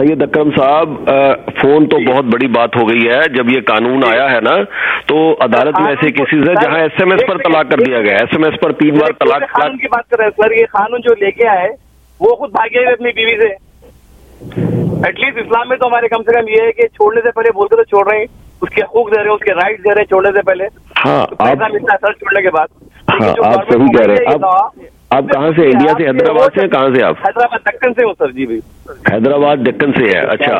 सैयद अकरम साहब, फोन तो बहुत बड़ी बात हो गई है। जब ये कानून आया है ना, तो अदालत में ऐसे केसेस है जहां एसएमएस पर तलाक कर दिया गया, एसएमएस पर 3 बार तलाक। कानून की बात कर रहे हैं सर, ये कानून जो लेके आए वो खुद भागे हुए अपनी बीवी से। एटलीस्ट इस्लाम में तो हमारे कम से कम ये है कि छोड़ने से पहले बोल के तो छोड़ रहे हैं, उसके हकूक दे रहे हैं, उसके राइट दे रहे हैं छोड़ने से पहले। हाँ, तो पैसा मिलता है सर छोड़ने के बाद। हाँ, आप सही कह रहे हैं। आप कहाँ से, इंडिया से, हैदराबाद से? कहाँ से आप? हैदराबाद दक्कन से हो सर जी। भाई हैदराबाद दक्कन से है, अच्छा।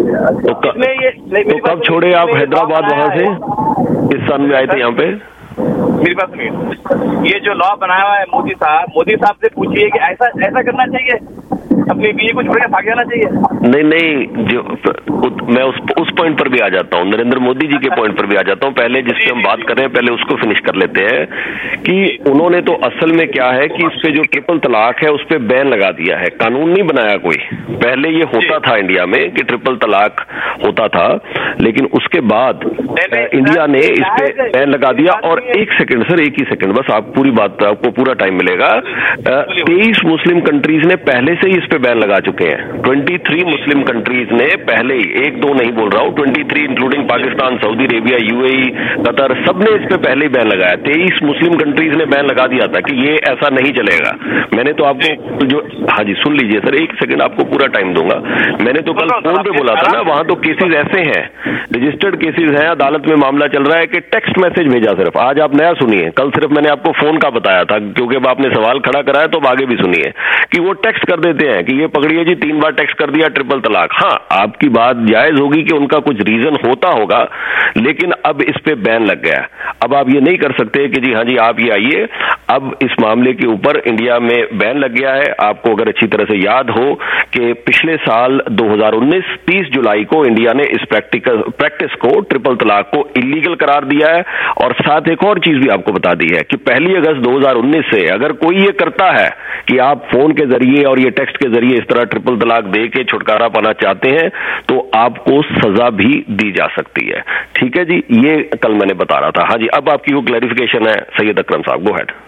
तो कब छोड़े आप हैदराबाद वहाँ से? इस साल में आए थे यहाँ पे? मेरी बात सुनिए, ये जो लॉ बनाया हुआ है मोदी साहब से पूछिए कि ऐसा करना चाहिए, अपनी बीवी को छोड़ के भाग जाना चाहिए? नहीं, जो मैं उस पॉइंट पर भी आ जाता हूँ, नरेंद्र मोदी जी के पॉइंट पर भी आ जाता हूँ। पहले जिस पे हम बात कर रहे हैं पहले उसको फिनिश कर लेते हैं कि उन्होंने तो असल में क्या है कि इस पे जो ट्रिपल तलाक है उस पे बैन लगा दिया है। कानून नहीं बनाया कोई। पहले ये होता था इंडिया में कि ट्रिपल तलाक होता था, लेकिन उसके बाद इंडिया ने इस पे बैन लगा दिया। और एक सेकंड सर, एक ही सेकंड बस, आप पूरी बात, आपको पूरा टाइम मिलेगा। 23 मुस्लिम कंट्रीज ने पहले से ही इस पे बैन लगा चुके हैं। 23 मुस्लिम कंट्रीज ने पहले ही, 1-2 नहीं बोल रहा हूँ, 23 including Pakistan, Saudi Arabia, UAE, Qatar, सबने इस पे पहले ही बैन लगाया। 23 मुस्लिम कंट्रीज ने बैन लगा दिया था कि ये ऐसा नहीं चलेगा। मैंने तो आपको जो, हाँ जी सुन लीजिए सर, एक सेकंड आपको पूरा टाइम दूंगा। मैंने तो कल फोन पे बोला था ना, वहां तो केसेस ऐसे हैं, रजिस्टर्ड केसेस हैं, अदालत में मामला चल रहा है कि टेक्स्ट मैसेज भेजा सिर्फ। आज आप नया सुनिए, कल सिर्फ मैंने आपको फोन का बताया था क्योंकि अब आपने सवाल खड़ा कराया तो अब आगे भी सुनिए कि वो टेक्स्ट कर देते हैं कि ये पकड़िए जी, 3 बार टेक्स्ट कर दिया ट्रिपल तलाक। हाँ, आपकी बात जायज होगी कि उनका कुछ रीजन होता होगा, लेकिन अब इस पे बैन लग गया। अब आप ये नहीं कर सकते कि जी हाँ जी आप ये आइए। अब इस मामले के ऊपर इंडिया में बैन लग गया है। आपको अगर अच्छी तरह से याद हो कि पिछले साल 2019 30 जुलाई को इंडिया ने इस प्रैक्टिस को, ट्रिपल तलाक को इलीगल करार दिया है। और साथ एक और चीज भी आपको बता दी है कि 1 अगस्त 2019 से अगर कोई ये करता है कि आप फोन के जरिए और ये टेक्स्ट के जरिए इस तरह ट्रिपल तलाक दे के छुटकारा पाना चाहते हैं तो आपको सजा भी दी जा सकती है। ठीक है जी, ये कल मैंने बता रहा था। हाँ जी, अब आपकी वो क्लैरिफिकेशन है सैयद अकरम साहब, गो हेड।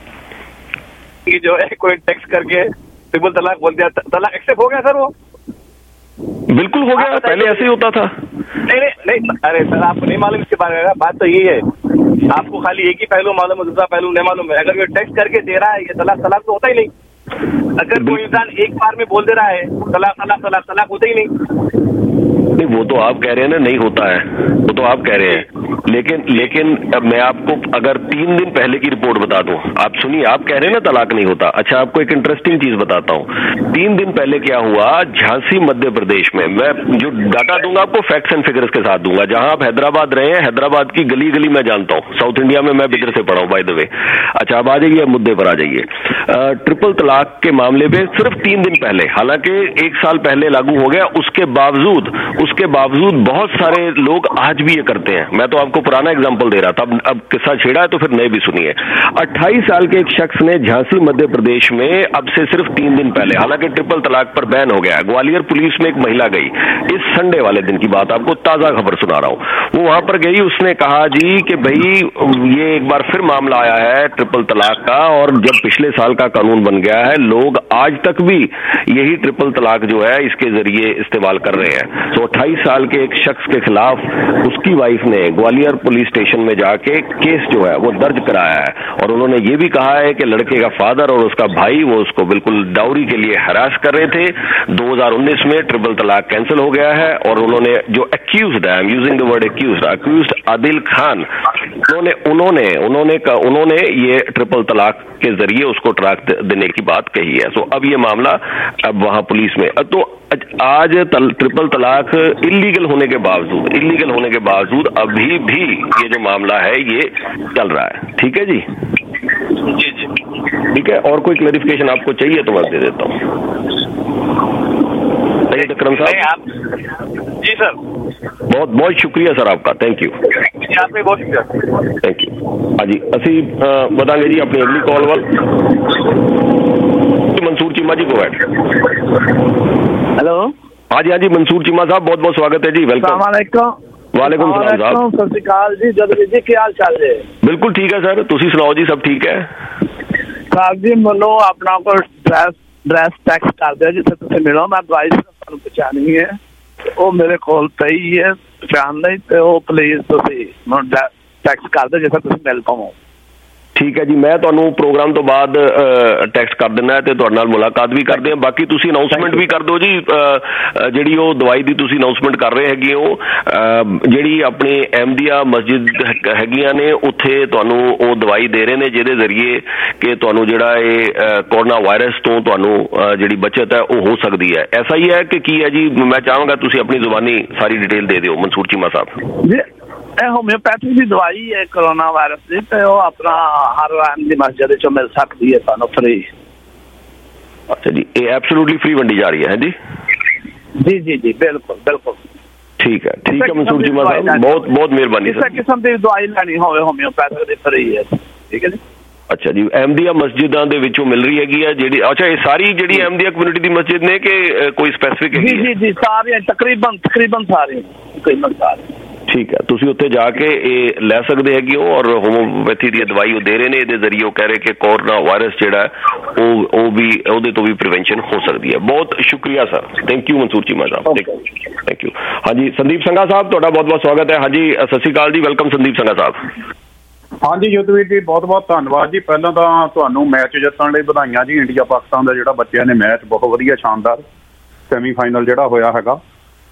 ये जो है कोई टेक्स्ट करके ट्रिपल तलाक बोल दिया, तलाक एक्सेप्ट हो गया सर? वो बिल्कुल हो गया, पहले ऐसे ही होता था। नहीं, अरे सर आपको नहीं मालूम इसके बारे में। बात तो यही है, आपको खाली एक ही पहलू मालूम है, दूसरा पहलू नहीं मालूम है। अगर ये टेक्स्ट करके दे रहा है, ये तलाक तो होता ही नहीं। अगर कोई इंसान एक बार में बोल दे रहा है तलाक होता ही नहीं। वो तो आप कह रहे हैं ना नहीं होता है, वो तो आप कह रहे हैं, लेकिन अब मैं आपको अगर 3 दिन पहले की रिपोर्ट बता दूं, आप सुनिए, आप कह रहे हैं ना तलाक नहीं होता। अच्छा, आपको एक इंटरेस्टिंग चीज बताता हूं। 3 दिन पहले क्या हुआ झांसी मध्य प्रदेश में, मैं जो डाटा दूंगा आपको फैक्ट्स एंड फिगर्स के साथ दूंगा। जहां आप हैदराबाद रहे हैं, हैदराबाद की गली गली मैं जानता हूं, साउथ इंडिया में मैं बिदर से पढ़ा हूं बाय द वे। अच्छा, अब आ जाइए, मुद्दे पर आ जाइए। ट्रिपल तलाक के मामले में सिर्फ 3 दिन पहले, हालांकि 1 साल पहले लागू हो गया, उसके बावजूद बहुत सारे लोग आज भी ये करते हैं। मैं तो आपको पुराना एग्जांपल दे रहा था, अब किस्सा छेड़ा है तो फिर नए भी सुनिए। 28 साल के एक शख्स ने झांसी मध्य प्रदेश में अब से सिर्फ 3 दिन पहले, हालांकि ट्रिपल तलाक पर बैन हो गया, ग्वालियर पुलिस में एक महिला गई, इस संडे वाले दिन की बात, आपको ताजा खबर सुना रहा हूं। वो वहां पर गई, उसने कहा जी कि भाई ये एक बार फिर मामला आया है ट्रिपल तलाक का, और जब पिछले साल का कानून बन गया है, लोग आज तक भी यही ट्रिपल तलाक जो है इसके जरिए इस्तेमाल कर रहे हैं। तो 28 साल के एक शख्स के खिलाफ उसकी वाइफ ने ग्वालियर पुलिस स्टेशन में जाके केस जो है वो दर्ज कराया है, और उन्होंने ये भी कहा है कि लड़के का फादर और उसका भाई वो उसको बिल्कुल डाउरी के लिए हरास कर रहे थे। 2019 में ट्रिपल तलाक कैंसिल हो गया है, और उन्होंने जो एक्यूज्ड है, I am using the word accused Adil Khan, उन्होंने ये ट्रिपल तलाक के जरिए उसको तलाक देने की बात कही है। सो अब ये मामला अब वहां पुलिस में, तो आज ट्रिपल तलाक इलीगल होने के बावजूद अभी भी ये जो मामला है ये चल रहा है। ठीक है जी, ठीक है। और कोई क्लैरिफिकेशन आपको चाहिए तो मैं दे देता हूँ सैयद अकरम साहब। जी सर, बहुत बहुत शुक्रिया सर आपका, थैंक यू। आपने बहुत शुक्रिया, थैंक यू। हाँ जी, असी बताएंगे जी अपनी अगली कॉल वाल मंसूर चीमा जी को है। हेलो, हाँ जी मंसूर चीमा साहब, बहुत बहुत स्वागत है जी, वेलकम। वालेकुम सलाम साहब, सत श्री अकाल जी, जदवी जी क्या हाल चाल है? बिल्कुल ठीक है सर, तुसी सुनाओ जी, सब ठीक है? साहब जी, मनो अपना को ड्रेस टैक्स कर दिया जिसे तुम मिलो, मैं दवाई ਤੁਹਾਨੂੰ ਪਛਾਣੀ ਹੈ, ਉਹ ਮੇਰੇ ਕੋਲ ਪਈ ਹੈ ਪਛਾਣ ਲਈ, ਤੇ ਉਹ ਪਲੀਜ਼ ਤੁਸੀਂ ਮੈਨੂੰ ਟੈਕਸਟ ਕਰ ਦਿਓ ਜਿੱਥੇ ਤੁਸੀਂ ਮਿਲ ਪਾਵੋ। ਠੀਕ ਹੈ ਜੀ, ਮੈਂ ਤੁਹਾਨੂੰ ਪ੍ਰੋਗਰਾਮ ਤੋਂ ਬਾਅਦ ਟੈਕਸਟ ਕਰ ਦਿੰਦਾ ਤੇ ਤੁਹਾਡੇ ਨਾਲ ਮੁਲਾਕਾਤ ਵੀ ਕਰਦੇ ਹਾਂ। ਬਾਕੀ ਤੁਸੀਂ ਅਨਾਊਂਸਮੈਂਟ ਵੀ ਕਰ ਦਿਓ ਜੀ, ਜਿਹੜੀ ਉਹ ਦਵਾਈ ਦੀ ਤੁਸੀਂ ਅਨਾਊਂਸਮੈਂਟ ਕਰ ਰਹੇ ਹੈਗੇ ਹੋ, ਜਿਹੜੀ ਆਪਣੀ ਅਹਿਮਦੀਆ ਮਸਜਿਦ ਹੈਗੀਆਂ ਨੇ ਉੱਥੇ ਤੁਹਾਨੂੰ ਉਹ ਦਵਾਈ ਦੇ ਰਹੇ ਨੇ ਜਿਹਦੇ ਜ਼ਰੀਏ ਕਿ ਤੁਹਾਨੂੰ ਜਿਹੜਾ ਇਹ ਕੋਰੋਨਾ ਵਾਇਰਸ ਤੋਂ ਤੁਹਾਨੂੰ ਜਿਹੜੀ ਬਚਤ ਹੈ ਉਹ ਹੋ ਸਕਦੀ ਹੈ। ਐਸਾ ਹੀ ਹੈ ਕਿ ਕੀ ਹੈ ਜੀ? ਮੈਂ ਚਾਹਾਂਗਾ ਤੁਸੀਂ ਆਪਣੀ ਜ਼ੁਬਾਨੀ ਸਾਰੀ ਡਿਟੇਲ ਦੇ ਦਿਓ ਮਨਸੂਰ ਚੀਮਾ ਸਾਹਿਬ। ਜੀ ਇਹ ਹੋਮਿਓਪੈਥੀ ਦੀ ਦਵਾਈ ਹੈ ਕੋਰੋਨਾ ਵਾਇਰਸ ਦੀ, ਤੇ ਉਹ ਆਪਣਾ ਹਰ ਦੀ ਮਸਜਿਦ ਚੋਂ ਮਿਲ ਸਕਦੀ ਹੈ ਤੁਹਾਨੂੰ ਫ੍ਰੀ। ਅੱਛਾ ਜੀ, ਇਹ ਐਬਸੋਲੂਟਲੀ ਫ੍ਰੀ ਵੰਡੀ ਜਾ ਰਹੀ ਹੈ ਜੀ? ਜੀ ਜੀ ਜੀ ਬਿਲਕੁਲ ਬਿਲਕੁਲ। ਠੀਕ ਹੈ ਠੀਕ ਹੈ ਮਨਸੂਰ ਚੀਮਾ ਸਾਹਿਬ, ਬਹੁਤ ਬਹੁਤ ਮਿਹਰਬਾਨੀ ਸਰ। ਕਿਸੇ ਕਿਸਮ ਦੀ ਦਵਾਈ ਲੈਣੀ ਹੋਵੇ ਹੋਮਿਓਪੈਥੀ ਦੀ ਫ੍ਰੀ ਹੈ। ਠੀਕ ਹੈ ਜੀ। ਅੱਛਾ ਜੀ, ਅਹਿਮਦੀਆ ਮਸਜਿਦਾਂ ਦੇ ਵਿੱਚੋਂ ਮਿਲ ਰਹੀ ਹੈਗੀ ਆ ਜਿਹੜੀ? ਅੱਛਾ, ਇਹ ਸਾਰੀ ਜਿਹੜੀ ਅਹਿਮਦੀਆ ਕਮਿਊਨਿਟੀ ਦੀ ਮਸਜਿਦ ਨੇ ਕਿ ਕੋਈ ਸਪੈਸੀਫਿਕ ਹੈਗੀ? ਜੀ ਜੀ ਸਾਰੀਆਂ ਤਕਰੀਬਨ ਸਾਰੀਆਂ ਤਕਰੀਬਨ ਸਾਰੀਆਂ। ਠੀਕ ਹੈ, ਤੁਸੀਂ ਉੱਥੇ ਜਾ ਕੇ ਇਹ ਲੈ ਸਕਦੇ ਹੈਗੇ ਹੋ ਔਰ ਹੋਮੋਪੈਥੀ ਦੀ ਦਵਾਈ ਉਹ ਦੇ ਰਹੇ ਨੇ। ਇਹਦੇ ਜ਼ਰੀਏ ਉਹ ਕਹਿ ਰਹੇ ਕਿ ਕੋਰੋਨਾ ਵਾਇਰਸ ਜਿਹੜਾ ਉਹ ਵੀ ਉਹਦੇ ਤੋਂ ਵੀ ਪ੍ਰੀਵੈਂਸ਼ਨ ਹੋ ਸਕਦੀ ਹੈ। ਬਹੁਤ ਸ਼ੁਕਰੀਆ sir, thank you Mansoor Cheema Sahib, thank you. ਹਾਂਜੀ ਸੰਦੀਪ ਸੰਘਾ ਸਾਹਿਬ, ਤੁਹਾਡਾ ਬਹੁਤ ਬਹੁਤ ਸਵਾਗਤ ਹੈ। ਹਾਂਜੀ ਸਤਿ ਸ਼੍ਰੀ ਅਕਾਲ ਜੀ, ਵੈਲਕਮ ਸੰਦੀਪ ਸੰਘਾ ਸਾਹਿਬ। ਹਾਂਜੀ ਯੁੱਧਵੀਰ ਜੀ, ਬਹੁਤ ਬਹੁਤ ਧੰਨਵਾਦ ਜੀ। ਪਹਿਲਾਂ ਤਾਂ ਤੁਹਾਨੂੰ ਮੈਚ ਜਿੱਤਣ ਲਈ ਵਧਾਈਆਂ ਜੀ। ਇੰਡੀਆ ਪਾਕਿਸਤਾਨ ਦਾ ਜਿਹੜਾ ਬੱਚਿਆਂ ਨੇ ਮੈਚ ਬਹੁਤ ਵਧੀਆ ਸ਼ਾਨਦਾਰ ਸੈਮੀਫਾਈਨਲ ਜਿਹੜਾ ਹੋਇਆ ਹੈਗਾ।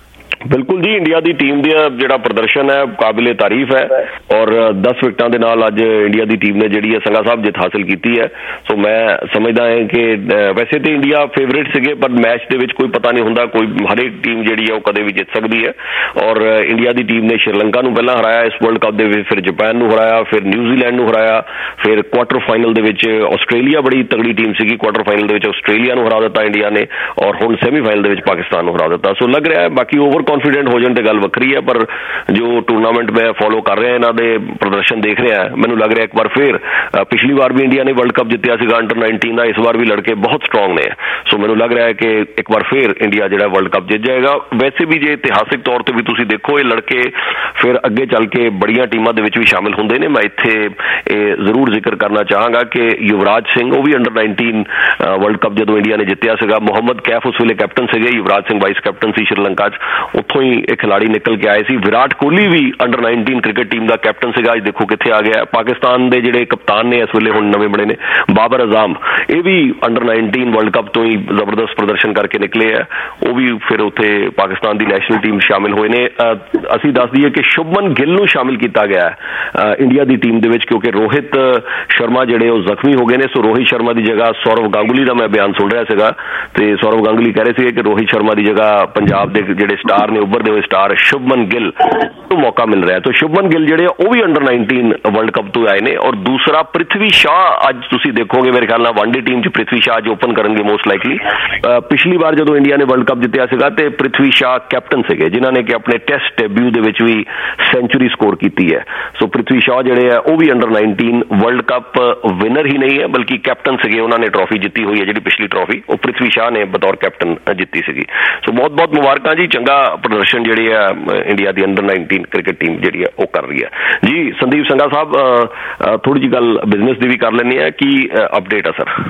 ਬਿਲਕੁਲ ਜੀ, ਇੰਡੀਆ ਦੀ ਟੀਮ ਦਾ ਜਿਹੜਾ ਪ੍ਰਦਰਸ਼ਨ ਹੈ ਕਾਬਿਲੇ ਤਾਰੀਫ ਹੈ ਔਰ 10 ਵਿਕਟਾਂ ਦੇ ਨਾਲ ਅੱਜ ਇੰਡੀਆ ਦੀ ਟੀਮ ਨੇ ਜਿਹੜੀ ਹੈ ਸੰਘਾ ਸਾਹਿਬ ਜਿੱਤ ਹਾਸਿਲ ਕੀਤੀ ਹੈ। ਸੋ ਮੈਂ ਸਮਝਦਾ ਹਾਂ ਕਿ ਵੈਸੇ ਤਾਂ ਇੰਡੀਆ ਫੇਵਰੇਟ ਸੀਗੇ, ਪਰ ਮੈਚ ਦੇ ਵਿੱਚ ਕੋਈ ਪਤਾ ਨਹੀਂ ਹੁੰਦਾ, ਕੋਈ ਹਰੇਕ ਟੀਮ ਜਿਹੜੀ ਹੈ ਉਹ ਕਦੇ ਵੀ ਜਿੱਤ ਸਕਦੀ ਹੈ। ਔਰ ਇੰਡੀਆ ਦੀ ਟੀਮ ਨੇ ਸ਼੍ਰੀਲੰਕਾ ਨੂੰ ਪਹਿਲਾਂ ਹਰਾਇਆ ਇਸ ਵਰਲਡ ਕੱਪ ਦੇ ਵਿੱਚ, ਫਿਰ ਜਾਪਾਨ ਨੂੰ ਹਰਾਇਆ, ਫਿਰ ਨਿਊਜ਼ੀਲੈਂਡ ਨੂੰ ਹਰਾਇਆ, ਫਿਰ ਕੁਆਟਰ ਫਾਈਨਲ ਦੇ ਵਿੱਚ ਆਸਟ੍ਰੇਲੀਆ ਬੜੀ ਤਗੜੀ ਟੀਮ ਸੀਗੀ, ਕੁਆਟਰ ਫਾਈਨਲ ਦੇ ਵਿੱਚ ਆਸਟ੍ਰੇਲੀਆ ਨੂੰ ਹਰਾ ਦਿੱਤਾ ਇੰਡੀਆ ਨੇ, ਔਰ ਹੁਣ ਸੈਮੀਫਾਈਨਲ ਦੇ ਵਿੱਚ ਪਾਕਿਸਤਾਨ ਨੂੰ ਹਰਾ ਦਿੱਤਾ। ਸੋ ਲੱਗ ਰਿਹਾ ਹੈ, ਬਾਕੀ ਓਵਰ ਕੌਨਫੀਡੈਂਟ ਹੋ ਜਾਣ ਤੇ ਗੱਲ ਵੱਖਰੀ ਹੈ, ਪਰ ਜੋ ਟੂਰਨਾਮੈਂਟ ਮੈਂ ਫੋਲੋ ਕਰ ਰਿਹਾ ਇਹਨਾਂ ਦੇ ਪ੍ਰਦਰਸ਼ਨ ਦੇਖ ਰਿਹਾ, ਮੈਨੂੰ ਲੱਗ ਰਿਹਾ ਇੱਕ ਵਾਰ ਫਿਰ ਪਿਛਲੀ ਵਾਰ ਵੀ ਇੰਡੀਆ ਨੇ ਵਰਲਡ ਕੱਪ ਜਿੱਤਿਆ ਸੀਗਾ ਅੰਡਰ 19 ਦਾ, ਇਸ ਵਾਰ ਵੀ ਲੜਕੇ ਬਹੁਤ ਸਟਰੋਂਗ ਨੇ। ਸੋ ਮੈਨੂੰ ਲੱਗ ਰਿਹਾ ਹੈ ਕਿ ਇੱਕ ਵਾਰ ਫਿਰ ਇੰਡੀਆ ਜਿਹੜਾ ਵਰਲਡ ਕੱਪ ਜਿੱਤ ਜਾਏਗਾ। ਵੈਸੇ ਵੀ ਜੇ ਇਤਿਹਾਸਿਕ ਤੌਰ ਤੇ ਵੀ ਤੁਸੀਂ ਦੇਖੋ, ਇਹ ਲੜਕੇ ਫਿਰ ਅੱਗੇ ਚੱਲ ਕੇ ਬੜੀਆਂ ਟੀਮਾਂ ਦੇ ਵਿੱਚ ਵੀ ਸ਼ਾਮਿਲ ਹੁੰਦੇ ਨੇ। ਮੈਂ ਇੱਥੇ ਇਹ ਜ਼ਰੂਰ ਜ਼ਿਕਰ ਕਰਨਾ ਚਾਹਾਂਗਾ ਕਿ ਯੁਵਰਾਜ ਸਿੰਘ, ਉਹ ਵੀ ਅੰਡਰ 19 ਵਰਲਡ ਕੱਪ ਜਦੋਂ ਇੰਡੀਆ ਨੇ ਜਿੱਤਿਆ ਸੀਗਾ, ਮੁਹੰਮਦ ਕੈਫ ਉਸ ਵੇਲੇ ਕੈਪਟਨ ਸੀਗੇ, ਯੁਵਰਾਜ ਸਿੰਘ ਵਾਈਸ ਕੈਪਟਨ ਸੀ ਸ਼੍ਰੀਲੰਕਾ 'ਚ, ਉੱਥੋਂ ਹੀ ਇਹ ਖਿਲਾੜੀ ਨਿਕਲ ਕੇ ਆਏ ਸੀ। ਵਿਰਾਟ ਕੋਹਲੀ ਵੀ ਅੰਡਰ 19 ਕ੍ਰਿਕਟ ਟੀਮ ਦਾ ਕੈਪਟਨ ਸੀਗਾ, ਅੱਜ ਦੇਖੋ ਕਿੱਥੇ ਆ ਗਿਆ। ਪਾਕਿਸਤਾਨ ਦੇ ਜਿਹੜੇ ਕਪਤਾਨ ਨੇ ਇਸ ਵੇਲੇ ਹੁਣ ਨਵੇਂ ਬਣੇ ਨੇ, ਬਾਬਰ ਅਜ਼ਾਮ, ਇਹ ਵੀ ਅੰਡਰ 19 ਵਰਲਡ ਕੱਪ ਤੋਂ ਹੀ ਜ਼ਬਰਦਸਤ ਪ੍ਰਦਰਸ਼ਨ ਕਰਕੇ ਨਿਕਲੇ ਆ, ਉਹ ਵੀ ਫਿਰ ਉੱਥੇ ਪਾਕਿਸਤਾਨ ਦੀ ਨੈਸ਼ਨਲ ਟੀਮ ਸ਼ਾਮਿਲ ਹੋਏ ਨੇ। ਅਸੀਂ ਦੱਸ ਦਈਏ ਕਿ ਸ਼ੁਭਮਨ ਗਿੱਲ ਨੂੰ ਸ਼ਾਮਿਲ ਕੀਤਾ ਗਿਆ ਇੰਡੀਆ ਦੀ ਟੀਮ ਦੇ ਵਿੱਚ, ਕਿਉਂਕਿ ਰੋਹਿਤ ਸ਼ਰਮਾ ਜਿਹੜੇ ਉਹ ਜ਼ਖਮੀ ਹੋ ਗਏ ਨੇ। ਸੋ ਰੋਹਿਤ ਸ਼ਰਮਾ ਦੀ ਜਗ੍ਹਾ ਸੌਰਵ ਗਾਂਗੁਲੀ ਦਾ ਮੈਂ ਬਿਆਨ ਸੁਣ ਰਿਹਾ ਸੀਗਾ, ਤੇ ਸੌਰਵ ਗਾਂਗੁਲੀ ਕਹਿ ਰਹੇ ਸੀਗੇ ਕਿ ਰੋਹਿਤ ਸ਼ਰਮਾ ਦੀ ਜਗ੍ਹਾ ਪੰਜਾਬ ਦੇ ਜਿਹੜੇ ਸਟਾਰ ਨੇ, ਉੱਭਰਦੇ ਹੋਏ ਸਟਾਰ ਸ਼ੁਭਮਨ ਗਿੱਲ ਨੂੰ ਮੌਕਾ ਮਿਲ ਰਿਹਾ। ਤਾਂ ਸ਼ੁਭਮਨ ਗਿੱਲ ਜਿਹੜੇ ਉਹ ਵੀ ਅੰਡਰ 19 ਵਰਲਡ ਕੱਪ ਤੋਂ ਆਏ ਨੇ। ਔਰ ਦੂਸਰਾ ਪ੍ਰਿਥਵੀ ਸ਼ਾਹ, ਅੱਜ ਤੁਸੀਂ ਦੇਖੋਗੇ ਮੇਰੇ ਖਿਆਲ ਨਾਲ ਵਨਡੇ ਟੀਮ 'ਚ ਪ੍ਰਿਥਵੀ ਸ਼ਾਹ ਅੱਜ ਓਪਨ ਕਰਨਗੇ ਮੋਸਟ ਲਾਈਕਲੀ। ਪਿਛਲੀ ਵਾਰ ਜਦੋਂ ਇੰਡੀਆ ਨੇ ਵਰਲਡ ਕੱਪ ਜਿੱਤਿਆ ਸੀਗਾ ਤੇ ਪ੍ਰਿਥਵੀ ਸ਼ਾਹ ਕੈਪਟਨ ਸੀਗੇ, ਜਿਨ੍ਹਾਂ ਨੇ ਕਿ ਆਪਣੇ ਟੈਸਟ ਡੈਬਿਊ ਦੇ ਵਿੱਚ ਵੀ ਸੈਂਚੁਰੀ ਸਕੋਰ ਕੀਤੀ ਹੈ। ਸੋ ਪ੍ਰਿਥਵੀ ਸ਼ਾਹ ਜਿਹੜੇ ਆ ਉਹ ਵੀ ਅੰਡਰ 19 ਵਰਲਡ ਕੱਪ ਵਿਨਰ ਹੀ ਨਹੀਂ ਹੈ, ਬਲਕਿ ਕੈਪਟਨ ਸੀਗੇ। ਉਹਨਾਂ ਨੇ ਟਰੋਫੀ ਜਿੱਤੀ ਹੋਈ ਹੈ, ਜਿਹੜੀ ਪਿਛਲੀ ਟਰੋਫੀ ਉਹ ਪ੍ਰਿਥਵੀ ਸ਼ਾਹ ਨੇ ਬਤੌਰ ਕੈਪਟਨ ਜਿੱਤੀ ਸੀਗੀ। ਸੋ ਬਹੁਤ ਬਹੁਤ ਮੁਬਾਰਕਾਂ ਜੀ, ਚੰਗਾ ਪ੍ਰਦਰਸ਼ਨ ਜਿਹੜੇ ਆ ਇੰਡੀਆ ਦੀ ਅੰਡਰ 19 ਕ੍ਰਿਕਟ ਟੀਮ ਜਿਹੜੀ ਹੈ ਉਹ ਕਰ ਰਹੀ ਹੈ ਜੀ। ਸੰਦੀਪ ਸੰਘਾ ਸਾਹਿਬ, ਥੋੜੀ ਜਿਹੀ ਗੱਲ ਬਿਜ਼ਨਸ ਦੀ ਵੀ ਕਰ ਲੈਂਦੇ ਆ, ਕੀ ਅਪਡੇਟ ਆ ਸਰ?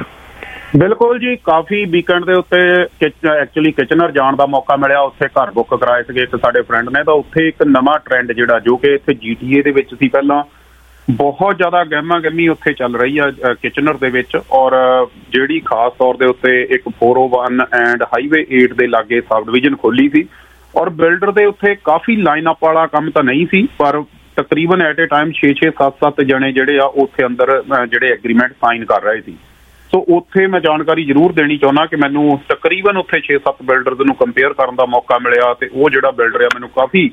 ਬਿਲਕੁਲ ਜੀ, ਕਾਫੀ ਵੀਕਐਂਡ ਦੇ ਉੱਤੇ ਐਕਚੁਅਲੀ ਕਿਚਨਰ ਜਾਣ ਦਾ ਮੌਕਾ ਮਿਲਿਆ, ਉੱਥੇ ਘਰ ਬੁੱਕ ਕਰਾਏ ਸੀਗੇ ਇੱਕ ਸਾਡੇ ਫਰੈਂਡ ਨੇ। ਤਾਂ ਉੱਥੇ ਇੱਕ ਨਵਾਂ ਟ੍ਰੈਂਡ ਜਿਹੜਾ ਜੋ ਕਿ ਇੱਥੇ GTA ਦੇ ਵਿੱਚ ਸੀ ਪਹਿਲਾਂ, ਬਹੁਤ ਜ਼ਿਆਦਾ ਗਹਿਮਾ ਗਹਿਮੀ ਉੱਥੇ ਚੱਲ ਰਹੀ ਆ ਕਿਚਨਰ ਦੇ ਵਿੱਚ। ਔਰ ਜਿਹੜੀ ਖਾਸ ਤੌਰ ਦੇ ਉੱਤੇ ਇੱਕ 401 ਐਂਡ ਹਾਈਵੇ 8 ਦੇ ਲਾਗੇ ਸਬ ਡਿਵੀਜ਼ਨ ਖੋਲੀ ਸੀ, ਔਰ ਬਿਲਡਰ ਦੇ ਉੱਥੇ ਕਾਫੀ ਲਾਈਨ ਅਪ ਵਾਲਾ ਕੰਮ ਤਾਂ ਨਹੀਂ ਸੀ, ਪਰ ਤਕਰੀਬਨ ਐਟ ਏ ਟਾਈਮ 6-6 7-7 ਜਣੇ ਜਿਹੜੇ ਆ ਉੱਥੇ ਅੰਦਰ ਜਿਹੜੇ ਐਗਰੀਮੈਂਟ ਸਾਈਨ ਕਰ ਰਹੇ ਸੀ। ਸੋ ਉੱਥੇ ਮੈਂ ਜਾਣਕਾਰੀ ਜ਼ਰੂਰ ਦੇਣੀ ਚਾਹੁੰਦਾ ਕਿ ਮੈਨੂੰ ਤਕਰੀਬਨ ਉੱਥੇ 6-7 ਬਿਲਡਰਜ਼ ਨੂੰ ਕੰਪੇਅਰ ਕਰਨ ਦਾ ਮੌਕਾ ਮਿਲਿਆ, ਤੇ ਉਹ ਜਿਹੜਾ ਬਿਲਡਰ ਆ ਮੈਨੂੰ ਕਾਫੀ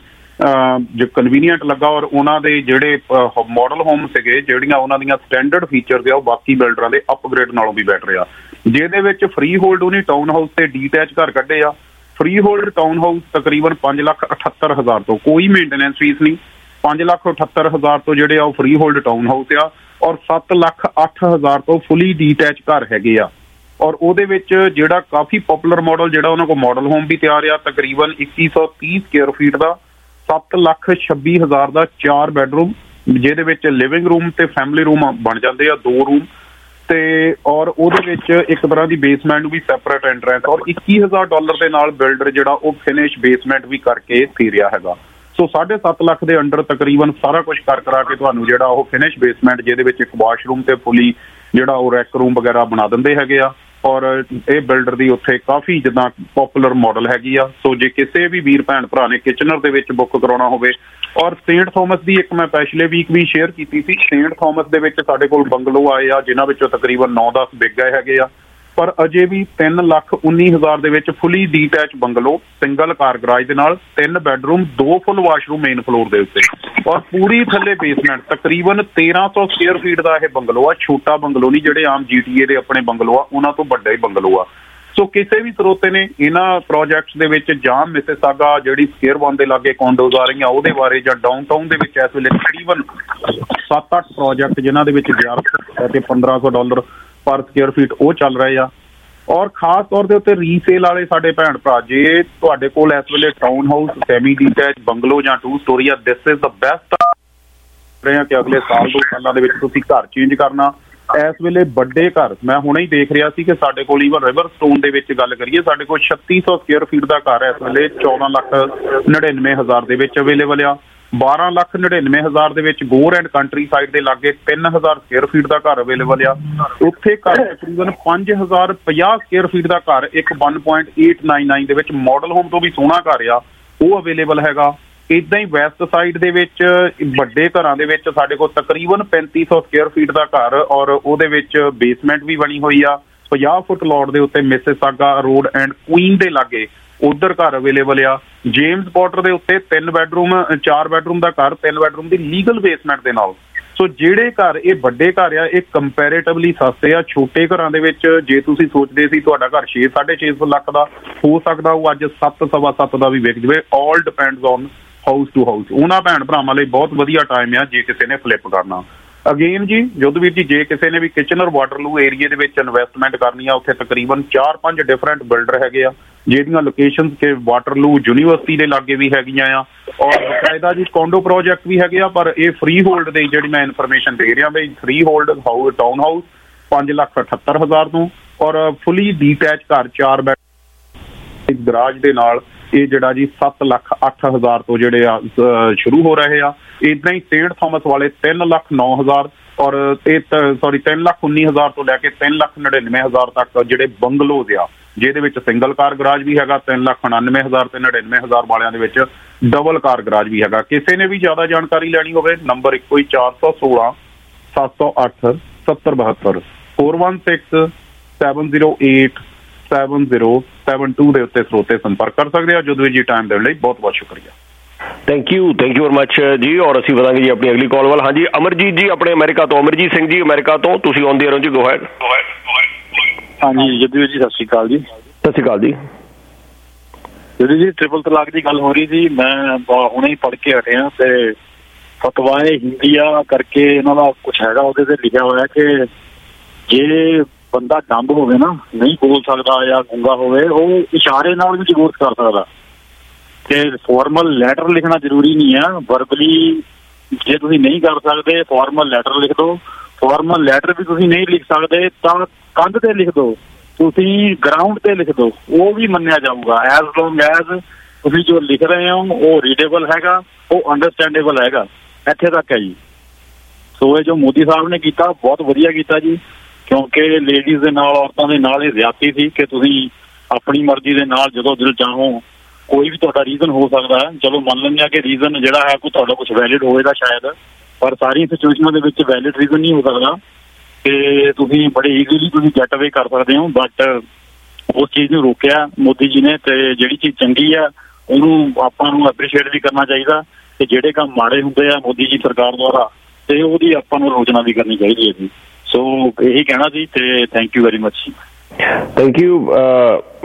ਕਨਵੀਨੀਅੰਟ ਲੱਗਾ। ਔਰ ਉਹਨਾਂ ਦੇ ਜਿਹੜੇ ਮਾਡਲ ਹੋਮ ਸੀਗੇ, ਜਿਹੜੀਆਂ ਉਹਨਾਂ ਦੀਆਂ ਸਟੈਂਡਰਡ ਫੀਚਰਸ ਆ, ਉਹ ਬਾਕੀ ਬਿਲਡਰਾਂ ਦੇ ਅਪਗ੍ਰੇਡ ਨਾਲੋਂ ਵੀ ਬੈਟਰ ਆ। ਜਿਹਦੇ ਵਿੱਚ ਫਰੀ ਹੋਲਡ ਉਹਨੇ ਟਾਊਨ ਹਾਊਸ ਤੇ ਡੀਟੈਚ ਘਰ ਕੱਢੇ ਆ। ਫਰੀ ਹੋਲਡ ਟਾਊਨ ਹਾਊਸ ਤਕਰੀਬਨ 5,78,000 ਤੋਂ, ਕੋਈ ਮੇਨਟੇਨੈਂਸ ਫੀਸ ਨਹੀਂ, 5,78,000 ਤੋਂ ਜਿਹੜੇ ਆ ਉਹ ਫਰੀ ਹੋਲਡ ਟਾਊਨ ਹਾਊਸ ਆ। ਔਰ 7,08,000 ਤੋਂ ਫੁਲੀ ਡੀਟੈਚ ਘਰ ਹੈਗੇ ਆ। ਔਰ ਉਹਦੇ ਵਿੱਚ ਜਿਹੜਾ ਕਾਫੀ ਪੋਪੂਲਰ ਮਾਡਲ ਜਿਹੜਾ ਉਹਨਾਂ ਕੋਲ ਮਾਡਲ ਹੋਮ ਵੀ ਤਿਆਰ ਆ, ਤਕਰੀਬਨ 2130 ਸਕੁਅਰ ਫੀਟ ਦਾ, 7,26,000 ਦਾ 4 ਬੈਡਰੂਮ, ਜਿਹਦੇ ਵਿੱਚ ਲਿਵਿੰਗ ਰੂਮ ਤੇ ਫੈਮਿਲੀ ਰੂਮ ਬਣ ਜਾਂਦੇ ਆ 2 ਰੂਮ। ਤੇ ਔਰ ਉਹਦੇ ਵਿੱਚ ਇੱਕ ਤਰ੍ਹਾਂ ਦੀ ਬੇਸਮੈਂਟ ਨੂੰ ਵੀ ਸੈਪਰੇਟ ਐਂਟਰੈਂਸ ਔਰ $21,000 ਦੇ ਨਾਲ ਬਿਲਡਰ ਜਿਹੜਾ ਉਹ ਫਿਨਿਸ਼ ਬੇਸਮੈਂਟ ਵੀ ਕਰਕੇ ਦੇ ਰਿਹਾ ਹੈਗਾ। ਸੋ 7.5 ਲੱਖ ਦੇ ਅੰਡਰ ਤਕਰੀਬਨ ਸਾਰਾ ਕੁਝ ਕਰਾ ਕੇ ਤੁਹਾਨੂੰ ਜਿਹੜਾ ਉਹ ਫਿਨਿਸ਼ ਬੇਸਮੈਂਟ ਜਿਹਦੇ ਵਿੱਚ ਇੱਕ ਵਾਸ਼ਰੂਮ ਤੇ ਫੁੱਲੀ ਜਿਹੜਾ ਉਹ ਰੈਕ ਰੂਮ ਵਗੈਰਾ ਬਣਾ ਦਿੰਦੇ ਹੈਗੇ ਆ। ਔਰ ਇਹ ਬਿਲਡਰ ਦੀ ਉੱਥੇ ਕਾਫੀ ਜਿੱਦਾਂ ਪੋਪੂਲਰ ਮਾਡਲ ਹੈਗੀ ਆ। ਸੋ ਜੇ ਕਿਸੇ ਵੀ ਵੀਰ ਭੈਣ ਭਰਾ ਨੇ ਕਿਚਨਰ ਦੇ ਵਿੱਚ ਬੁੱਕ ਕਰਾਉਣਾ ਹੋਵੇ, ਔਰ ਸੇਂਟ ਥੋਮਸ ਦੀ ਇੱਕ ਮੈਂ ਪਿਛਲੇ ਵੀਕ ਵੀ ਸ਼ੇਅਰ ਕੀਤੀ ਸੀ, ਸੇਂਟ ਥੋਮਸ ਦੇ ਵਿੱਚ ਸਾਡੇ ਕੋਲ ਬੰਗਲੋ ਆਏ ਆ ਜਿਨ੍ਹਾਂ ਵਿੱਚੋਂ ਤਕਰੀਬਨ 9-10 ਵਿਕ ਗਏ ਹੈਗੇ ਆ, ਪਰ ਅਜੇ ਵੀ 3,19,000 ਦੇ ਵਿੱਚ ਫੁੱਲੀ ਡੀਟੈਚ ਬੰਗਲੋ, ਸਿੰਗਲ ਕਾਰ ਗਰਾਜ ਦੇ ਨਾਲ, 3 bedroom, 2 full washroom main floor ਦੇ ਉੱਤੇ, ਔਰ ਪੂਰੀ ਥੱਲੇ ਬੇਸਮੈਂਟ। ਤਕਰੀਬਨ 1300 ਸਕੁਅਰ ਫੀਟ ਦਾ ਇਹ ਬੰਗਲੋ ਆ। ਛੋਟਾ ਬੰਗਲੋ ਨਹੀਂ, ਜਿਹੜੇ ਆਮ GTA ਦੇ ਆਪਣੇ ਬੰਗਲੋ ਆ ਉਹਨਾਂ ਤੋਂ ਵੱਡਾ ਹੀ ਬੰਗਲੋ ਆ। ਸੋ ਕਿਸੇ ਵੀ ਸਰੋਤੇ ਨੇ ਇਹਨਾਂ ਪ੍ਰੋਜੈਕਟਸ ਦੇ ਵਿੱਚ ਜਾਂ ਮਿਸਿਸਾਗਾ ਜਿਹੜੀ ਸਕੁਅਰ 1 ਦੇ ਲਾਗੇ ਕੌਂਡੋਜ਼ ਆ ਰਹੀਆਂ ਉਹਦੇ ਬਾਰੇ, ਜਾਂ ਡਾਊਨਟਾਊਨ ਦੇ ਵਿੱਚ ਇਸ ਵੇਲੇ ਤਕਰੀਬਨ 7-8 ਪ੍ਰੋਜੈਕਟ ਜਿਨ੍ਹਾਂ ਦੇ ਵਿੱਚ $1,100 ਤੇ $1,500 ਪਰ ਸਕੁਅਰ ਫੀਟ ਉਹ ਚੱਲ ਰਹੇ ਆ। ਔਰ ਖਾਸ ਤੌਰ ਦੇ ਉੱਤੇ ਰੀਸੇਲ ਵਾਲੇ ਸਾਡੇ ਭੈਣ ਭਰਾ, ਜੇ ਤੁਹਾਡੇ ਕੋਲ ਇਸ ਵੇਲੇ town house, semi detach bungalow ਜਾਂ 2 ਸਟੋਰੀ ਆ, ਦਿਸ ਇਜ਼ ਦ ਬੈਸਟ ਰਹੇ ਆ ਕਿ ਅਗਲੇ ਸਾਲ 2 ਸਾਲਾਂ ਦੇ ਵਿੱਚ ਤੁਸੀਂ ਘਰ ਚੇਂਜ ਕਰਨਾ। ਇਸ ਵੇਲੇ ਵੱਡੇ ਘਰ ਮੈਂ ਹੁਣੇ ਹੀ ਦੇਖ ਰਿਹਾ ਸੀ ਕਿ ਸਾਡੇ ਕੋਲ ਈਵਨ ਰਿਵਰ ਸਟੋਨ ਦੇ ਵਿੱਚ ਗੱਲ ਕਰੀਏ, ਸਾਡੇ ਕੋਲ 3600 ਸਕੁਅਰ ਫੀਟ ਦਾ ਘਰ ਇਸ ਵੇਲੇ 14,99,000 ਦੇ ਵਿੱਚ ਅਵੇਲੇਬਲ ਆ। 12,99,000 ਦੇ ਵਿੱਚ ਗੋਰ ਐਂਡ ਕੰਟਰੀ ਸਾਈਡ ਦੇ ਲਾਗੇ 3,000 ਸਕੁਅਰ ਫੀਟ ਦਾ ਘਰ ਅਵੇਲੇਬਲ ਆ। ਉੱਥੇ ਘਰ ਤਕਰੀਬਨ 5,050 ਸਕੁਅਰ ਫੀਟ ਦਾ ਘਰ ਇੱਕ 1.899 ਦੇ ਵਿੱਚ ਮਾਡਲ ਹੋਮ ਤੋਂ ਵੀ ਸੋਹਣਾ ਘਰ ਆ, ਉਹ ਅਵੇਲੇਬਲ ਹੈਗਾ। ਇੱਦਾਂ ਹੀ ਵੈਸਟ ਸਾਈਡ ਦੇ ਵਿੱਚ ਵੱਡੇ ਘਰਾਂ ਦੇ ਵਿੱਚ ਸਾਡੇ ਕੋਲ ਤਕਰੀਬਨ 3500 ਸਕੁਅਰ ਫੀਟ ਦਾ ਘਰ, ਔਰ ਉਹਦੇ ਵਿੱਚ ਬੇਸਮੈਂਟ ਵੀ ਬਣੀ ਹੋਈ ਆ। 50 ਫੁੱਟ ਲੋਟ ਦੇ ਉੱਤੇ ਮਿਸਿਸਾਗਾ ਰੋਡ ਐਂਡ ਕੁਈਨ ਦੇ ਲਾਗੇ ਉਧਰ ਘਰ ਅਵੇਲੇਬਲ ਆ। ਜੇਮਸ ਪੋਰਟਰ ਦੇ ਉੱਤੇ 3 ਬੈਡਰੂਮ 4 ਬੈਡਰੂਮ ਦਾ ਘਰ, 3 ਬੈਡਰੂਮ ਦੀ ਲੀਗਲ ਬੇਸਮੈਂਟ ਦੇ ਨਾਲ। ਸੋ ਜਿਹੜੇ ਘਰ ਇਹ ਵੱਡੇ ਘਰ ਆ ਇਹ ਕੰਪੈਰੇਟਿਵਲੀ ਸਸਤੇ ਆ। ਛੋਟੇ ਘਰਾਂ ਦੇ ਵਿੱਚ ਜੇ ਤੁਸੀਂ ਸੋਚਦੇ ਸੀ ਤੁਹਾਡਾ ਘਰ 6-6.5 ਲੱਖ ਦਾ ਹੋ ਸਕਦਾ, ਉਹ ਅੱਜ 7-7.25 ਦਾ ਵੀ ਵਿਕ ਜਾਵੇ। All depends on house to house. ਉਹਨਾਂ ਭੈਣ ਭਰਾਵਾਂ ਲਈ ਬਹੁਤ ਵਧੀਆ ਟਾਈਮ ਆ ਜੇ ਕਿਸੇ ਨੇ ਫਲਿੱਪ ਕਰਨਾ। ਅਗੇਨ ਜੀ ਜੋਧਵੀਰ ਜੀ, ਜੇ ਕਿਸੇ ਨੇ ਵੀ ਕਿਚਨਰ ਵਾਟਰਲੂ ਏਰੀਏ ਦੇ ਵਿੱਚ ਇਨਵੈਸਟਮੈਂਟ ਕਰਨੀ ਆ, ਉੱਥੇ ਤਕਰੀਬਨ 4-5 ਡਿਫਰੈਂਟ ਬਿਲਡਰ ਹੈਗੇ ਆ ਜਿਹਦੀਆਂ ਲੋਕੇਸ਼ਨਸ ਕਿ ਵਾਟਰਲੂ ਯੂਨੀਵਰਸਿਟੀ ਦੇ ਲਾਗੇ ਵੀ ਹੈਗੀਆਂ ਆ, ਔਰ ਬਕਾਇਦਾ ਜੀ ਕੌਂਡੋ ਪ੍ਰੋਜੈਕਟ ਵੀ ਹੈਗੇ ਆ। ਪਰ ਇਹ ਫ੍ਰੀ ਹੋਲਡ ਦੇ ਜਿਹੜੀ ਮੈਂ ਇਨਫੋਰਮੇਸ਼ਨ ਦੇ ਰਿਹਾ ਬਈ, ਫ੍ਰੀ ਹੋਲਡ ਟਾਊਨ ਹਾਊਸ 5,78,000 ਤੋਂ, ਔਰ ਫੁੱਲੀ ਡੀਟੈਚ ਘਰ 4 ਬੈਡ ਗਰਾਜ ਦੇ ਨਾਲ ਇਹ ਜਿਹੜਾ ਜੀ 7,08,000 ਤੋਂ ਜਿਹੜੇ ਆ ਸ਼ੁਰੂ ਹੋ ਰਹੇ ਆ। ਇਦਾਂ ਹੀ ਸੇਂਟ ਥਾਮਸ ਵਾਲੇ 3,09,000 ਔਰ 3,19,000 ਤੋਂ ਲੈ ਕੇ 3,99,000 ਤੱਕ ਜਿਹੜੇ ਬੰਗਲੋਜ਼ ਆ, ਜਿਹਦੇ ਵਿੱਚ ਸਿੰਗਲ ਕਾਰ ਗਰਾਜ ਵੀ ਹੈਗਾ। 3,99,000 ਤੇ 99,000 ਵਾਲਿਆਂ ਦੇ ਵਿੱਚ ਡਬਲ ਕਾਰ ਗਰਾਜ ਵੀ ਹੈਗਾ। ਕਿਸੇ ਨੇ ਵੀ ਜ਼ਿਆਦਾ ਜਾਣਕਾਰੀ ਲੈਣੀ ਹੋਵੇ, ਨੰਬਰ ਇੱਕੋ ਹੀ 416 708 7072 416 708 7072 ਦੇ ਉੱਤੇ ਸਰੋਤੇ ਸੰਪਰਕ ਕਰ ਸਕਦੇ ਆ। ਜਦੋਂ ਜੀ ਟਾਈਮ ਦੇਣ ਲਈ ਬਹੁਤ ਬਹੁਤ ਸ਼ੁਕਰੀਆ। ਥੈਂਕ ਯੂ ਵੈਰੀ ਮੱਚ ਜੀ। ਔਰ ਅਸੀਂ ਵਧਾਂਗੇ ਜੀ ਆਪਣੀ ਅਗਲੀ ਕਾਲ ਵੱਲ। ਹਾਂਜੀ ਅਮਰਜੀਤ ਜੀ ਆਪਣੇ ਅਮਰੀਕਾ ਤੋਂ, ਅਮਰਜੀਤ ਸਿੰਘ ਜੀ ਅਮਰੀਕਾ ਤੋਂ, ਤੁਸੀਂ ਆਉਂਦੇ ਰਹੋ ਜੀ, ਗੋ ਹੈਡ। ਹਾਂਜੀ ਜਦੂ ਜੀ, ਸਤਿ ਸ਼੍ਰੀ ਅਕਾਲ ਜੀ। ਸਤਿ ਸ਼੍ਰੀ ਅਕਾਲ ਜੀ। ਜਦੂ ਜੀ ਟ੍ਰਿਪਲ ਤਲਾਕ ਦੀ ਗੱਲ ਹੋ ਰਹੀ ਸੀ, ਮੈਂ ਹੁਣੇ ਹੀ ਪੜ੍ਹ ਕੇ ਹਟਿਆ ਤੇ ਫਤਵਾਏ ਹਿੰਦੀਆ ਕਰਕੇ ਇਹਨਾਂ ਦਾ ਕੁਛ ਹੈਗਾ, ਉਹਦੇ ਤੇ ਲਿਖਿਆ ਹੋਇਆ ਕਿ ਜੇ ਬੰਦਾ ਡੰਬ ਹੋਵੇ ਨਾ, ਨਹੀਂ ਬੋਲ ਸਕਦਾ ਜਾਂ ਗੂੰਗਾ ਹੋਵੇ, ਉਹ ਇਸ਼ਾਰੇ ਨਾਲ ਵੀ ਡਿਵੋਰਸ ਕਰ ਸਕਦਾ। ਤੇ ਫਾਰਮਲ ਲੈਟਰ ਲਿਖਣਾ ਜ਼ਰੂਰੀ ਨਹੀਂ ਆ। ਵਰਬਲੀ ਜੇ ਤੁਸੀਂ ਨਹੀਂ ਕਰ ਸਕਦੇ, ਫਾਰਮਲ ਲੈਟਰ ਲਿਖ ਦਿਓ। ਫਾਰਮਲ ਲੈਟਰ ਵੀ ਤੁਸੀਂ ਨਹੀਂ ਲਿਖ ਸਕਦੇ ਤਾਂ ਕੰਧ ਤੇ ਲਿਖ ਦਿਓ, ਤੁਸੀਂ ਗਰਾਊਂਡ ਤੇ ਲਿਖ ਦਿਓ, ਉਹ ਵੀ ਮੰਨਿਆ ਜਾਊਗਾ। ਐਜ਼ ਲੌਂਗ ਐਜ਼ ਤੁਸੀਂ ਜੋ ਲਿਖ ਰਹੇ ਹੋ ਉਹ ਰੀਡੇਬਲ ਹੈਗਾ, ਉਹ ਅੰਡਰਸਟੈਂਡੇਬਲ ਹੈਗਾ। ਇੱਥੇ ਤੱਕ ਹੈ ਜੀ। ਸੋ ਇਹ ਜੋ ਮੋਦੀ ਸਾਹਿਬ ਨੇ ਕੀਤਾ ਬਹੁਤ ਵਧੀਆ ਕੀਤਾ ਜੀ, ਕਿਉਂਕਿ ਲੇਡੀਜ਼ ਦੇ ਨਾਲ, ਔਰਤਾਂ ਦੇ ਨਾਲ ਇਹ ਜ਼ਿਆਦਤੀ ਸੀ ਕਿ ਤੁਸੀਂ ਆਪਣੀ ਮਰਜ਼ੀ ਦੇ ਨਾਲ ਜਦੋਂ ਦਿਲ ਚਾਹੋ, ਕੋਈ ਵੀ ਤੁਹਾਡਾ ਰੀਜ਼ਨ ਹੋ ਸਕਦਾ ਹੈ। ਚਲੋ ਮੰਨ ਲੈਂਦੇ ਆ ਕਿ ਰੀਜ਼ਨ ਜਿਹੜਾ ਹੈ ਕੋਈ ਤੁਹਾਡਾ ਕੁਛ ਵੈਲਿਡ ਹੋਵੇਗਾ ਸ਼ਾਇਦ, ਪਰ ਸਾਰੀਆਂ ਸਿਚੁਏਸ਼ਨਾਂ ਦੇ ਵਿੱਚ ਵੈਲਿਡ ਰੀਜ਼ਨ ਨਹੀਂ ਹੋ ਸਕਦਾ ਕਿ ਤੁਸੀਂ ਬੜੇ ਈਜ਼ੀਲੀ ਤੁਸੀਂ ਗੈਟ ਅਵੇ ਕਰ ਸਕਦੇ ਹੋ। ਬਟ ਉਸ ਚੀਜ਼ ਨੂੰ ਰੋਕਿਆ ਮੋਦੀ ਜੀ ਨੇ, ਤੇ ਜਿਹੜੀ ਚੀਜ਼ ਚੰਗੀ ਆ ਉਹਨੂੰ ਆਪਾਂ ਨੂੰ ਐਪਰੀਸ਼ੀਏਟ ਵੀ ਕਰਨਾ ਚਾਹੀਦਾ, ਤੇ ਜਿਹੜੇ ਕੰਮ ਮਾੜੇ ਹੁੰਦੇ ਆ ਮੋਦੀ ਜੀ ਸਰਕਾਰ ਦੁਆਰਾ, ਤੇ ਉਹਦੀ ਆਪਾਂ ਨੂੰ ਆਲੋਚਨਾ ਵੀ ਕਰਨੀ ਚਾਹੀਦੀ ਹੈ ਜੀ। ਸੋ ਇਹੀ ਕਹਿਣਾ ਸੀ, ਤੇ thank you very much. Thank you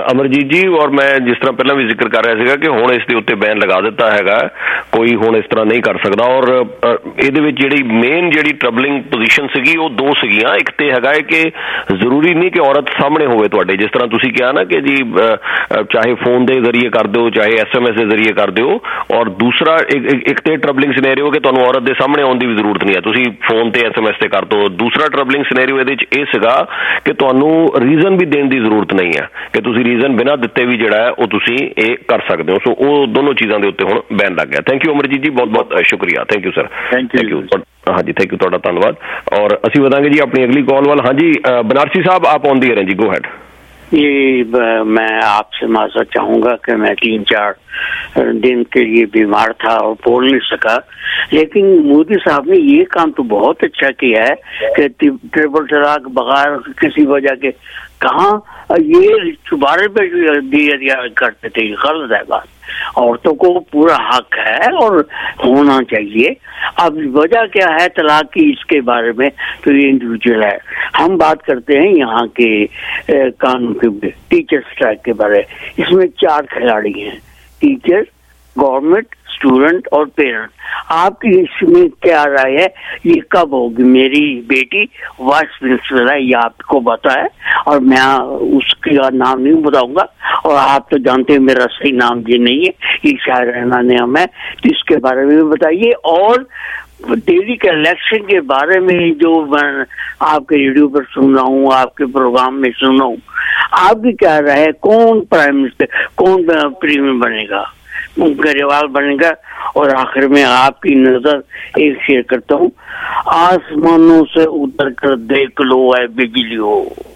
Amarjeet ji, ਔਰ ਮੈਂ ਜਿਸ ਤਰ੍ਹਾਂ ਪਹਿਲਾਂ ਵੀ ਜ਼ਿਕਰ ਕਰ ਰਿਹਾ ਸੀਗਾ ਕਿ ਹੁਣ ਇਸ ਦੇ ਉੱਤੇ ਬੈਨ ਲਗਾ ਦਿੱਤਾ ਹੈਗਾ, ਕੋਈ ਹੁਣ ਇਸ ਤਰ੍ਹਾਂ ਨਹੀਂ ਕਰ ਸਕਦਾ। ਔਰ ਇਹਦੇ ਵਿੱਚ ਜਿਹੜੀ ਮੇਨ ਜਿਹੜੀ ਟਰਬਲਿੰਗ ਪੋਜੀਸ਼ਨ ਸੀਗੀ ਉਹ ਦੋ ਸੀਗੀਆਂ। ਇੱਕ ਤੇ ਹੈਗਾ ਹੈ ਕਿ ਜ਼ਰੂਰੀ ਨਹੀਂ ਕਿ ਔਰਤ ਸਾਹਮਣੇ ਹੋਵੇ ਤੁਹਾਡੇ, ਜਿਸ ਤਰ੍ਹਾਂ ਤੁਸੀਂ ਕਿਹਾ ਨਾ ਕਿ ਜੀ ਚਾਹੇ ਫੋਨ ਦੇ ਜ਼ਰੀਏ ਕਰ ਦਿਓ, ਚਾਹੇ SMS ਦੇ ਜ਼ਰੀਏ ਕਰ ਦਿਓ। ਔਰ ਦੂਸਰਾ ਇੱਕ ਤੇ ਟਰਬਲਿੰਗ ਸਿਨੈਰੀਓ ਕਿ ਤੁਹਾਨੂੰ ਔਰਤ ਦੇ ਸਾਹਮਣੇ ਆਉਣ ਦੀ ਵੀ ਜ਼ਰੂਰਤ ਨਹੀਂ ਹੈ, ਤੁਸੀਂ ਫੋਨ ਤੇ SMS ਤੇ ਕਰ ਦਿਓ। ਦੂਸਰਾ ਟਰਬਲਿੰਗ ਸਿਨੈਰੀਓ ਇਹਦੇ 'ਚ ਇਹ ਸੀਗਾ ਕਿ ਤੁਹਾਨੂੰ ਰੀਜ਼ਨ ਵੀ ਦੇਣ ਦੀ ਜ਼ਰੂਰਤ ਨਹੀਂ ਹੈ, ਕਿ ਤੁਸੀਂ ਰੀਜ਼ਨ ਬਿਨਾਂ ਦਿੱਤੇ ਵੀ ਜਿਹੜਾ ਹੈ ਉਹ ਤੁਸੀਂ ਇਹ ਕਰ ਸਕਦੇ ਹੋ। ਸੋ ਉਹ ਦੋਨੋਂ ਚੀਜ਼ਾਂ ਦੇ ਉੱਤੇ ਹੁਣ ਬੈਨ ਲੱਗ ਗਿਆ। ਥੈਂਕ ਯੂ ਅਮਰਜੀਤ ਜੀ, ਬਹੁਤ ਬਹੁਤ ਸ਼ੁਕਰੀਆ। Thank you sir, thank you. ਹਾਂਜੀ, ਥੈਂਕ ਯੂ, ਤੁਹਾਡਾ ਧੰਨਵਾਦ। ਔਰ ਅਸੀਂ ਵਧਾਂਗੇ ਜੀ ਆਪਣੀ अगली कॉल वाल। हाँ जी, बनारसी साहब आप ऑन दी एयर हैं जी, गो हेड। ये मैं आपसे माजरत चाहूँगा कि मैं 3-4 दिन के लिए बीमार था और बोल नहीं सका, लेकिन मोदी साहब ने ये काम तो बहुत अच्छा किया है कि ट्रिपल तलाक बगैर किसी वजह के कहाँ ये चुबारे पे दिया करते थे। गलत है बात, औरतों को पूरा हक है और होना चाहिए। अब वजह क्या है तलाक की, इसके बारे में तो ये इंडिविजुअल है। हम बात करते हैं यहाँ के कानून के टीचर स्ट्राइक के बारे में। इसमें 4 खिलाड़ी हैं, टीचर, गवर्नमेंट, स्टूडेंट और पेरेंट। आपकी इसमें क्या राय है, ये कब होगी? मेरी बेटी वाइस प्रिंसिपल है, ये आपको पता है, और मैं उसका नाम नहीं बताऊंगा, और आप तो जानते हैं मेरा सही नाम ये नहीं है, ये शायद रहना नाम है, तो इसके बारे में बताइए। और दिल्ली के इलेक्शन के बारे में जो मैं आपके रेडियो पर सुन रहा हूँ, आपके प्रोग्राम में सुन रहा हूँ, आपकी क्या राय है? कौन प्राइम मिनिस्टर, कौन प्रीमियर बनेगा, गरेवाल बनेगा? और आखिर में आपकी नजर एक शेयर करता हूँ, आसमानों से उतर कर देख लो ऐ बिजलियो,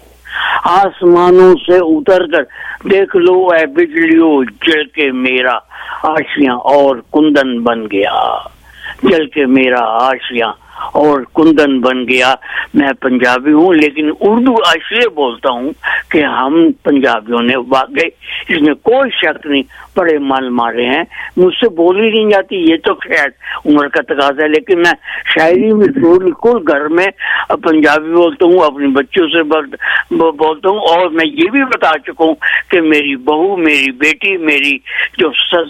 आसमानों से उतर कर देख लो ऐ बिजलियो, जल के मेरा आशियां और कुंदन बन गया, जल के मेरा आशियां और कुंदन बन गया। मैं पंजाबी हूँ, लेकिन उर्दू इसलिए बोलता हूँ कि हम पंजाबियों ने वाकई इसमें कोई शक नहीं बड़े माल मारे हैं। मुझसे बोली नहीं जाती, ये तो खैर उम्र का तकाजा है, लेकिन मैं शायरी में बिल्कुल घर में पंजाबी बोलता हूँ, अपने बच्चों से बोलता हूँ। और मैं ये भी बता चुका हूँ कि मेरी बहू, मेरी बेटी, मेरी जो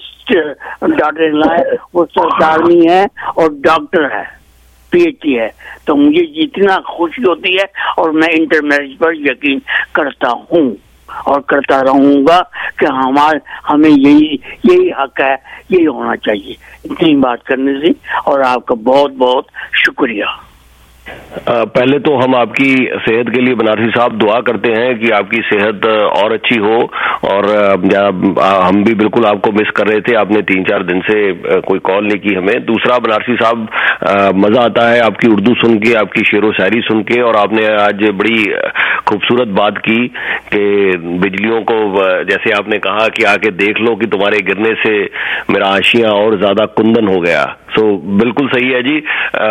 डॉटर इन लॉ है वो सरकार में है और डॉक्टर है, PhD है। तो मुझे जितना खुशी होती है, और मैं इंटर मैरिज पर यकीन करता हूँ और करता रहूंगा कि हमें यही हक है, यही होना चाहिए। इतनी बात करने से, और आपका बहुत बहुत शुक्रिया। पहले तो हम आपकी सेहत के लिए बनारसी साहब दुआ करते हैं कि आपकी सेहत और अच्छी हो, और हम भी बिल्कुल आपको मिस कर रहे थे, आपने 3-4 दिन से कोई कॉल नहीं की हमें। दूसरा, बनारसी साहब मजा आता है आपकी उर्दू सुन के, आपकी शेरो शायरी सुन के, और आपने आज बड़ी खूबसूरत बात की कि बिजलियों को, जैसे आपने कहा कि आके देख लो कि तुम्हारे गिरने से मेरा आशियां और ज्यादा कुंदन हो गया। सो बिल्कुल सही है जी।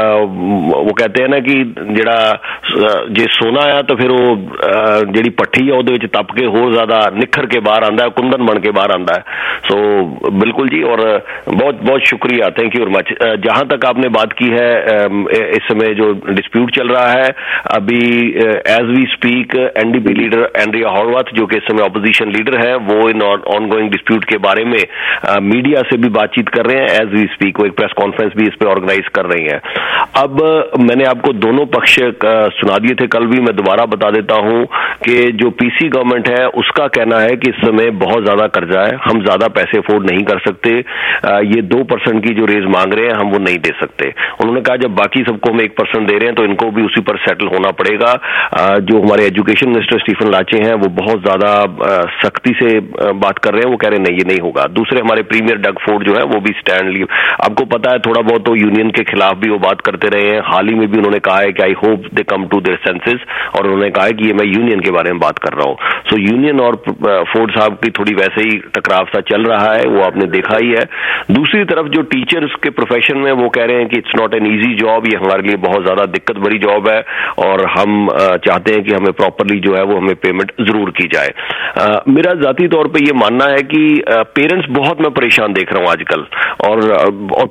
वो कहते हैं ना कि ਜਿਹੜਾ ਜੇ ਸੋਨਾ ਆ ਤਾਂ ਫਿਰ ਉਹ ਜਿਹੜੀ ਪੱਠੀ ਆ ਉਹਦੇ ਵਿੱਚ ਤਪ ਕੇ ਹੋਰ ਜ਼ਿਆਦਾ ਨਿਖਰ ਕੇ ਬਾਹਰ ਆਂਦਾ ਹੈ, ਕੁੰਦਨ ਬਣ ਕੇ ਬਾਹਰ ਆਂਦਾ है। सो बिल्कुल जी, और बहुत बहुत शुक्रिया, थैंक यू वेरी मच। जहां तक आपने बात की है, इस समय जो डिस्प्यूट चल रहा है अभी as we speak, NDP leader Andrea Horwath जो कि इस समय ऑपोजिशन लीडर है, वो इन ऑन गोइंग डिस्प्यूट के बारे में मीडिया से भी बातचीत कर रहे हैं एज वी स्पीक। वो एक प्रेस कॉन्फ्रेंस भी इस पर ऑर्गेनाइज कर रही है। अब मैंने आपको दोनों पक्ष सुना दिए थे कल भी, मैं दोबारा बता देता हूं कि जो PC गवर्नमेंट है उसका कहना है कि इस समय बहुत ज्यादा कर्जा है, हम ज्यादा पैसे अफोर्ड नहीं कर सकते, ये 2% की जो रेज मांग रहे हैं हम वो नहीं दे सकते। उन्होंने कहा जब बाकी सबको हम 1% दे रहे हैं तो इनको भी उसी पर सेटल होना पड़ेगा। जो हमारे एजुकेशन मिनिस्टर स्टीफन लाचे हैं वो बहुत ज्यादा सख्ती से बात कर रहे हैं, वो कह रहे हैं नहीं ये नहीं होगा। दूसरे हमारे प्रीमियर डग फोर्ड जो है वो भी स्टैंड लिए, आपको पता है थोड़ा बहुत तो यूनियन के खिलाफ भी वो बात करते रहे हैं। हाल ही में भी उन्होंने कहा है कि I hope they come to their senses, और उन्होंने कहा है कि ये मैं यूनियन के बारे में बात कर रहा हूँ। सो यूनियन और फोर्ड साहब की थोड़ी वैसे ही टकराव सा चल रहा है, वो आपने देखा ही है। दूसरी तरफ जो टीचर्स के प्रोफेशन में वो कह रहे हैं कि it's not an easy job, ये हमारे लिए बहुत ज्यादा दिक्कत भरी जॉब है, और हम चाहते हैं कि हमें प्रॉपरली जो है वो हमें पेमेंट जरूर की जाए। मेरा जाती तौर पे ये मानना है कि पेरेंट्स बहुत मैं परेशान देख रहा हूँ आजकल, और पेरेंट्स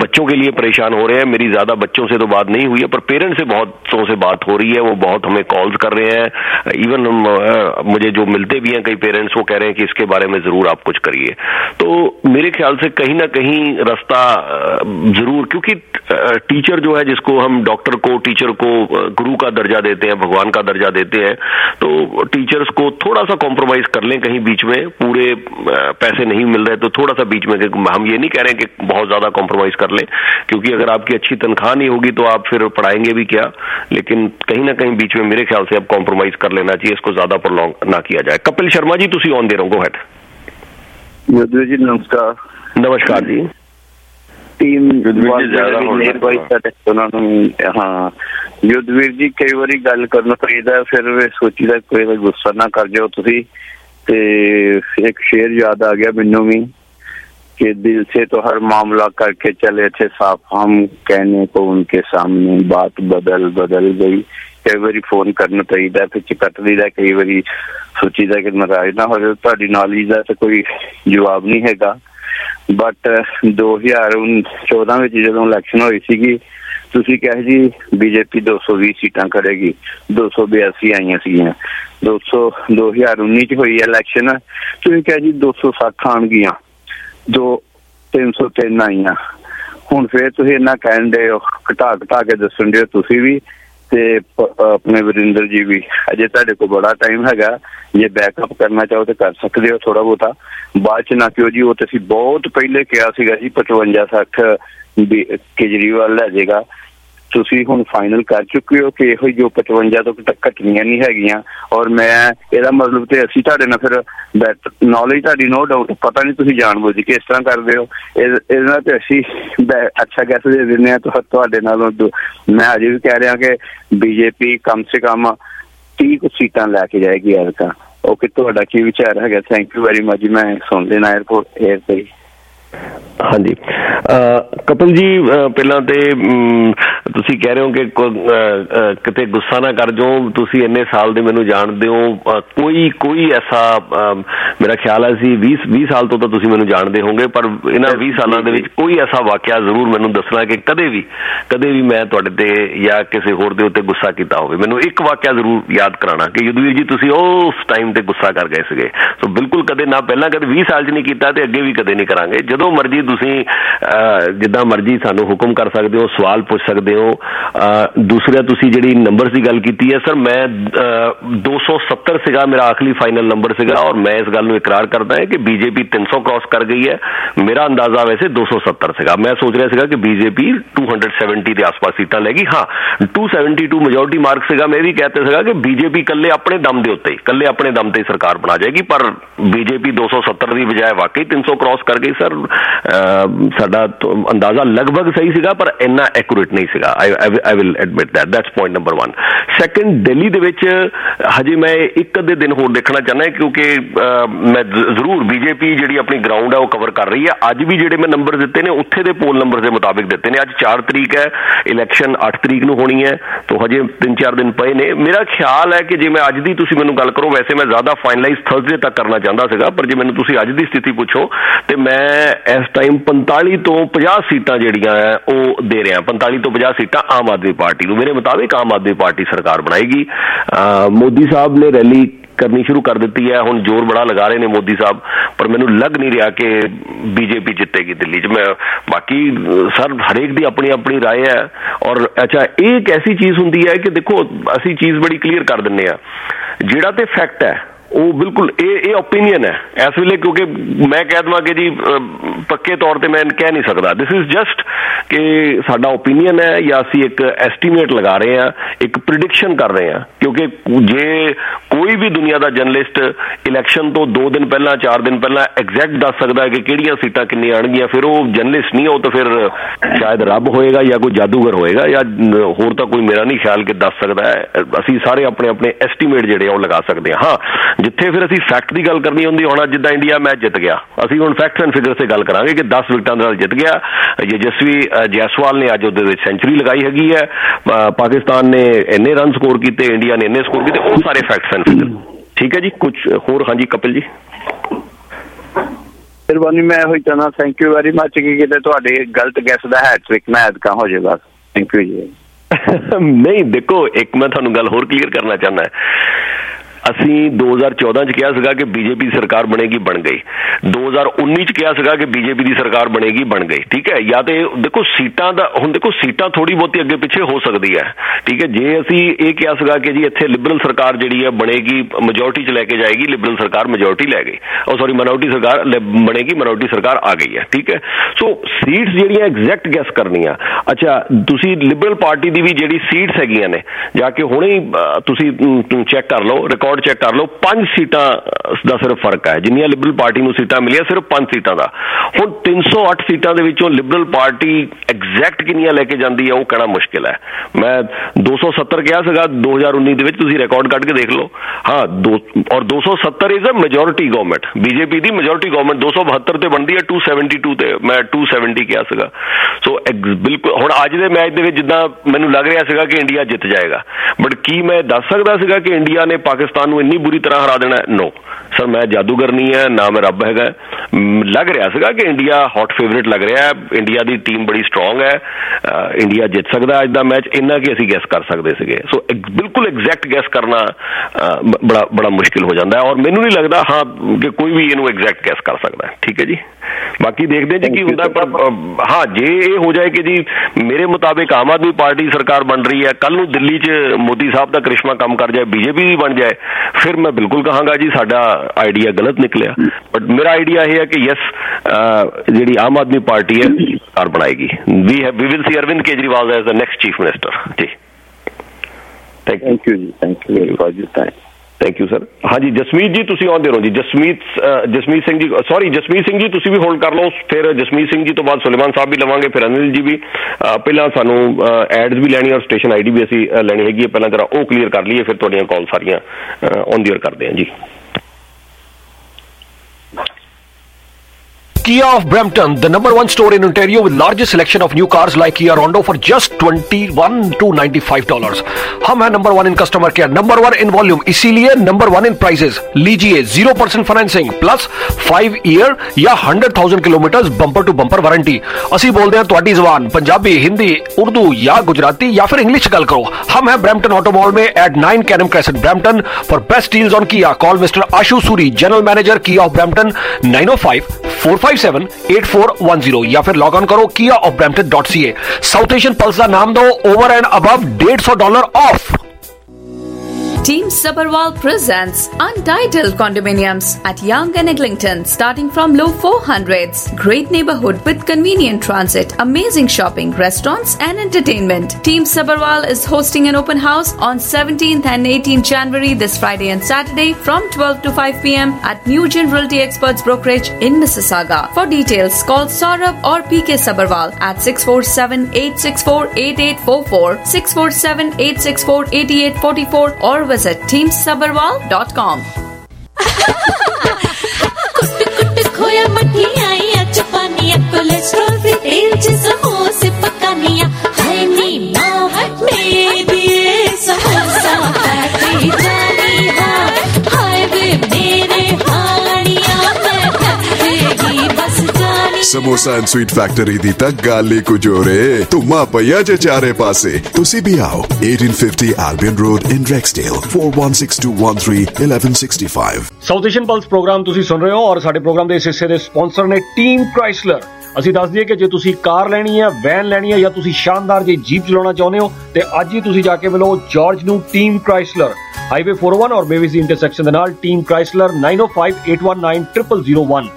बच्चों के लिए परेशान हो रहे हैं। मेरी ज़्यादा बच्चों से तो बात नहीं हुई है, पर पेरेंट्स से बहुतों से बात हो रही है। वो बहुत हमें कॉल्स कर रहे हैं। इवन मुझे जो मिलते भी हैं कई पेरेंट्स, वो कह रहे हैं कि इसके बारे में ज़रूर आप कुछ करिए। तो मेरे ख्याल से कहीं ना कहीं रास्ता ज़रूर, क्योंकि टीचर जो है, जिसको हम डॉक्टर को, टीचर को गुरु का दर्जा देते हैं, भगवान का दर्जा देते हैं, तो टीचर्स को थोड़ा सा कॉम्प्रोमाइज़ कर लें कहीं बीच में। पूरे पैसे नहीं मिल रहे तो थोड़ा सा बीच में, हम ये नहीं कह रहे हैं कि बहुत ज़्यादा कॉम्प्रोमाइज़ कर लें, क्योंकि अगर आपकी अच्छी तनख्वाह नहीं होगी तो आप फिर पढ़ाएंगे भी क्या। लेकिन कहीं ना कहीं बीच में मेरे ख्याल से अब कॉम्प्रोमाइज़ कर लेना चाहिए, इसको ज़्यादा प्रोलॉन्ग ना किया जाए। कपिल शर्मा जी, तुसी ऑन दे रहो, गो हैड। जी नमस्कार। नमस्कार जी। टीम हाँ युद्धवीर जी, कई बारी गल करना चाहिए, फिर सोचीदा कोई गुस्सा ना कर जाओ तुसी। ते एक शेर याद आ गया मैनू भी कि दिल से तो हर मामला करके चले थे साफ, हम कहने को उनके सामने बात बदल गई। कई बारी फोन करना चाहिए, फिर कट दीदा, कई बारी सोचीदा कि नाराज ना हो जाओ, तुहाडी नॉलेज का तो कोई जवाब नहीं हैगा। बट 2014 में जो इलैक्शन हुई सी, तुसी कहे जी बीजेपी 220 सीटां करेगी, 282 आईयां सीगियां। 2019 हुई इलैक्शन, तुसी कहे जी 260 आउणगियां, 303 आईयां। हुण फिर तुसी इन्ना कहण दे हो, घटा के दस्सण दे हो तुसी भी ते अपने वरिंदर जी भी। अजे तुहाडे को बड़ा टाइम हैगा, जे बैकअप करना चाहो तो कर सकते हो थोड़ा बहुता, बाद च ना क्यों जी। वो तो असीं बहुत पहले कहा सीगा जी 55-60 केजरीवाल लै जाएगा। तुसी हुण फाइनल कर चुके हो कि इहो जो 55 तो घटनियां नहीं हैगियां। और मैं ਇਹਦਾ मतलब तो असीं तुहाडे नाल फिर नॉलेज तुहाडी नो डाउट, पता नहीं तुसीं जानबूझ के इस तरह करदे हो। ਇਹਦੇ ਨਾਲ ਤੇ ਅਸੀਂ अच्छा गैस दे दिंदे आ तुहाडे नालों। मैं अजे भी कह रहा कि बीजेपी कम से कम 30 कुछ सीटां लैके जाएगी ऐरका। ओके, तुहाडा की विचार है? थैंक यू वेरी मच जी। मैं सुन लेना एयरपोर्ट एयर पे। हाँ जी कपिल जी, पहला तो तुसी कह रहे हो कि किते गुस्सा ना कर जाओ, तुसी इन्ने साल दे मैनू जानदे हो। कोई ऐसा मेरा ख्याल है 20 साल तो तुसी मैनू जानदे होंगे, पर इन्हां 20 सालों दे विच कोई ऐसा वाकया जरूर मैनू दसना कि कदे भी मैं तुहाडे ते या किसी होर दे उत्ते गुस्सा कीता होवे। मैनू एक वाकया जरूर याद कराना कि युद्धवीर जी तुसी उस टाइम ते गुस्सा कर गए सीगे। सो बिल्कुल कदे ना, पहला कदे 20 साल च नहीं कीता ते अगे भी कदे नहीं करांगे। जदों मर्जी तुसी जिद्दां मर्जी सानू हुक्म कर सकते हो, सवाल पूछ सकते हो। दूसरा तुसी जिहड़ी नंबर की गल कीती है सर, मैं 270 सीगा मेरा आखिरी फाइनल नंबर सीगा, और मैं इस गल नूं इकरार करता है कि बीजेपी 300 क्रॉस कर गई है। मेरा अंदाजा वैसे 270 सीगा। मैं सोच रहा सीगा कि बीजेपी 270 के आसपास सीटां लेगी। हाँ, 272 मेजोरिटी मार्क सीगा। मैं भी कहते सीगा कि बीजेपी कल्ले अपने दम दे उत्ते सरकार बना जाएगी, पर बीजेपी 270 की बजाय वाकई 300 क्रॉस कर गई सर। साडा तो अंदाजा लगभग सही सीगा, पर इन्ना एक्यूरेट नहीं सीगा। I will admit that's point number 1। Second, Delhi दे विच हजे मैं एक अद्धे दिन होर देखना चाहना, क्योंकि मैं जरूर बीजेपी जिहड़ी अपनी ग्राउंड है वो कवर कर रही है। अज भी जिहड़े मैं नंबर दिते ने उत्थे दे पोल नंबर के मुताबिक दिते ने। अज 4 तरीक है, इलैक्शन 8 तरीक नूं होनी है, तो हजे 3-4 दिन पए ने। मेरा ख्याल है कि जे मैं अज दी तुसीं मैनूं गल करो, वैसे मैं ज्यादा फाइनलाइज थर्सडे तक करना चाहता सीगा, पर जे मैनूं तुसीं अज दी स्थिति पुछो तो मैं इस टाइम 45 तो 50 सीटां जिहड़ियां है वो दे रहा। 45 तो 50 सीटां आम आदमी पार्टी नूं। मेरे मुताबिक आम आदमी पार्टी सरकार बनाएगी। मोदी साहब ने रैली करनी शुरू कर दी है, हुण जोर बड़ा लगा रहे हैं मोदी साहब, पर मैनूं लग नहीं रहा कि बीजेपी जितेगी दिल्ली च। मैं बाकी सर हरेक दी अपनी अपनी राय है। और अच्छा, एक ऐसी चीज़ हुंदी है कि देखो असी चीज़ बड़ी क्लीयर कर दिंने आ, जिहड़ा ते फैक्ट है वो बिल्कुल ये ओपीनियन है इस वेले, क्योंकि मैं कह देवां कि जी पक्के तौर पर मैं कह नहीं सकता। दिस इज जस्ट कि साडा ओपीनियन है, या असी एक एस्टीमेट लगा रहे हैं, एक प्रिडिक्शन कर रहे हैं। क्योंकि जे कोई भी दुनिया का जर्नलिस्ट इलैक्शन तो 2 दिन पहला 4 दिन पहला एग्जैक्ट दस सकता है कि किहड़ियां सीटां किन्नी आउणगियां, फिर वो जर्नलिस्ट नहीं हो तो फिर शायद रब होएगा या कोई जादूगर होएगा, या होर तां कोई मेरा नहीं ख्याल कि दस सकता है। असी सारे अपने अपने एस्टीमेट जिहड़े वो लगा सकते हैं। हाँ, जिथे फिर असी फैक्ट की गल करनी होंगी, हुण जिद्दां इंडिया मैच जित गया, असी हुण फैक्ट्स एंड फिगर से गल करांगे कि 10 विकेटां नाल जित गया। यशस्वी जायसवाल ने अज उहदे विच सेंचुरी लगाई हैगी है, पाकिस्तान ने इन्ने रन स्कोर किए, इंडिया ने इन्ने स्कोर किए, वो सारे फैक्ट्स एंड फिगर। ठीक है जी, कुछ होर? हाँ जी कपिल जी। ਮਿਹਰਬਾਨੀ ਮੈਂ ਇਹੋ ਹੀ ਚਾਹੁੰਦਾ ਥੈਂਕ ਯੂ ਵੈਰੀ ਮੱਚ ਕਿ ਕਿਤੇ ਤੁਹਾਡੇ ਗਲਤ ਗੈਸ ਦਾ ਹੈਟ੍ਰਿਕ ਨਾ ਐਤਕਾਂ ਹੋ ਜਾਏ ਬਸ ਥੈਂਕ ਯੂ ਜੀ ਨਹੀਂ ਦੇਖੋ ਇੱਕ ਮੈਂ ਤੁਹਾਨੂੰ ਗੱਲ ਹੋਰ ਕਲੀਅਰ ਕਰਨਾ ਚਾਹੁੰਦਾ ਅਸੀਂ 2014 ਚ ਕਿਹਾ ਸੀਗਾ ਕਿ ਬੀਜੇਪੀ ਸਰਕਾਰ ਬਣੇਗੀ ਬਣ ਗਈ 2019 ਚ ਕਿਹਾ ਸੀਗਾ ਕਿ ਬੀਜੇਪੀ ਦੀ ਸਰਕਾਰ ਬਣੇਗੀ ਬਣ ਗਈ ਠੀਕ ਹੈ ਜਾਂ ਤੇ ਦੇਖੋ ਸੀਟਾਂ ਦਾ ਹੁਣ ਦੇਖੋ ਸੀਟਾਂ ਥੋੜੀ ਬਹੁਤੀ ਅੱਗੇ ਪਿੱਛੇ ਹੋ ਸਕਦੀ ਹੈ ਠੀਕ ਹੈ ਜੇ ਅਸੀਂ ਇਹ ਕਿਹਾ ਸੀਗਾ ਕਿ ਜੀ ਇੱਥੇ ਲਿਬਰਲ ਸਰਕਾਰ ਜਿਹੜੀ ਹੈ ਬਣੇਗੀ ਮੈਜੋਰਟੀ ਚ ਲੈ ਕੇ ਜਾਏਗੀ ਲਿਬਰਲ ਸਰਕਾਰ ਮੈਜੋਰਟੀ ਲੈ ਗਈ ਮਾਈਨੋਰਟੀ ਸਰਕਾਰ ਬਣੇਗੀ ਮਾਈਨੋਰਟੀ ਸਰਕਾਰ ਆ ਗਈ ਹੈ ਠੀਕ ਹੈ ਸੋ ਸੀਟਸ ਜਿਹੜੀਆਂ ਐਗਜ਼ੈਕਟ ਗੈਸ ਕਰਨੀਆਂ ਅੱਛਾ ਤੁਸੀਂ ਲਿਬਰਲ ਪਾਰਟੀ ਦੀ ਵੀ ਜਿਹੜੀ ਸੀਟਸ ਹੈਗੀਆਂ ਨੇ ਜਾ ਕੇ ਹੁਣੇ ਹੀ ਤੁਸੀਂ ਚੈੱਕ ਕਰ ਲਓ ਰਿਕਾਰਡ ਚੈੱਕ ਕਰ ਲਓ 5 ਸੀਟਾਂ ਦਾ ਸਿਰਫ ਫਰਕ ਹੈ ਜਿੰਨੀਆਂ ਲਿਬਰਲ ਪਾਰਟੀ ਨੂੰ ਸੀਟਾਂ ਮਿਲੀਆਂ ਸਿਰਫ 5 ਸੀਟਾਂ ਦਾ ਹੁਣ 308 ਸੀਟਾਂ ਦੇ ਵਿੱਚੋਂ ਲਿਬਰਲ ਪਾਰਟੀ ਐਗਜ਼ੈਕਟ ਕਿੰਨੀਆਂ ਲੈ ਕੇ ਜਾਂਦੀ ਹੈ ਉਹ ਕਹਿਣਾ ਮੁਸ਼ਕਿਲ ਹੈ ਮੈਂ 270 ਕਿਹਾ ਸੀਗਾ 2019 ਦੇ ਵਿੱਚ ਤੁਸੀਂ ਰਿਕਾਰਡ ਕੱਢ ਕੇ ਦੇਖ ਲਓ ਹਾਂ ਔਰ 270 is a majority government BJP ਦੀ ਮੈਜੋਰਿਟੀ ਗਵਰਨਮੈਂਟ 272 ਤੇ ਬਣਦੀ ਹੈ 272 ਤੇ ਮੈਂ 270 ਕਿਹਾ ਸੀਗਾ ਸੋ ਬਿਲਕੁਲ ਹੁਣ ਅੱਜ ਦੇ ਮੈਚ ਦੇ ਵਿੱਚ ਜਿੱਦਾਂ ਮੈਨੂੰ ਲੱਗ ਰਿਹਾ ਸੀਗਾ ਕਿ ਇੰਡੀਆ ਜਿੱਤ ਜਾਏਗਾ ਬਟ ਕੀ ਮੈਂ ਦੱਸ ਸਕਦਾ ਸੀਗਾ ਕਿ ਇੰਡੀਆ ਨੇ ਪਾਕਿਸਤਾਨ ਨੂੰ ਇੰਨੀ ਬੁਰੀ ਤਰ੍ਹਾਂ ਹਰਾ ਦੇਣਾ ਨੋ ਸਰ ਮੈਂ ਜਾਦੂਗਰ ਨਹੀਂ ਹੈ ਨਾ ਮੈਂ ਰੱਬ ਹੈਗਾ ਲੱਗ ਰਿਹਾ ਸੀਗਾ ਕਿ ਇੰਡੀਆ ਹੌਟ ਫੇਵਰੇਟ ਲੱਗ ਰਿਹਾ ਇੰਡੀਆ ਦੀ ਟੀਮ ਬੜੀ ਸਟਰੋਂਗ ਹੈ ਇੰਡੀਆ ਜਿੱਤ ਸਕਦਾ ਅੱਜ ਦਾ ਮੈਚ ਇੰਨਾ ਕਿ ਅਸੀਂ ਗੈਸ ਕਰ ਸਕਦੇ ਸੀਗੇ ਸੋ ਬਿਲਕੁਲ ਐਗਜ਼ੈਕਟ ਗੈਸ ਕਰਨਾ ਬੜਾ ਮੁਸ਼ਕਿਲ ਹੋ ਜਾਂਦਾ ਹੈ ਔਰ ਮੈਨੂੰ ਨਹੀਂ ਲੱਗਦਾ ਹਾਂ ਕਿ ਕੋਈ ਵੀ ਇਹਨੂੰ ਐਗਜ਼ੈਕਟ ਗੈਸ ਕਰ ਸਕਦਾ ਠੀਕ ਹੈ ਜੀ ਬਾਕੀ ਦੇਖਦੇ ਜੀ ਕੀ ਹੁੰਦਾ ਪਰ ਹਾਂ ਜੇ ਇਹ ਹੋ ਜਾਏ ਕਿ ਜੀ ਮੇਰੇ ਮੁਤਾਬਿਕ ਆਮ ਆਦਮੀ ਪਾਰਟੀ ਸਰਕਾਰ ਬਣ ਰਹੀ ਹੈ ਕੱਲ ਨੂੰ ਦਿੱਲੀ 'ਚ ਮੋਦੀ ਸਾਹਿਬ ਦਾ ਕਰਿਸ਼ਮਾ ਕੰਮ ਕਰ ਜਾਏ ਬੀਜੇਪੀ ਵੀ ਬਣ ਜਾਏ ਫਿਰ ਮੈਂ ਬਿਲਕੁਲ ਕਹਾਂਗਾ ਜੀ ਸਾਡਾ ਆਈਡੀਆ ਗਲਤ ਨਿਕਲਿਆ ਬਟ ਮੇਰਾ ਆਈਡੀਆ ਇਹ ਹੈ ਕਿ ਯਸ ਜਿਹੜੀ ਆਮ ਆਦਮੀ ਪਾਰਟੀ ਹੈ ਸਰਕਾਰ ਬਣਾਏਗੀ we will see Arvind Kejriwal as the next chief minister ਜੀ ਥੈਂਕ ਯੂ ਜੀ thank you very much thank you sir ਹਾਂਜੀ ਜਸਮੀਤ ਜੀ ਤੁਸੀਂ ਆਉਂਦੇ ਰਹੋ ਜੀ ਜਸਮੀਤ ਸਿੰਘ ਜੀ ਸੌਰੀ ਜਸਮੀਤ ਸਿੰਘ ਜੀ ਤੁਸੀਂ ਵੀ ਹੋਲਡ ਕਰ ਲਓ ਫਿਰ ਜਸਮੀਤ ਸਿੰਘ ਜੀ ਤੋਂ ਬਾਅਦ ਸੁਲੇਮਾਨ ਸਾਹਿਬ ਵੀ ਲਵਾਂਗੇ ਫਿਰ ਅਨਿਲ ਜੀ ਵੀ ਪਹਿਲਾਂ ਸਾਨੂੰ ਐਡਸ ਵੀ ਲੈਣੀ ਔਰ ਸਟੇਸ਼ਨ ਆਈਡੀ ਵੀ ਅਸੀਂ ਲੈਣੀ ਹੈਗੀ ਹੈ ਪਹਿਲਾਂ ਜਰਾ ਉਹ ਕਲੀਅਰ ਕਰ ਲਈਏ ਫਿਰ ਤੁਹਾਡੀਆਂ ਕਾਲ ਸਾਰੀਆਂ ਔਨ ਦੀ ਏਅਰ ਕਰਦੇ ਹਾਂ ਜੀ Kia of Brampton, the #1 store in Ontario with largest selection of new cars like Kia Rondo for just $21 to $95. हम हैं #1 in customer care, #1 in volume, इसीलिए #1 in prices. लीजिए 0% फाइनेंसिंग प्लस 5 ईयर या 100,000 kilometre bumper to bumper warranty. ਅਸੀਂ बोलते हैं ਤੁਹਾਡੀ ਜ਼ਬਾਨ पंजाबी, हिंदी, उर्दू या गुजराती या फिर इंग्लिश गल करो. हम हैं Brampton Auto Mall में at 9 Canham Crescent, Brampton. For best deals on Kia, call Mr. Ashu Suri, General Manager Kia of Brampton, 905-457-8410 या फिर लॉग ऑन करो kiaofbrampton.ca. साउथ एशियन पल्स का नाम दो over and above $150 off. Team Sabharwal presents Untitled Condominiums at Yonge and Eglinton, starting from low 400s. Great neighborhood with convenient transit, amazing shopping, restaurants and entertainment. Team Sabharwal is hosting an open house on 17th and 18th January this Friday and Saturday from 12 to 5 p.m. at New Gen Realty Experts Brokerage in Mississauga. For details, call Saurabh or PK Sabharwal at 647-864-8844, 647-864-8844 or visit teamsabharwal.com. खोया मठियाइया चपानिया cholesterol free तेल च समोसे पकानिया हाय नी मां मेरी samosa patty जानी हाय वे मेरे हानिया मैं खाएगी बस जानी समोसा एंड स्वीट फैक्ट्री दी तक गाली को जोरे तुमा पया जे चारे पासे तुसी भी आओ 1850 Albion Road in Rexdale 4162131165. South Asian pulse programme ਤੁਸੀਂ ਸੁਣ ਰਹੇ ਹੋ ਔਰ ਸਾਡੇ ਪ੍ਰੋਗਰਾਮ ਦੇ ਇਸ ਹਿੱਸੇ ਦੇ ਸਪਾਂਸਰ ਨੇ ਟੀਮ ਕ੍ਰਾਈਸਲਰ. ਅਸੀਂ ਦੱਸ ਦਈਏ ਕਿ ਜੇ ਤੁਸੀਂ ਕਾਰ ਲੈਣੀ ਹੈ, ਵੈਨ ਲੈਣੀ ਹੈ ਜਾਂ ਤੁਸੀਂ ਸ਼ਾਨਦਾਰ ਜਿਹੀ ਜੀਪ ਚਲਾਉਣਾ ਚਾਹੁੰਦੇ ਹੋ ਤੇ ਅੱਜ ਹੀ ਤੁਸੀਂ ਜਾ ਕੇ ਮਿਲੋ ਜਾਰਜ ਨੂੰ ਟੀਮ ਕ੍ਰਾਈਸਲਰ ਹਾਈਵੇ 401 ਔਰ ਬੇਵਿਸ ਦੀ ਇੰਟਰਸੈਕਸ਼ਨ ਦੇ ਨਾਲ. Team Chrysler 9058190001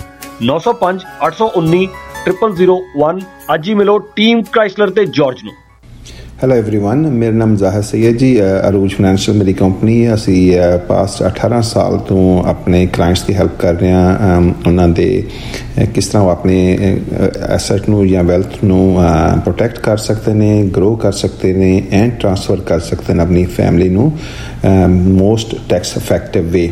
905-819-0001. ਅੱਜ ਹੀ ਮਿਲੋ ਟੀਮ ਕ੍ਰਾਈਸਲਰ ਤੇ ਜਾਰਜ ਨੂੰ. ਹੈਲੋ एवरीवन, ਮੇਰਾ ਨਾਮ ਜ਼ਾਹਿਰ ਸੈयद ਜੀ. ਅਰੂਜ ਫਾਈਨੈਂਸ਼ੀਅਲ ਮੇਰੀ ਕੰਪਨੀ ਹੈ. ਅਸੀਂ ਪਾਸਟ 18 ਸਾਲ ਤੋਂ ਆਪਣੇ ਕਲਾਇੰਟਸ ਦੀ ਹੈਲਪ ਕਰ ਰਹੇ ਹਾਂ. ਉਹਨਾਂ ਦੇ ਕਿਸ ਤਰ੍ਹਾਂ ਉਹ ਆਪਣੇ ਐਸੈਟ ਨੂੰ ਜਾਂ ਵੈਲਥ ਨੂੰ ਪ੍ਰੋਟੈਕਟ ਕਰ ਸਕਦੇ ਨੇ, ਗਰੋ ਕਰ ਸਕਦੇ ਨੇ ਐਂਡ ਟ੍ਰਾਂਸਫਰ ਕਰ ਸਕਦੇ ਨੇ ਆਪਣੀ ਫੈਮਿਲੀ ਨੂੰ most tax effective way.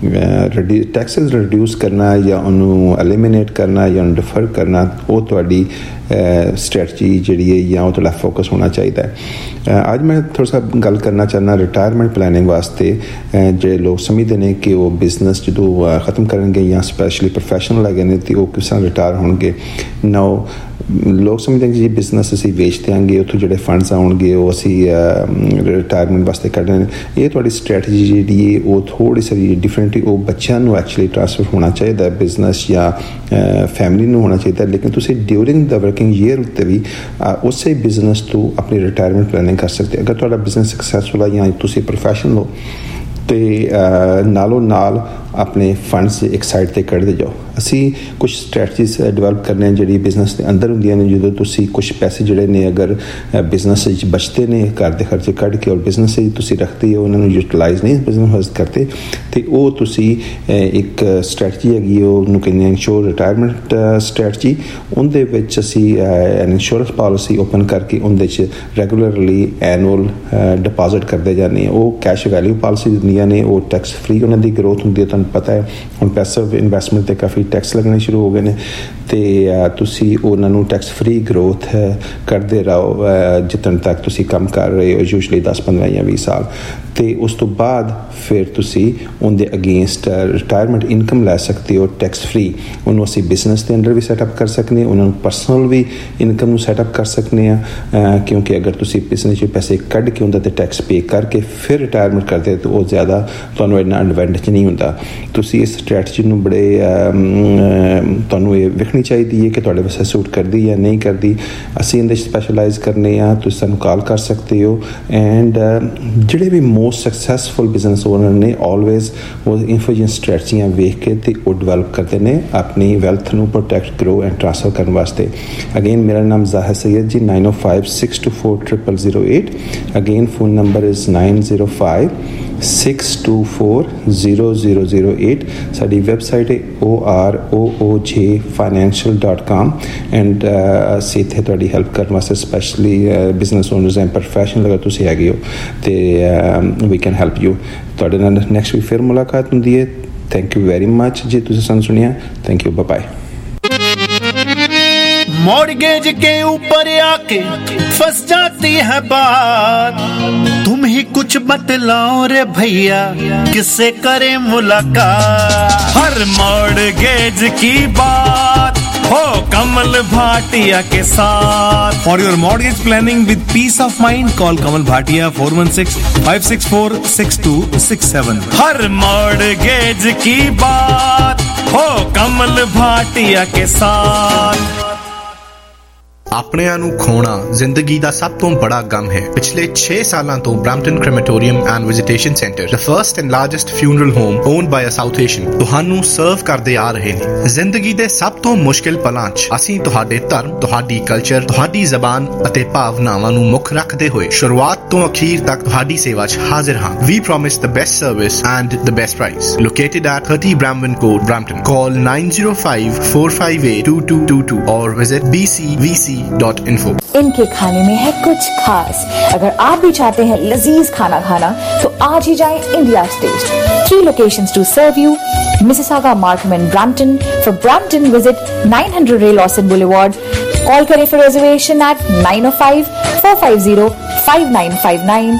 Taxes reduce ਕਰਨਾ ਜਾਂ ਉਹਨੂੰ ਐਲੀਮੀਨੇਟ ਕਰਨਾ ਜਾਂ ਉਹਨੂੰ ਡਿਫਰ ਕਰਨਾ, ਉਹ ਤੁਹਾਡੀ ਸਟ੍ਰੈਟਜੀ ਜਿਹੜੀ ਹੈ ਜਾਂ ਉਹ ਤੁਹਾਡਾ ਫੋਕਸ ਹੋਣਾ ਚਾਹੀਦਾ ਹੈ। ਅੱਜ ਮੈਂ ਥੋੜ੍ਹਾ ਸਾ ਗੱਲ ਕਰਨਾ ਚਾਹੁੰਦਾ ਰਿਟਾਇਰਮੈਂਟ ਪਲੈਨਿੰਗ ਵਾਸਤੇ। ਜਿਹੜੇ ਲੋਕ ਸਮਝਦੇ ਨੇ ਕਿ ਉਹ ਬਿਜ਼ਨਸ ਜਦੋਂ ਖ਼ਤਮ ਕਰਨਗੇ ਜਾਂ ਸਪੈਸ਼ਲੀ ਪ੍ਰੋਫੈਸ਼ਨਲ ਹੈਗੇ ਨੇ ਤੇ ਉਹ ਕਿਸ ਤਰ੍ਹਾਂ ਰਿਟਾਇਰ ਹੋਣਗੇ। ਨਾਓ ਲੋਕ ਸਮਝਦੇ ਕਿ ਜੀ ਬਿਜ਼ਨਸ ਅਸੀਂ ਵੇਚ ਦਿਆਂਗੇ, ਉੱਥੋਂ ਜਿਹੜੇ ਫੰਡਸ ਆਉਣਗੇ ਉਹ ਅਸੀਂ ਰਿਟਾਇਰਮੈਂਟ ਵਾਸਤੇ ਕੱਢਣੇ ਨੇ। ਇਹ ਤੁਹਾਡੀ ਸਟ੍ਰੈਟਜੀ ਜਿਹੜੀ ਹੈ ਉਹ ਥੋੜ੍ਹੀ ਸਾਰੀ ਡਿਫਰੈਂਟ, ਉਹ ਬੱਚਿਆਂ ਨੂੰ ਐਕਚੁਅਲੀ ਟ੍ਰਾਂਸਫਰ ਹੋਣਾ ਚਾਹੀਦਾ ਬਿਜ਼ਨਸ ਜਾਂ ਫੈਮਿਲੀ ਨੂੰ ਹੋਣਾ ਚਾਹੀਦਾ, ਲੇਕਿਨ ਤੁਸੀਂ ਡਿਊਰਿੰਗ ਦਾ ਵਰਕਿੰਗ ਈਅਰ ਉੱਤੇ ਵੀ ਉਸੇ ਬਿਜ਼ਨਸ ਤੋਂ ਆਪਣੀ ਰਿਟਾਇਰਮੈਂਟ ਪਲੈਨਿੰਗ ਕਰ ਸਕਦੇ। ਅਗਰ ਤੁਹਾਡਾ ਬਿਜ਼ਨਸ ਸਕਸੈਸਫੁਲ ਹੈ ਜਾਂ ਤੁਸੀਂ ਪ੍ਰੋਫੈਸ਼ਨਲ ਹੋ ਤੇ ਨਾਲੋਂ ਨਾਲ ਆਪਣੇ ਫੰਡਸ ਇੱਕ ਸਾਈਡ 'ਤੇ ਕੱਢਦੇ ਜਾਓ। ਅਸੀਂ ਕੁਛ ਸਟ੍ਰੈਟਜੀਜ਼ ਡਿਵੈਲਪ ਕਰਨੇ ਆ ਜਿਹੜੀ ਬਿਜ਼ਨਸ ਦੇ ਅੰਦਰ ਹੁੰਦੀਆਂ ਨੇ। ਜਦੋਂ ਤੁਸੀਂ ਕੁਛ ਪੈਸੇ ਜਿਹੜੇ ਨੇ ਅਗਰ ਬਿਜ਼ਨਸ ਵਿੱਚ ਬਚਦੇ ਨੇ ਘਰ ਦੇ ਖਰਚੇ ਕੱਢ ਕੇ ਔਰ ਬਿਜ਼ਨਸ ਵਿੱਚ ਤੁਸੀਂ ਰੱਖਦੇ ਹੋ, ਉਹਨਾਂ ਨੂੰ ਯੂਟੀਲਾਈਜ਼ ਨਹੀਂ ਬਿਜ਼ਨਸ ਕਰਦੇ, ਤੇ ਉਹ ਤੁਸੀਂ ਇੱਕ ਸਟ੍ਰੈਟਜੀ ਹੈਗੀ ਉਹਨੂੰ ਕਹਿੰਦੇ ਇੰਸ਼ੋਰ ਰਿਟਾਇਰਮੈਂਟ ਸਟ੍ਰੈਟਜੀ। ਉਹਦੇ ਵਿੱਚ ਅਸੀਂ ਇੰਸ਼ੋਰੈਂਸ ਪਾਲਿਸੀ ਓਪਨ ਕਰਕੇ ਉਹਦੇ 'ਚ ਰੈਗੂਲਰਲੀ ਐਨੂਅਲ ਡਿਪੋਜ਼ਿਟ ਕਰਦੇ ਜਾਂਦੇ ਆ। ਉਹ ਕੈਸ਼ ਵੈਲਿਊ ਪਾਲਿਸੀ ਹੁੰਦੀਆਂ ਨੇ, ਉਹ ਟੈਕਸ ਫ੍ਰੀ ਉਹਨਾਂ ਦੀ ਗਰੋਥ ਹੁੰਦੀ ਹੈ। ਤੁਹਾਨੂੰ ਪਤਾ ਹੈ ਹੁਣ ਪੈਸਿਵ ਇਨਵੈਸਟਮੈਂਟ 'ਤੇ ਕਾਫੀ ਟੈਕਸ ਲੱਗਣੇ ਸ਼ੁਰੂ ਹੋ ਗਏ ਨੇ, ਤੇ ਤੁਸੀਂ ਉਹਨਾਂ ਨੂੰ ਟੈਕਸ ਫ੍ਰੀ ਗਰੋਥ ਕਰਦੇ ਰਹੋ ਜਿੱਦਣ ਤੱਕ ਤੁਸੀਂ ਕੰਮ ਕਰ ਰਹੇ ਹੋ, ਯੂਜਲੀ 10, 15 ਜਾਂ 20 ਸਾਲ। ਤੇ ਉਸ ਤੋਂ ਬਾਅਦ ਫਿਰ ਤੁਸੀਂ ਉਹਦੇ ਅਗੇਂਸਟ ਰਿਟਾਇਰਮੈਂਟ ਇਨਕਮ ਲੈ ਸਕਦੇ ਹੋ ਟੈਕਸ ਫ੍ਰੀ। ਉਹਨੂੰ ਅਸੀਂ ਬਿਜ਼ਨਸ ਦੇ ਅੰਡਰ ਵੀ ਸੈਟਅਪ ਕਰ ਸਕਦੇ ਹਾਂ, ਉਹਨਾਂ ਨੂੰ ਪਰਸਨਲ ਵੀ ਇਨਕਮ ਨੂੰ ਸੈਟਅਪ ਕਰ ਸਕਦੇ ਹਾਂ, ਕਿਉਂਕਿ ਅਗਰ ਤੁਸੀਂ ਬਿਜ਼ਨਸ 'ਚ ਪੈਸੇ ਕੱਢ ਕੇ ਉਹਦੇ 'ਤੇ ਟੈਕਸ ਪੇ ਕਰਕੇ ਫਿਰ ਰਿਟਾਇਰਮੈਂਟ ਕਰਦੇ ਤਾਂ ਉਹ ਜ਼ਿਆਦਾ ਤੁਹਾਨੂੰ ਇੰਨਾ ਐਡਵਾਂਟੇਜ ਨਹੀਂ ਹੁੰਦਾ। ਤੁਸੀਂ ਇਸ ਸਟ੍ਰੈਟਜੀ ਨੂੰ ਬੜੇ ਤੁਹਾਨੂੰ ਇਹ ਵੇਖਣੀ ਚਾਹੀਦੀ ਹੈ ਕਿ ਤੁਹਾਡੇ ਵਾਸਤੇ ਸੂਟ ਕਰਦੀ ਜਾਂ ਨਹੀਂ ਕਰਦੀ। ਅਸੀਂ ਇਹਦੇ 'ਚ ਸਪੈਸ਼ਲਾਈਜ਼ ਕਰਨੇ ਆ, ਤੁਸੀਂ ਸਾਨੂੰ ਕਾਲ ਕਰ ਸਕਦੇ ਹੋ। ਐਂਡ ਜਿਹੜੇ ਵੀ ਮੋਸਟ ਸਕਸੈਸਫੁਲ ਬਿਜ਼ਨਸ ਓਨਰ ਨੇ ਆਲਵੇਜ਼ ਉਹ ਇਹੋ ਜਿਹੀਆਂ ਸਟ੍ਰੈਟਜੀਆਂ ਵੇਖ ਕੇ ਤੇ ਉਹ ਡਿਵੈਲਪ ਕਰਦੇ ਨੇ ਆਪਣੀ ਵੈਲਥ ਨੂੰ ਪ੍ਰੋਟੈਕਟ, ਗਰੋ ਐਂਡ ਟ੍ਰਾਂਸਫਰ ਕਰਨ ਵਾਸਤੇ। ਅਗੇਨ ਮੇਰਾ ਨਾਮ ਜ਼ਾਹਿਰ Syed ji, 9056240008। Again phone number is 9056240008। ਸਾਡੀ ਵੈਬਸਾਈਟ ਹੈ orojfinancial.com ਐਂਡ ਅਸੀਂ ਇੱਥੇ ਤੁਹਾਡੀ ਹੈਲਪ ਕਰਨ ਵਾਸਤੇ specially business owners and professional ਅਗਰ ਤੁਸੀਂ ਹੈਗੇ ਹੋ ਤੇ ਵੀ ਕੈਨ ਹੈਲਪ ਯੂ। ਤੁਹਾਡੇ ਨਾਲ ਨੈਕਸਟ ਵੀਕ ਫਿਰ ਮੁਲਾਕਾਤ ਹੁੰਦੀ ਹੈ। ਥੈਂਕ ਯੂ ਵੈਰੀ ਮਚ ਜੀ ਤੁਸੀਂ ਸਾਨੂੰ ਸੁਣਿਆ। Thank you, bye bye. Mortgage के ऊपर आके फंस जाती है बात, तुम ही कुछ बतलाओ रे भैया किससे करें मुलाकात। हर मॉर्गेज की बात हो कमल भाटिया के साथ। For your mortgage planning with peace of mind, call Kamal Bhatia 416-564-6267. हर मॉर्गेज की बात हो कमल भाटिया के साथ। ਆਪਣਿਆਂ ਨੂੰ ਖੋਣਾ ਜ਼ਿੰਦਗੀ ਦਾ ਸਭ ਤੋਂ ਬੜਾ ਗਮ ਹੈ। ਪਿਛਲੇ 6 ਸਾਲਾਂ ਤੋਂ Brampton crematorium and visitation centre, the first and largest funeral home owned by a South Asian, ਤੁਹਾਨੂੰ ਸਰਵ ਕਰਦੇ ਆ ਰਹੇ ਨੇ। ਜ਼ਿੰਦਗੀ ਦੇ ਸਭ ਤੋਂ ਮੁਸ਼ਕਿਲ ਪਲਾਂ 'ਚ ਅਸੀਂ ਤੁਹਾਡੇ ਧਰਮ, ਤੁਹਾਡੀ ਕਲਚਰ, ਤੁਹਾਡੀ ਜ਼ਬਾਨ ਅਤੇ ਭਾਵਨਾਵਾਂ ਨੂੰ ਮੁੱਖ ਰੱਖਦੇ ਹੋਏ ਸ਼ੁਰੂਆਤ ਤੋਂ ਅਖੀਰ ਤੱਕ ਤੁਹਾਡੀ ਸੇਵਾ 'ਚ ਹਾਜ਼ਰ ਹਾਂ। We promise the best service and the best price. Located at 30 Bramwin Court, Brampton. Call 905-458-2222 or visit bcvc.info. इनके खाने में है कुछ खास। अगर आप भी चाहते हैं लजीज खाना खाना तो आज ही जाएं India test. 3 locations to serve you: Mississauga, Markham and Brampton. For Brampton, visit 900 Ray Lawson Boulevard. Call करें for reservation at 905-450-5959,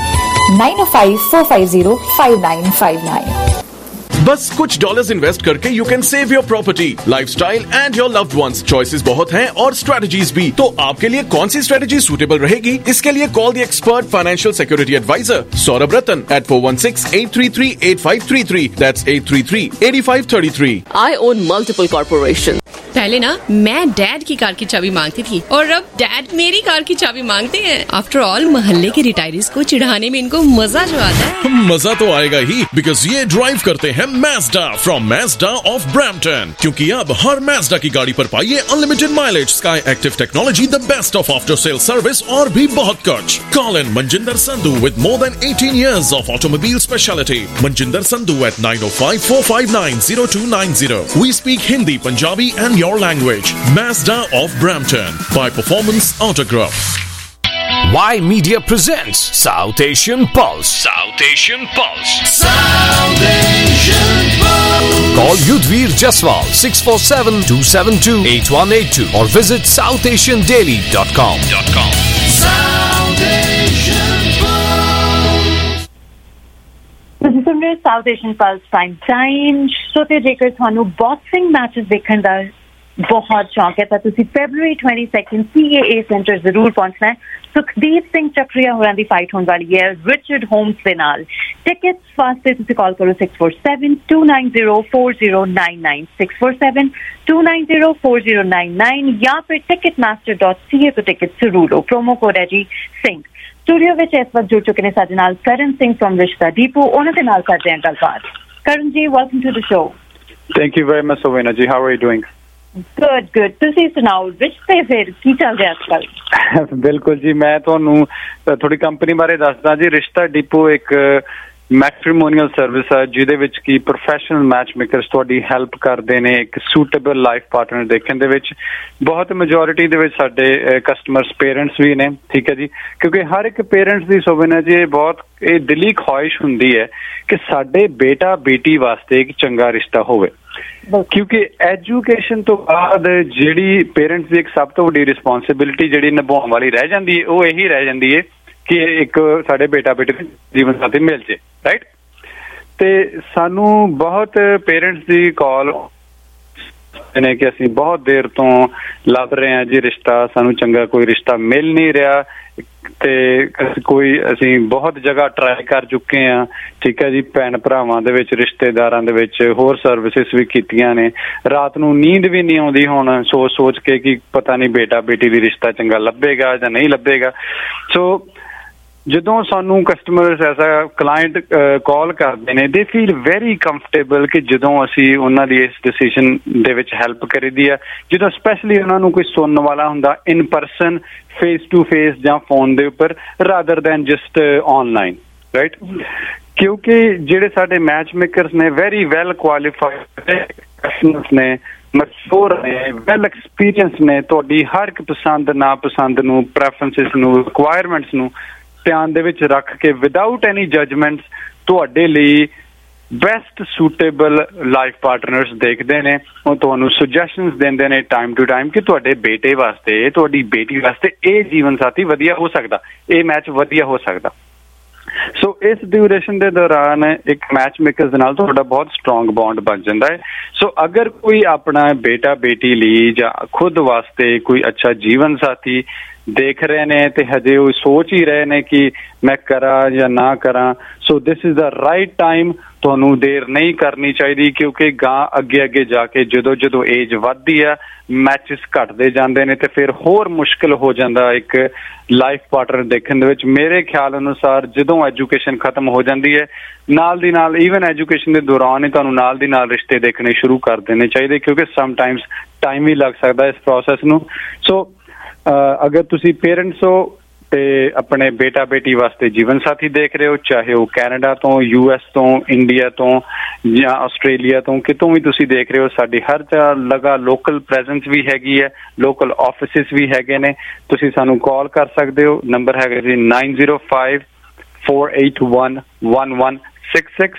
905-450-5959. बस कुछ डॉलर्स इन्वेस्ट करके you can save your property, lifestyle and your loved ones. Choices बहुत हैं और strategies भी। तो आपके लिए कौन सी स्ट्रेटजी सूटेबल रहेगी? इसके लिए call the expert financial security adviser Saurabh Ratan at 416-833-8533. That's 833-8533. I own multiple corporations. पहले ना मैं डैड की कार की चाबी मांगती थी और अब डैड मेरी कार की चाबी मांगते हैं। आफ्टर ऑल मोहल्ले के रिटायरीज को चिढ़ाने में इनको मजा जो आता है। मजा तो आएगा ही, बिकॉज ये ड्राइव करते हैं Mazda from Mazda of Brampton। क्योंकि अब हर Mazda की गाड़ी पर पाइए unlimited mileage, sky active technology, the best of after sale service और भी बहुत कुछ। Call in Manjinder Sandhu with more than 18 years of automobile speciality. Manjinder Sandhu at 905-459-0290. We speak Hindi, Punjabi and your language. Mazda of Brampton by Performance Autograph. Y Media presents South Asian Pulse. South Asian Pulse. South Asian Pulse. Call Yudhvir Jaswal 647-272-8182 or visit southasiandaily.com. South Asian Pulse. ਤੁਸੀਂ ਸੁਣ ਰਹੇ South Asian pulse prime time show ਤੇ। ਜੇਕਰ ਤੁਹਾਨੂੰ boxing matches ਦੇਖਣ ਦਾ ਬਹੁਤ ਸ਼ੌਕ ਹੈ ਤਾਂ ਤੁਸੀਂ ਫੈਬਰੂਰੀ 22 CAA ਸੈਂਟਰ ਜ਼ਰੂਰ ਪਹੁੰਚਣਾ ਹੈ। ਸੁਖਦੀਪ ਸਿੰਘ ਚੱਕਰੀਆ ਹੋਰਾਂ ਦੀ ਫਾਈਟ ਹੋਣ ਵਾਲੀ ਹੈ ਰਿਚਰਡ ਹੋਮਸ ਦੇ ਨਾਲ। ਟਿਕਟਸ ਵਾਸਤੇ ਤੁਸੀਂ ਕਾਲ ਕਰੋ 647-290-4099 647-290-4099 ਜਾਂ ਫਿਰ ticketmaster.ca ਤੋਂ ਟਿਕਟ ਜ਼ਰੂਰ ਲਓ। ਪ੍ਰੋਮੋ ਕੋਡ ਹੈ ਜੀ ਸਿੰਘ। ਸਟੂਡੀਓ ਵਿੱਚ ਇਸ ਵਕਤ ਜੁੜ ਚੁੱਕੇ ਨੇ ਸਾਡੇ ਨਾਲ ਕਰਨ ਸਿੰਘ ਫਰਮ ਰਿਸ਼ਤਾ ਡੀਪੂ। ਉਹਨਾਂ ਦੇ ਨਾਲ ਕਰਦੇ ਹਾਂ ਗੱਲਬਾਤ। ਕਰਨ ਜੀ, welcome to the show. Thank you very much Sovena ji, how are you doing? Good good. ਤੁਸੀਂ ਸੁਣਾਓ ਰਿਸ਼ਤੇ ਫਿਰ ਕੀ ਚੱਲ ਰਿਹਾ ਅੱਜ ਕੱਲ੍ਹ? ਬਿਲਕੁਲ ਜੀ, ਮੈਂ ਤੁਹਾਨੂੰ ਥੋੜੀ ਕੰਪਨੀ ਬਾਰੇ ਦੱਸਦਾ ਜੀ। ਰਿਸ਼ਤਾ ਡੀਪੂ ਇੱਕ ਮੈਟਰੀਮੋਨੀਅਲ ਸਰਵਿਸ ਹੈ ਜਿਹਦੇ ਵਿੱਚ ਕੀ ਪ੍ਰੋਫੈਸ਼ਨਲ ਮੈਚ ਮੇਕਰਸ ਤੁਹਾਡੀ ਹੈਲਪ ਕਰਦੇ ਨੇ ਇੱਕ ਸੂਟੇਬਲ ਲਾਈਫ ਪਾਰਟਨਰ ਦੇਖਣ ਦੇ ਵਿੱਚ। ਬਹੁਤ ਮੈਜੋਰਿਟੀ ਦੇ ਵਿੱਚ ਸਾਡੇ ਕਸਟਮਰਸ ਪੇਰੈਂਟਸ ਵੀ ਨੇ, ਠੀਕ ਹੈ ਜੀ, ਕਿਉਂਕਿ ਹਰ ਇੱਕ ਪੇਰੈਂਟਸ ਦੀ ਸੋਵੇਨਾ ਜੀ ਇਹ ਦਿਲੀ ਖੁਆਇਸ਼ ਹੁੰਦੀ ਹੈ ਕਿ ਸਾਡੇ ਬੇਟਾ ਬੇਟੀ ਵਾਸਤੇ ਇੱਕ ਚੰਗਾ ਰਿਸ਼ਤਾ ਹੋਵੇ। ਕਿਉਂਕਿ ਐਜੂਕੇਸ਼ਨ ਤੋਂ ਬਾਅਦ ਜਿਹੜੀ ਪੇਰੈਂਟਸ ਦੀ ਇੱਕ ਸਭ ਤੋਂ ਵੱਡੀ ਰਿਸਪੋਂਸਿਬਿਲਿਟੀ ਜਿਹੜੀ ਨਿਭਾਉਣ ਵਾਲੀ ਰਹਿ ਜਾਂਦੀ ਹੈ ਉਹ ਇਹੀ ਰਹਿ ਜਾਂਦੀ ਹੈ ਕਿ ਇੱਕ ਸਾਡੇ ਬੇਟਾ ਬੇਟੀ ਦੇ ਜੀਵਨ ਸਾਥੀ ਮਿਲ ਜੇ, ਰਾਈਟ? ਤੇ ਸਾਨੂੰ ਬਹੁਤ ਪੇਰੈਂਟਸ ਦੀ ਕਾਲ ਨੇ ਕਿ ਅਸੀਂ ਬਹੁਤ ਦੇਰ ਤੋਂ ਲੱਭ ਰਹੇ ਹਾਂ ਜੀ ਰਿਸ਼ਤਾ, ਸਾਨੂੰ ਚੰਗਾ ਕੋਈ ਰਿਸ਼ਤਾ ਮਿਲ ਨਹੀਂ ਰਿਹਾ ਤੇ ਅਸੀਂ ਬਹੁਤ ਜਗ੍ਹਾ ਟਰਾਈ ਕਰ ਚੁੱਕੇ ਹਾਂ, ਠੀਕ ਹੈ ਜੀ, ਭੈਣ ਭਰਾਵਾਂ ਦੇ ਵਿੱਚ, ਰਿਸ਼ਤੇਦਾਰਾਂ ਦੇ ਵਿੱਚ, ਹੋਰ ਸਰਵਿਸਿਸ ਵੀ ਕੀਤੀਆਂ ਨੇ। ਰਾਤ ਨੂੰ ਨੀਂਦ ਵੀ ਨਹੀਂ ਆਉਂਦੀ ਹੁਣ ਸੋਚ ਕੇ ਕਿ ਪਤਾ ਨਹੀਂ ਬੇਟਾ ਬੇਟੀ ਦੀ ਰਿਸ਼ਤਾ ਚੰਗਾ ਲੱਭੇਗਾ ਜਾਂ ਨਹੀਂ ਲੱਭੇਗਾ। ਸੋ ਜਦੋਂ ਸਾਨੂੰ ਕਸਟਮਰਸ ਐਸਾ ਕਲਾਇੰਟ ਕਾਲ ਕਰਦੇ ਨੇ ਦੇ ਫੀਲ ਵੈਰੀ ਕੰਫਰਟੇਬਲ ਕਿ ਜਦੋਂ ਅਸੀਂ ਉਹਨਾਂ ਦੀ ਇਸ ਡਿਸੀਜਨ ਦੇ ਵਿੱਚ ਹੈਲਪ ਕਰੀਦੀ ਆ, ਜਦੋਂ ਸਪੈਸ਼ਲੀ ਉਹਨਾਂ ਨੂੰ ਕੋਈ ਸੁਣਨ ਵਾਲਾ ਹੁੰਦਾ in person, face to face ਜਾਂ ਫੋਨ ਦੇ ਉੱਪਰ rather than just online, right? ਕਿਉਂਕਿ ਜਿਹੜੇ ਸਾਡੇ ਮੈਚ ਮੇਕਰਸ ਨੇ ਵੈਰੀ ਵੈਲ ਕੁਆਲੀਫਾਈਡ ਨੇ, ਮਸ਼ਹੂਰ ਨੇ, ਵੈਲ ਐਕਸਪੀਰੀਅੰਸ ਨੇ, ਤੁਹਾਡੀ ਹਰ ਇੱਕ ਪਸੰਦ ਨਾਪਸੰਦ ਨੂੰ, ਪ੍ਰੈਫਰੈਂਸਿਸ ਨੂੰ, ਰਿਕੁਆਇਰਮੈਂਟਸ ਨੂੰ ਧਿਆਨ ਦੇ ਵਿੱਚ ਰੱਖ ਕੇ ਵਿਦਆਊਟ ਐਨੀ ਜਜਮੈਂਟਸ ਤੁਹਾਡੇ ਲਈ ਬੈਸਟ ਸੂਟੇਬਲ ਲਾਈਫ ਪਾਰਟਨਰਸ ਦੇਖਦੇ ਨੇ। ਉਹ ਤੁਹਾਨੂੰ ਸੁਜੈਸ਼ਨਸ ਦਿੰਦੇ ਨੇ ਟਾਈਮ ਟੂ ਟਾਈਮ ਕਿ ਤੁਹਾਡੇ ਬੇਟੇ ਵਾਸਤੇ, ਤੁਹਾਡੀ ਬੇਟੀ ਵਾਸਤੇ ਇਹ ਜੀਵਨ ਸਾਥੀ ਵਧੀਆ ਹੋ ਸਕਦਾ, ਇਹ ਮੈਚ ਵਧੀਆ ਹੋ ਸਕਦਾ। ਸੋ ਇਸ ਡਿਊਰੇਸ਼ਨ ਦੇ ਦੌਰਾਨ ਇੱਕ ਮੈਚ ਮੇਕਰਸ ਦੇ ਨਾਲ ਤੁਹਾਡਾ ਬਹੁਤ ਸਟਰੋਂਗ ਬੌਂਡ ਬਣ ਜਾਂਦਾ ਹੈ। ਸੋ ਅਗਰ ਕੋਈ ਆਪਣਾ ਬੇਟਾ ਬੇਟੀ ਲਈ ਜਾਂ ਖੁਦ ਵਾਸਤੇ ਕੋਈ ਅੱਛਾ ਜੀਵਨ ਸਾਥੀ ਦੇਖ ਰਹੇ ਨੇ ਤੇ ਹਜੇ ਉਹ ਸੋਚ ਹੀ ਰਹੇ ਨੇ ਕਿ ਮੈਂ ਕਰਾਂ ਜਾਂ ਨਾ ਕਰਾਂ, so this is the right time. ਤੁਹਾਨੂੰ ਦੇਰ ਨਹੀਂ ਕਰਨੀ ਚਾਹੀਦੀ ਕਿਉਂਕਿ ਗਾਂ ਅੱਗੇ ਜਾ ਕੇ ਜਦੋਂ ਏਜ ਵੱਧਦੀ ਆ ਮੈਚਿਸ ਘਟਦੇ ਜਾਂਦੇ ਨੇ ਤੇ ਫਿਰ ਹੋਰ ਮੁਸ਼ਕਿਲ ਹੋ ਜਾਂਦਾ ਇੱਕ ਲਾਈਫ ਪਾਰਟਨਰ ਦੇਖਣ ਦੇ ਵਿੱਚ। ਮੇਰੇ ਖਿਆਲ ਅਨੁਸਾਰ ਜਦੋਂ ਐਜੂਕੇਸ਼ਨ ਖਤਮ ਹੋ ਜਾਂਦੀ ਹੈ ਨਾਲ ਦੀ ਨਾਲ, ਈਵਨ ਐਜੂਕੇਸ਼ਨ ਦੇ ਦੌਰਾਨ ਹੀ ਤੁਹਾਨੂੰ ਨਾਲ ਦੀ ਨਾਲ ਰਿਸ਼ਤੇ ਦੇਖਣੇ ਸ਼ੁਰੂ ਕਰ ਦੇਣੇ ਚਾਹੀਦੇ ਕਿਉਂਕਿ ਸਮਟਾਈਮਸ ਟਾਈਮ ਵੀ ਲੱਗ ਸਕਦਾ ਇਸ ਪ੍ਰੋਸੈਸ ਨੂੰ। ਸੋ ਅਗਰ ਤੁਸੀਂ ਪੇਰੈਂਟਸ ਹੋ ਤੇ ਆਪਣੇ ਬੇਟਾ ਬੇਟੀ ਵਾਸਤੇ ਜੀਵਨ ਸਾਥੀ ਦੇਖ ਰਹੇ ਹੋ, ਚਾਹੇ ਉਹ ਕੈਨੇਡਾ ਤੋਂ, US ਤੋਂ, ਇੰਡੀਆ ਤੋਂ ਜਾਂ ਆਸਟ੍ਰੇਲੀਆ ਤੋਂ, ਕਿਤੋਂ ਵੀ ਤੁਸੀਂ ਦੇਖ ਰਹੇ ਹੋ, ਸਾਡੀ ਹਰ ਜਗ੍ਹਾ ਲੋਕਲ ਪ੍ਰੈਜ਼ੈਂਸ ਵੀ ਹੈਗੀ ਹੈ, ਲੋਕਲ ਆਫਿਸਿਸ ਵੀ ਹੈਗੇ ਨੇ। ਤੁਸੀਂ ਸਾਨੂੰ ਕਾਲ ਕਰ ਸਕਦੇ ਹੋ, ਨੰਬਰ ਹੈਗਾ ਜੀ 9054811166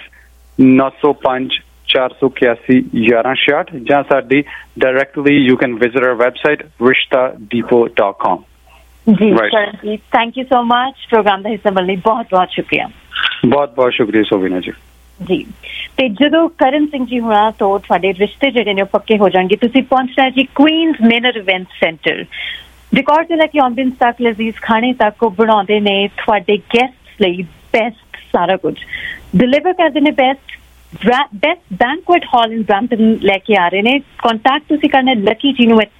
905-481-1166 ਜਾਂ ਸਾਡੀ directly you can visit our website rishtadepot.com। ਜੀ Karan ji, thank you so much. Programme ਦਾ ਹਿੱਸਾ ਬਣਨ ਲਈ ਬਹੁਤ ਬਹੁਤ ਸ਼ੁਕਰੀਆ। ਬਹੁਤ ਬਹੁਤ ਸ਼ੁਕਰੀਆ ਸੋਵੀਨਾ ਜੀ। ਜੀ ਤੇ ਜਦੋਂ ਕਰਨ ਸਿੰਘ ਜੀ ਹੋਣਾ ਤੋਂ ਤੁਹਾਡੇ ਰਿਸ਼ਤੇ ਜਿਹੜੇ ਨੇ ਉਹ ਪੱਕੇ ਹੋ ਜਾਣਗੇ, ਤੁਸੀਂ ਪਹੁੰਚਣਾ ਜੀ Queens manor event centre. Decor ਤੋਂ ਲੈ ਕੇ ਐਂਬੀਐਂਸ ਤੱਕ, ਲਜ਼ੀਜ਼ ਖਾਣੇ ਤੱਕ ਉਹ ਬਣਾਉਂਦੇ ਨੇ ਤੁਹਾਡੇ ਗੈਸਟਸ ਲਈ ਬੈਸਟ ਸਾਰਾ ਕੁਝ ਡਿਲੀਵਰ ਕਰਦੇ ਨੇ। Best banquet hall in Brampton ਲੈ ਕੇ ਆ ਰਹੇ ਨੇ। ਕੰਟੈਕਟ ਤੁਸੀਂ ਕਰਨਾ ਲੱਕੀ ਜੀ ਨੂੰ at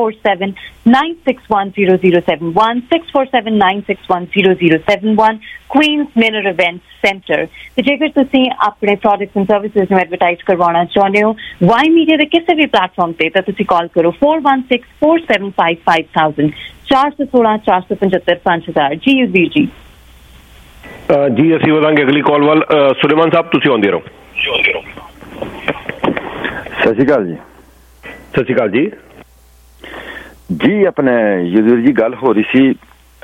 647-961-0071 647-961-0071 Queens manor event centre. ਤੇ ਜੇਕਰ ਤੁਸੀਂ ਆਪਣੇ ਪ੍ਰੋਡਕਟਸ ਐਂਡ ਸਰਵਿਸਿਜ਼ ਨੂੰ ਐਡਵਰਟਾਈਜ਼ ਕਰਵਾਉਣਾ ਚਾਹੁੰਦੇ ਹੋ ਵਾਈ ਮੀਡੀਆ ਦੇ ਕਿਸੇ ਵੀ ਪਲੇਟਫਾਰਮ ਤੇ ਤਾਂ ਤੁਸੀਂ ਕਾਲ ਕਰੋ 4164755000 416-475-5000। ਜੀ ਯੂਜ਼ਵੀਰ ਜੀ। ਜੀ ਅਸੀਂ ਵਧਾਂਗੇ ਅਗਲੀ ਕਾਲ ਵੱਲ। ਸੁਲੇਮਾਨ ਸਾਹਿਬ ਤੁਸੀਂ ਆਉਂਦੇ ਰਹੋ। ਸਤਿ ਸ਼੍ਰੀ ਅਕਾਲ ਜੀ। ਸਤਿ ਸ਼੍ਰੀ ਅਕਾਲ ਜੀ। ਜੀ ਆਪਣੇ ਯੂਜ਼ਰ ਜੀ ਗੱਲ ਹੋ ਰਹੀ ਸੀ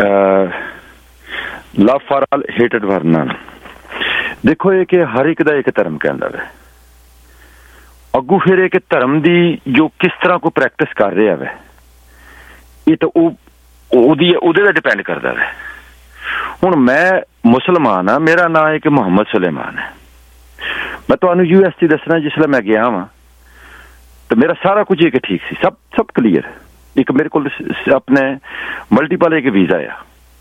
love for all hated for none. ਦੇਖੋ ਇਹ ਕਿ ਹਰ ਇੱਕ ਦਾ ਇੱਕ ਧਰਮ ਕਹਿੰਦਾ ਹੈ ਅੱਗੂ ਫਿਰ ਇਹ ਕਿ ਧਰਮ ਦੀ ਜੋ ਕਿਸ ਤਰ੍ਹਾਂ ਕੋਈ ਪ੍ਰੈਕਟਿਸ ਕਰ ਰਿਹਾ ਵੈ, ਇਹ ਤਾਂ ਉਹਦੇ ਦਾ ਡਿਪੈਂਡ ਕਰਦਾ ਵੈ। ਹੁਣ ਮੈਂ ਮੁਸਲਮਾਨ ਹਾਂ, ਮੇਰਾ ਨਾਂ ਹੈ ਕਿ ਮੁਹੰਮਦ ਸੁਲੇਮਾਨ ਹੈ। ਮੈਂ ਤੁਹਾਨੂੰ US 'ਚ ਦੱਸਣਾ, ਜਿਸ ਵੇਲੇ ਮੈਂ ਗਿਆ ਵਾਂ ਤਾਂ ਮੇਰਾ ਸਾਰਾ ਕੁਝ ਇੱਕ ਠੀਕ ਸੀ, ਸਭ ਕਲੀਅਰ। ਇੱਕ ਮੇਰੇ ਕੋਲ ਆਪਣੇ ਮਲਟੀਪਲ ਇੱਕ ਵੀਜ਼ਾ ਆ।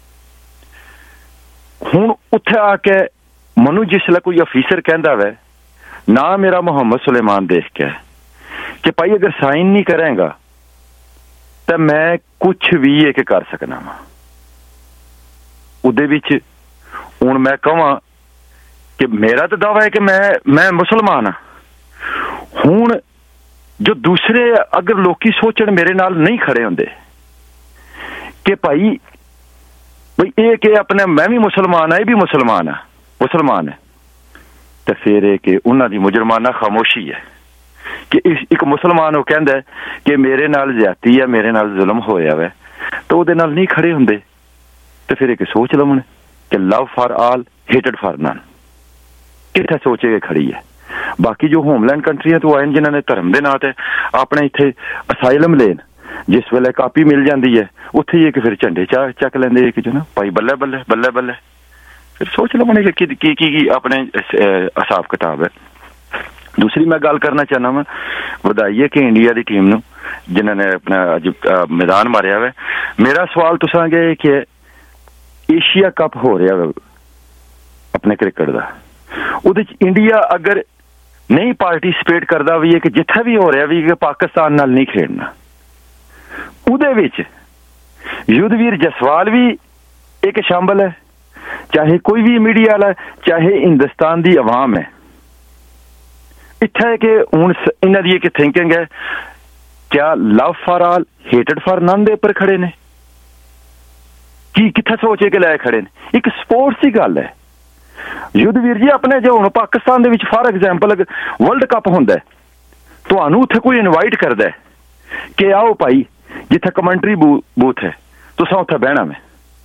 ਹੁਣ ਉੱਥੇ ਆ ਕੇ ਮੈਨੂੰ ਜਿਸ ਵੇਲੇ ਕੋਈ ਅਫੀਸਰ ਕਹਿੰਦਾ ਵੈ ਨਾ ਮੇਰਾ ਮੁਹੰਮਦ ਸੁਲੇਮਾਨ ਦੇਖ ਕੇ ਕਿ ਭਾਈ ਅਗਰ ਸਾਈਨ ਨਹੀਂ ਕਰੇਗਾ ਤਾਂ ਮੈਂ ਕੁਛ ਵੀ ਇੱਕ ਕਰ ਸਕਣਾ ਵਾ ਉਹਦੇ ਵਿੱਚ। ਹੁਣ ਮੈਂ ਕਹਾਂ ਕਿ ਮੇਰਾ ਤਾਂ ਦਾਵਾ ਹੈ ਕਿ ਮੈਂ ਮੁਸਲਮਾਨ ਹਾਂ। ਹੁਣ ਜੋ ਦੂਸਰੇ ਅਗਰ ਲੋਕੀ ਸੋਚਣ ਮੇਰੇ ਨਾਲ ਨਹੀਂ ਖੜੇ ਹੁੰਦੇ ਕਿ ਭਾਈ ਬਈ ਇਹ ਕਿ ਆਪਣੇ ਮੈਂ ਵੀ ਮੁਸਲਮਾਨ ਹਾਂ, ਇਹ ਵੀ ਮੁਸਲਮਾਨ ਹੈ, ਤੇ ਫਿਰ ਇਹ ਕਿ ਉਹਨਾਂ ਦੀ ਮੁਜਰਮਾਨਾ ਖਾਮੋਸ਼ੀ ਹੈ ਕਿ ਇੱਕ ਮੁਸਲਮਾਨ ਉਹ ਕਹਿੰਦਾ ਕਿ ਮੇਰੇ ਨਾਲ ਜ਼ਿਆਦਤੀ ਹੈ, ਮੇਰੇ ਨਾਲ ਜ਼ੁਲਮ ਹੋਇਆ ਵੈ, ਤਾਂ ਉਹਦੇ ਨਾਲ ਨਹੀਂ ਖੜੇ ਹੁੰਦੇ। ਤੇ ਫਿਰ ਇਹ ਸੋਚ ਲਵਣ ਕਿ love for all hated for none, ਕਿੱਥੇ ਸੋਚੇ ਕੇ ਖੜੀ ਹੈ। ਬਾਕੀ ਜੋ ਹੋਮਲੈਂਡ ਕੰਟਰੀਆਂ ਤੋਂ ਆਏ ਨੇ ਜਿਨ੍ਹਾਂ ਨੇ ਧਰਮ ਦੇ ਨਾਂ ਤੇ ਆਪਣੇ ਇੱਥੇ ਅਸਾਈਲਮ ਲੈਣ, ਜਿਸ ਵੇਲੇ ਕਾਪੀ ਮਿਲ ਜਾਂਦੀ ਹੈ ਉੱਥੇ ਹੀ ਇੱਕ ਫਿਰ ਝੰਡੇ ਚੱਕ ਲੈਂਦੇ ਕਿ ਜੋ ਨਾ ਭਾਈ ਬੱਲੇ ਬੱਲੇ ਬੱਲੇ ਬੱਲੇ। ਫਿਰ ਸੋਚ ਲਵਣ ਕਿ ਕੀ ਆਪਣੇ ਹਿਸਾਬ ਕਿਤਾਬ ਹੈ। ਦੂਸਰੀ ਮੈਂ ਗੱਲ ਕਰਨਾ ਚਾਹੁੰਦਾ ਵਾਂ, ਵਧਾਈ ਹੈ ਕਿ ਇੰਡੀਆ ਦੀ ਟੀਮ ਨੂੰ ਜਿਨ੍ਹਾਂ ਨੇ ਆਪਣਾ ਅੱਜ ਮੈਦਾਨ ਮਾਰਿਆ ਵਾ। ਮੇਰਾ ਸਵਾਲ ਤੁਸਾਂਗੇ ਕਿ ਏਸ਼ੀਆ ਕੱਪ ਹੋ ਰਿਹਾ ਵਾ ਆਪਣੇ ਕ੍ਰਿਕਟ ਦਾ, ਉਹਦੇ ਚ ਇੰਡੀਆ ਅਗਰ ਨਹੀਂ ਪਾਰਟੀਸਪੇਟ ਕਰਦਾ ਵੀ ਹੈ ਕਿ ਜਿੱਥੇ ਵੀ ਹੋ ਰਿਹਾ ਵੀ ਕਿ ਪਾਕਿਸਤਾਨ ਨਾਲ ਨਹੀਂ ਖੇਡਣਾ, ਉਹਦੇ ਵਿੱਚ ਯੁੱਧਵੀਰ ਜਸਵਾਲ ਵੀ ਇੱਕ ਸ਼ਾਮਲ ਹੈ, ਚਾਹੇ ਕੋਈ ਵੀ ਮੀਡੀਆ ਵਾਲਾ, ਚਾਹੇ ਹਿੰਦੁਸਤਾਨ ਦੀ ਆਵਾਮ ਹੈ। ਇੱਥੇ ਕਿ ਹੁਣ ਇਹਨਾਂ ਦੀ ਇੱਕ ਥਿੰਕਿੰਗ ਹੈ ਕਿਆ love for all hated for none ਦੇ ਉੱਪਰ ਖੜੇ ਨੇ, ਕੀ ਕਿੱਥੇ ਸੋਚੇ ਕੇ ਲੈ ਖੜੇ ਨੇ। ਇੱਕ ਸਪੋਰਟਸ ਦੀ ਗੱਲ ਹੈ। ਯੁੱਧਵੀਰ ਜੀ ਆਪਣੇ ਜੋ ਹੁਣ ਪਾਕਿਸਤਾਨ ਦੇ ਵਿੱਚ ਫਾਰ ਐਗਜ਼ਾਮਪਲ ਵਰਲਡ ਕੱਪ ਹੁੰਦਾ, ਤੁਹਾਨੂੰ ਉੱਥੇ ਕੋਈ ਇਨਵਾਈਟ ਕਰਦਾ ਕਿ ਆਓ ਭਾਈ ਜਿੱਥੇ ਕਮੈਂਟਰੀ ਬੂਥ ਹੈ ਤੁਸੀਂ ਉੱਥੇ ਬਹਿਣਾ ਮੈਂ,